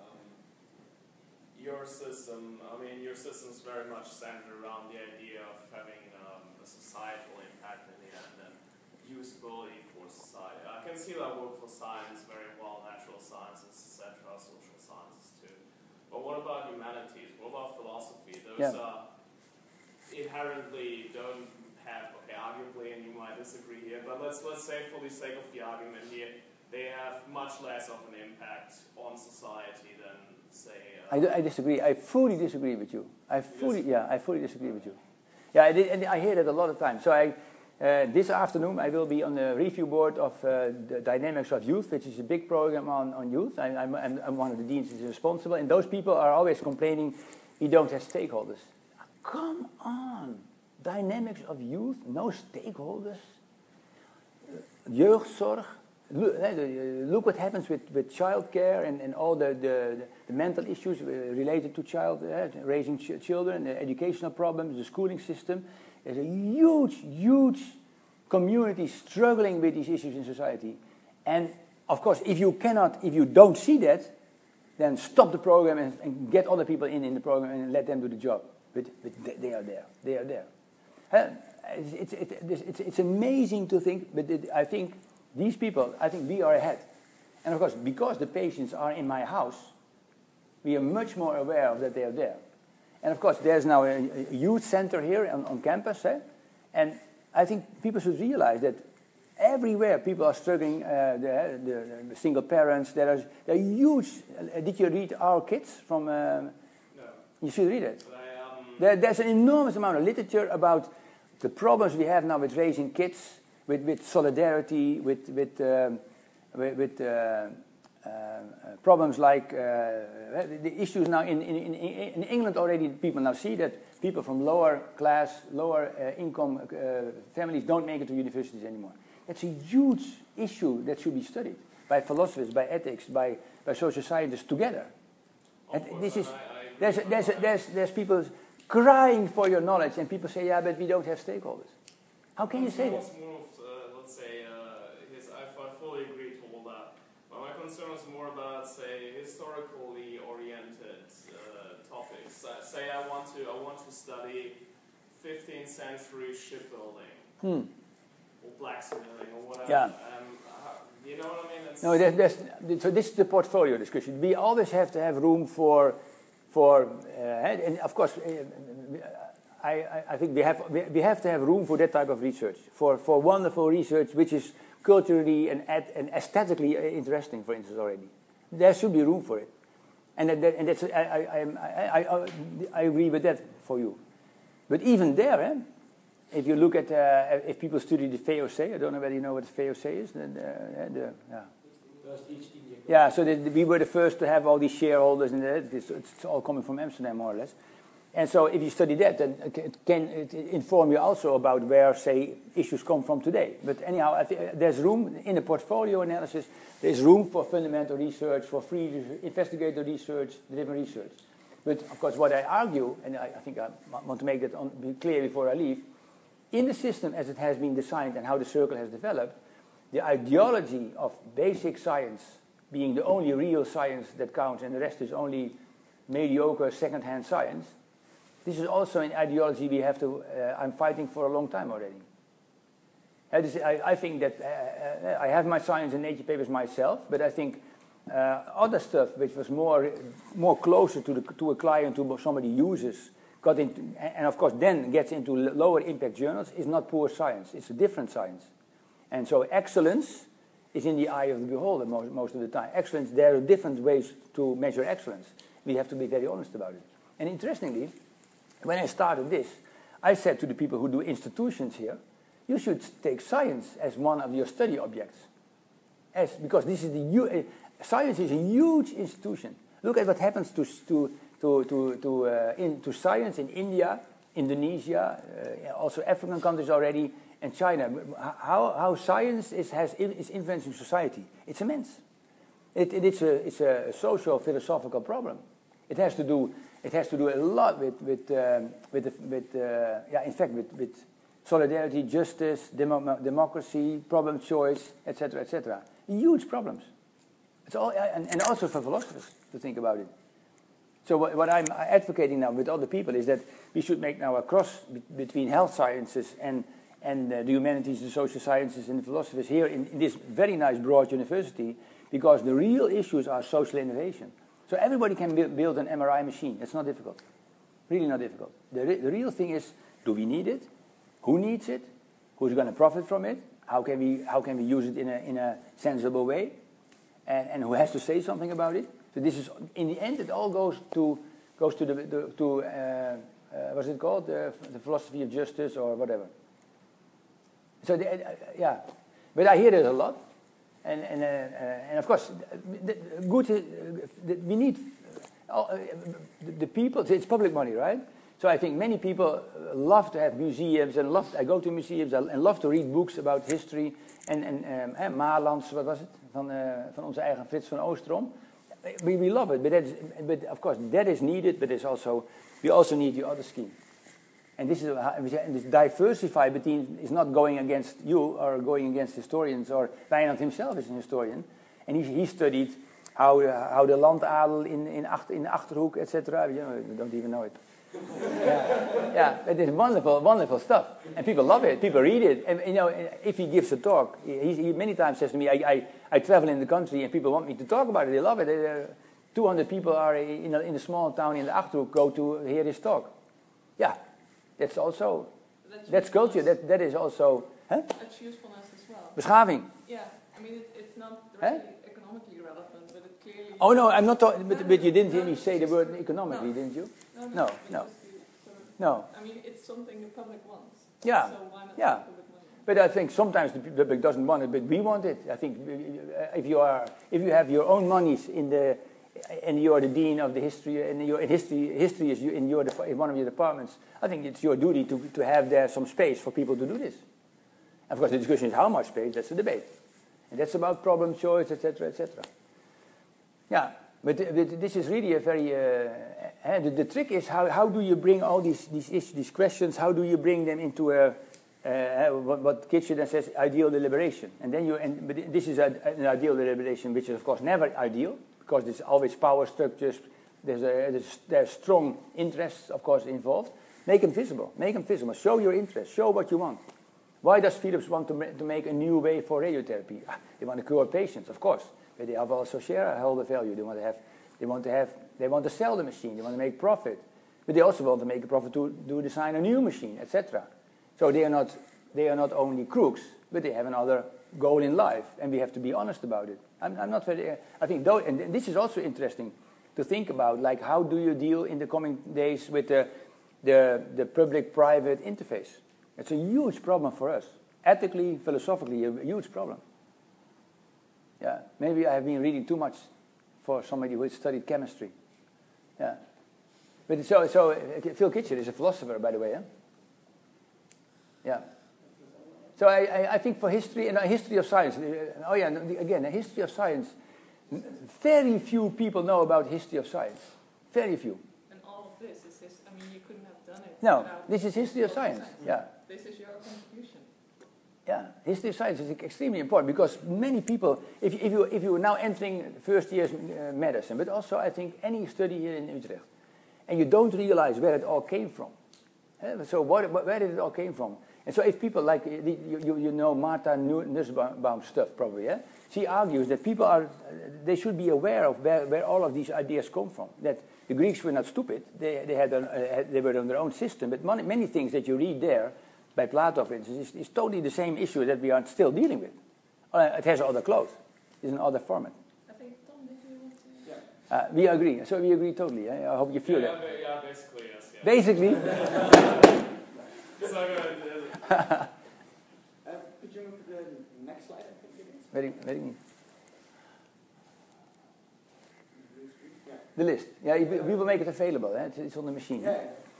your system, your system's very much centered around the idea of having a societal impact in the end and usability for society. I can see that work for science very well, natural sciences, etc., social sciences too. But what about humanities? What about philosophy? Those inherently don't have, arguably, and you might disagree here, but let's say for the sake of the argument here, they have much less of an impact on society than, say... I disagree. I fully disagree with you. I fully disagree with you. Yeah, and I hear that a lot of times. So this afternoon I will be on the review board of the Dynamics of Youth, which is a big program on youth. I'm one of the deans who's responsible, and those people are always complaining we don't have stakeholders. Come on, Dynamics of Youth, no stakeholders. Jeugdzorg. Look what happens with childcare and all the mental issues related to raising children, the educational problems, the schooling system. There's a huge community struggling with these issues in society. And of course, if you don't see that, then stop the program and get other people in the program and let them do the job. But they are there. They are there. It's amazing to think, but I think these people, we are ahead. And of course, because the patients are in my house, we are much more aware of that they are there. And of course, there's now a youth center here on campus, and I think people should realize that everywhere people are struggling, the single parents, there are huge... did you read Our Kids from... No. You should read it. There's an enormous amount of literature about the problems we have now with raising kids, with solidarity, with problems like the issues now in England already. People now see that people from lower class, lower income families don't make it to universities anymore. That's a huge issue that should be studied by philosophers, by ethics, by social scientists together. And this is there's people crying for your knowledge, and people say, yeah, but we don't have stakeholders. How can you say that? Let's say, I fully agree to all that. But my concern is more about, say, historically oriented topics. Say I want to study 15th century shipbuilding, or blacksmithing, or whatever. Yeah. You know what I mean? So this is the portfolio discussion. We always have to have room for and of course, I think we have to have room for that type of research, for wonderful research which is culturally and aesthetically interesting, for instance, already. There should be room for it, and that's I agree with that for you. But even there, if you look at if people study the VOC, I don't know whether you know what the VOC is. Yeah, so we were the first to have all these shareholders, and it's all coming from Amsterdam, more or less. And so if you study that, then it can inform you also about where, say, issues come from today. But anyhow, I think there's room in the portfolio analysis. There's room for fundamental research, for free investigator research, driven research. But of course, what I argue, and I think I want to make that be clear before I leave, in the system as it has been designed and how the circle has developed, the ideology of basic science being the only real science that counts and the rest is only mediocre second-hand science, this is also an ideology we have to, I'm fighting for a long time already. I think that I have my science and nature papers myself, but I think other stuff which was more closer to a client who somebody uses got into, and of course then gets into lower impact journals, is not poor science. It's a different science. And so excellence is in the eye of the beholder most of the time. Excellence, there are different ways to measure excellence. We have to be very honest about it. And interestingly, when I started this, I said to the people who do institutions here, you should take science as one of your study objects. Because this is science is a huge institution. Look at what happens to science in India, Indonesia, also African countries already, and China. How science is influencing society. It's immense. It's a social philosophical problem. It has to do a lot with solidarity, justice, democracy, problem choice, etc., etc. Huge problems. It's all, and also for philosophers to think about it. So what I'm advocating now with other people is that we should make now a cross between health sciences and the humanities, the social sciences, and the philosophers here in this very nice broad university, because the real issues are social innovation. So everybody can build an MRI machine. It's not difficult. Really not difficult. The real thing is, do we need it? Who needs it? Who's going to profit from it? How can we use it in a sensible way? And who has to say something about it? So this is, in the end, it all goes to what's it called? The philosophy of justice or whatever. So yeah, but I hear it a lot, and of course, we need the people. It's public money, right? So I think many people love to have museums and I go to museums and love to read books about history and Maarlands, wat was het, van onze eigen Frits van Oosterom. We love it, but of course that is needed, but we also need the other scheme. And this diversify between is not going against you or going against historians, or Wijnand himself is an historian, and he studied how the landadel in the Achterhoek, etc. You don't even know it. Yeah, it is wonderful stuff, and people love it. People read it, and if he gives a talk, he many times says to me, "I travel in the country, and people want me to talk about it. They love it. 200 people are in a small town in the Achterhoek go to hear his talk." Yeah, that's also that's culture. That is also That's usefulness as well. Beschaving. Yeah, I mean it's not directly economically relevant, but it clearly. Oh no, I'm not talking. But you didn't hear me say the word economically, didn't you? No. No. I mean, it's something the public wants. Yeah. So why not Yeah. public money? But I think sometimes the public doesn't want it, but we want it. I think if you have your own monies and you are the dean of the history, and history is in one of your departments, I think it's your duty to have there some space for people to do this. Of course, the discussion is how much space. That's the debate, and that's about problem choice, etc., etc. Yeah. But this is really a very... the trick is how do you bring all these questions, how do you bring them into what Kitcher then says, ideal deliberation. And then but this is an ideal deliberation, which is of course never ideal, because there's always power structures, there's strong interests, of course, involved. Make them visible, show your interest, show what you want. Why does Philips want to make a new way for radiotherapy? They want to cure patients, of course. But they have also shareholder value. They want to sell the machine. They want to make profit. But they also want to make a profit to design a new machine, etc. So they are not only crooks, but they have another goal in life, and we have to be honest about it. I'm not very. I think and this is also interesting to think about. Like, how do you deal in the coming days with the public-private interface? It's a huge problem for us, ethically, philosophically, a huge problem. Yeah, maybe I have been reading too much for somebody who has studied chemistry. Yeah, but so Phil Kitcher is a philosopher, by the way. Yeah. So I think for history and a history of science. Again, a history of science. Very few people know about history of science. Very few. And all of this is. I mean, you couldn't have done it. No, this is history of science. Yeah. This is your contribution. Yeah, history of science is extremely important, because many people, if you are now entering first year's medicine, but also I think any study here in Utrecht, and you don't realize where it all came from. So where did it all came from? And so if people like, you know Martha Nussbaum's stuff probably, yeah? She argues that people they should be aware of where all of these ideas come from. That the Greeks were not stupid, they were on their own system, but many things that you read there, by Plato for instance, is totally the same issue that we are still dealing with. It has other clothes, it's an other format. I think, Tom, did you want to... We agree, so we agree totally, eh? I hope you feel that. Yeah, basically, yes. Yeah. Basically? Could you move to the next slide, I think it is? Very neat. Yeah. The list. Yeah, we will make it available. Eh? It's on the machine. Yeah.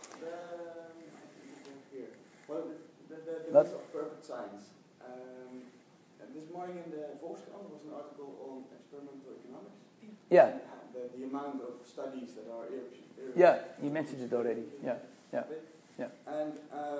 Here. Well, the list of perfect science. This morning in the Volkskrant was an article on experimental economics. Yeah. The amount of studies that are Yeah, you mentioned it already. Yeah. And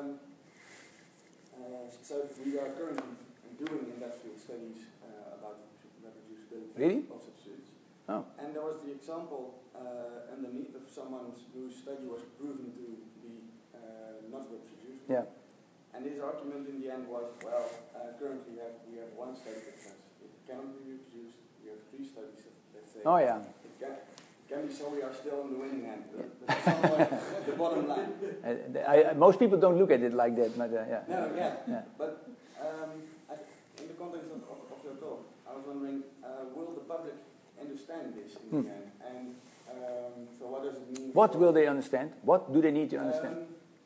so we are currently doing in that field studies about reproducibility Really? of such studies. Oh. And there was the example underneath of someone whose study was proven to be not reproducible. Yeah. And his argument in the end was, well, currently we have one study that says it cannot be reproduced. We have 3 studies that say it can be, so we are still on the winning end. But somewhat the bottom line. Most people don't look at it like that, but yeah. No, yeah. But in the context of your talk, I was wondering, will the public understand this in the end? And so what does it mean? What will they understand? What do they need to understand?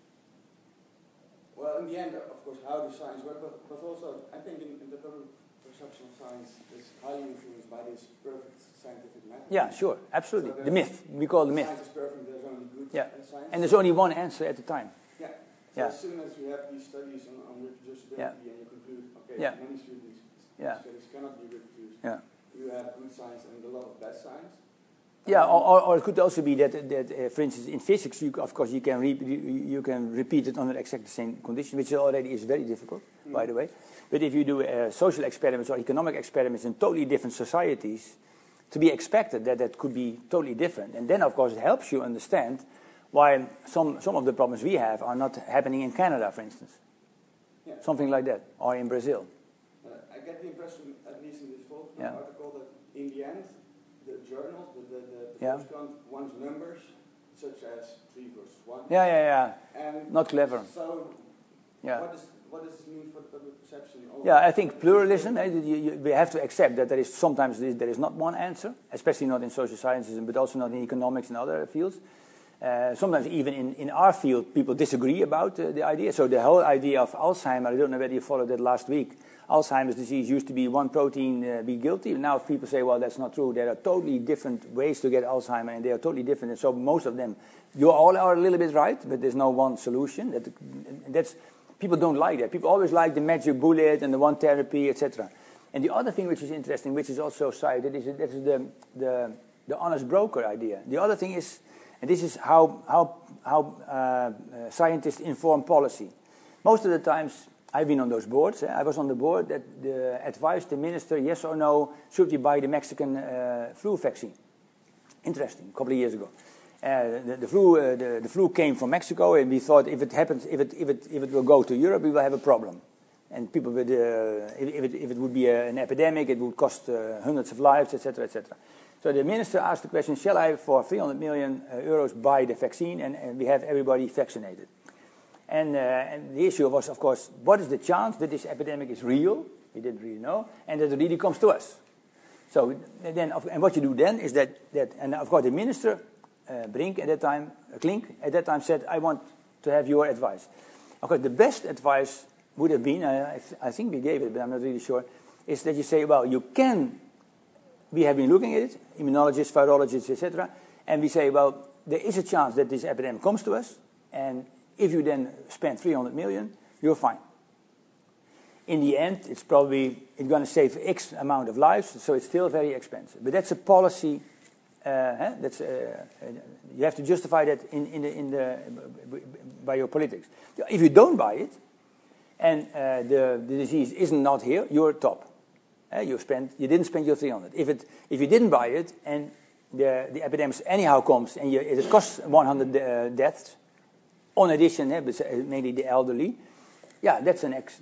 Well, in the end, of course, how does science work, but also, I think in the public perception of science is highly influenced by this perfect scientific method. Yeah, sure, absolutely. So the myth, we call the myth. Science is perfect, there's only good science. And there's only one answer at a time. Yeah. So as soon as you have these studies on reproducibility and you conclude, okay, many studies cannot be reproduced, you have good science and a lot of bad science. Yeah, or it could also be that for instance, in physics, you can repeat it under exactly the same condition, which already is very difficult, by the way. But if you do social experiments or economic experiments in totally different societies, to be expected that could be totally different. And then, of course, it helps you understand why some of the problems we have are not happening in Canada, for instance. Yeah. Something like that, or in Brazil. I get the impression, at least in this article, that in the end, the journals, the Volkskrant wants numbers such as 3 versus 1. Yeah. And not clever. So, what does this mean for the public perception? I think pluralism, we have to accept that there is not one answer, especially not in social sciences, but also not in economics and other fields. Sometimes even in our field, people disagree about the idea. So the whole idea of Alzheimer, I don't know whether you followed that last week, Alzheimer's disease used to be one protein be guilty. Now people say, well, that's not true. There are totally different ways to get Alzheimer, and they are totally different. And so most of them, you all are a little bit right, but there's no one solution. People don't like that. People always like the magic bullet and the one therapy, etc. And the other thing which is interesting, which is also cited, is the honest broker idea. The other thing is, and this is how scientists inform policy. Most of the times, I've been on those boards. I was on the board that advised the minister, yes or no, should we buy the Mexican flu vaccine? Interesting, a couple of years ago. The flu came from Mexico, and we thought if it will go to Europe, we will have a problem. And people would, if it would be an epidemic, it would cost hundreds of lives, etc., etc. So the minister asked the question, shall I, for 300 million euros, buy the vaccine and we have everybody vaccinated? And the issue was, of course, what is the chance that this epidemic is real? We didn't really know, and that it really comes to us. So then, and what you do then is that and of course the minister, Klink at that time said, I want to have your advice. Of course, the best advice would have been, I think we gave it, but I'm not really sure, is that you say, well, we have been looking at it, immunologists, virologists, etc., and we say, well, there is a chance that this epidemic comes to us, and if you then spend 300 million, you're fine. In the end, it's going to save X amount of lives, so it's still very expensive. But that's a policy. You have to justify that by your politics. If you don't buy it, and the disease isn't not here, you're top. You didn't spend your 300. If you didn't buy it, and the epidemic anyhow comes, and it costs 100 deaths, on addition, mainly the elderly, yeah, that's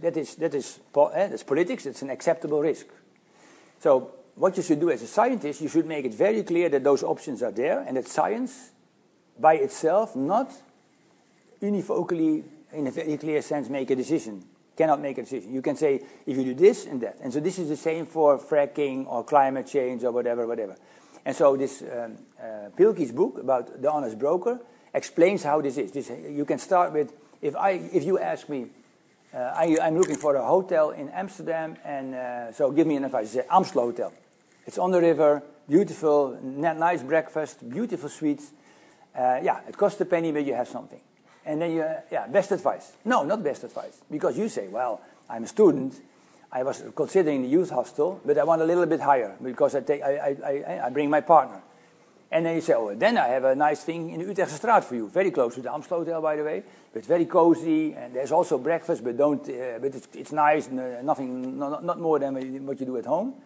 politics. It's an acceptable risk. So what you should do as a scientist, you should make it very clear that those options are there, and that science, by itself, not univocally, in a very clear sense, make a decision. Cannot make a decision. You can say, if you do this and that. And so this is the same for fracking or climate change or whatever. And so this Pilkey's book about the honest broker explains how this is. You can start with, if you ask me, I'm looking for a hotel in Amsterdam, and so give me an advice. You say, Amstel Hotel. It's on the river, beautiful, nice breakfast, beautiful suites. It costs a penny, but you have something. And then best advice. No, not best advice. Because you say, well, I'm a student. I was considering the youth hostel, but I want a little bit higher because I bring my partner. And then you say, oh, then I have a nice thing in the Utrechtse Straat for you. Very close to the Amstel Hotel, by the way. But very cozy, and there's also breakfast, but it's nice, not more than what you do at home.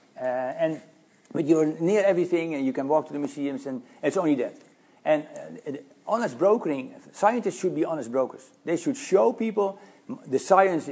But you're near everything, and you can walk to the museums, and it's only that. And honest brokering, scientists should be honest brokers. They should show people the science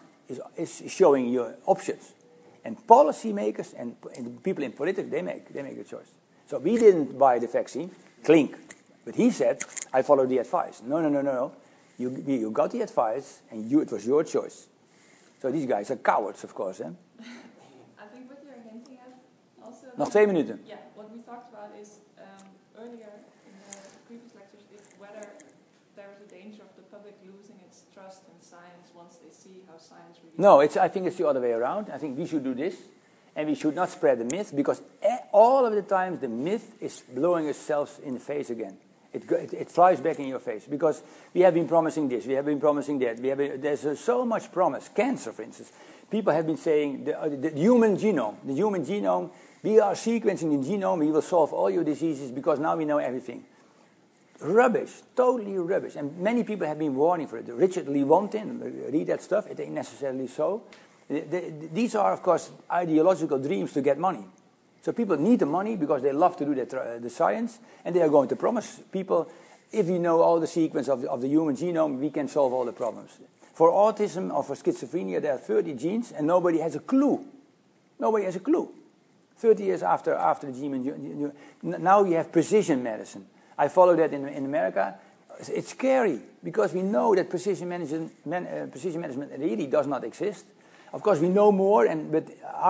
is showing you options. And policymakers and people in politics, they make the choice. So we didn't buy the vaccine, Klink. But he said, I followed the advice. No. You got the advice, and it was your choice. So these guys are cowards, of course. I think what you're hinting at also... Nog 2 minuten. Yeah, what we talked about is earlier in the previous lectures is whether there is a danger of the public losing its trust in science once they see how science really... No, I think it's the other way around. I think we should do this, and we should not spread the myth, because all of the times the myth is blowing itself in the face again. It flies back in your face, because we have been promising this, we have been promising that. There's so much promise. Cancer, for instance. People have been saying the human genome, we are sequencing the genome, we will solve all your diseases because now we know everything. Rubbish, totally rubbish. And many people have been warning for it. Richard Lewontin, read that stuff, it ain't necessarily so. These are, of course, ideological dreams to get money. So people need the money because they love to do the science, and they are going to promise people, if we know all the sequence of the human genome, we can solve all the problems. For autism or for schizophrenia, there are 30 genes, and nobody has a clue. Nobody has a clue. 30 years after the gene. Now you have precision medicine. I follow that in America. It's scary, because we know that precision medicine really does not exist. Of course, we know more, but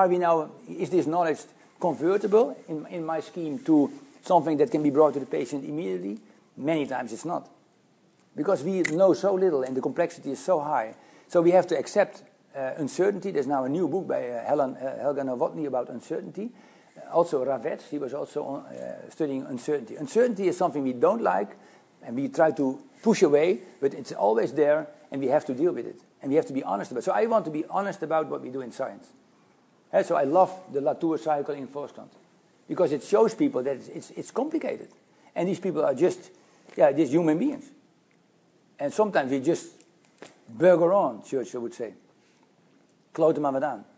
is this knowledge convertible in my scheme to something that can be brought to the patient immediately? Many times it's not. Because we know so little and the complexity is so high. So we have to accept uncertainty. There's now a new book by Helga Novotny about uncertainty. Also Ravets, he was also studying uncertainty. Uncertainty is something we don't like and we try to push away, but it's always there and we have to deal with it. And we have to be honest about it. So I want to be honest about what we do in science. So I love the Latour cycle in Volkskrant, because it shows people that it's complicated. And these people are just human beings. And sometimes we just burger on, Churchill would say. Kloot er maar wat aan.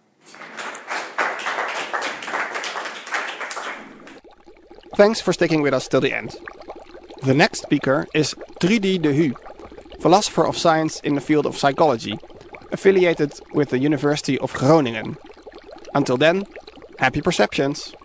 Thanks for sticking with us till the end. The next speaker is Trudy de Hu, philosopher of science in the field of psychology, affiliated with the University of Groningen. Until then, happy perceptions!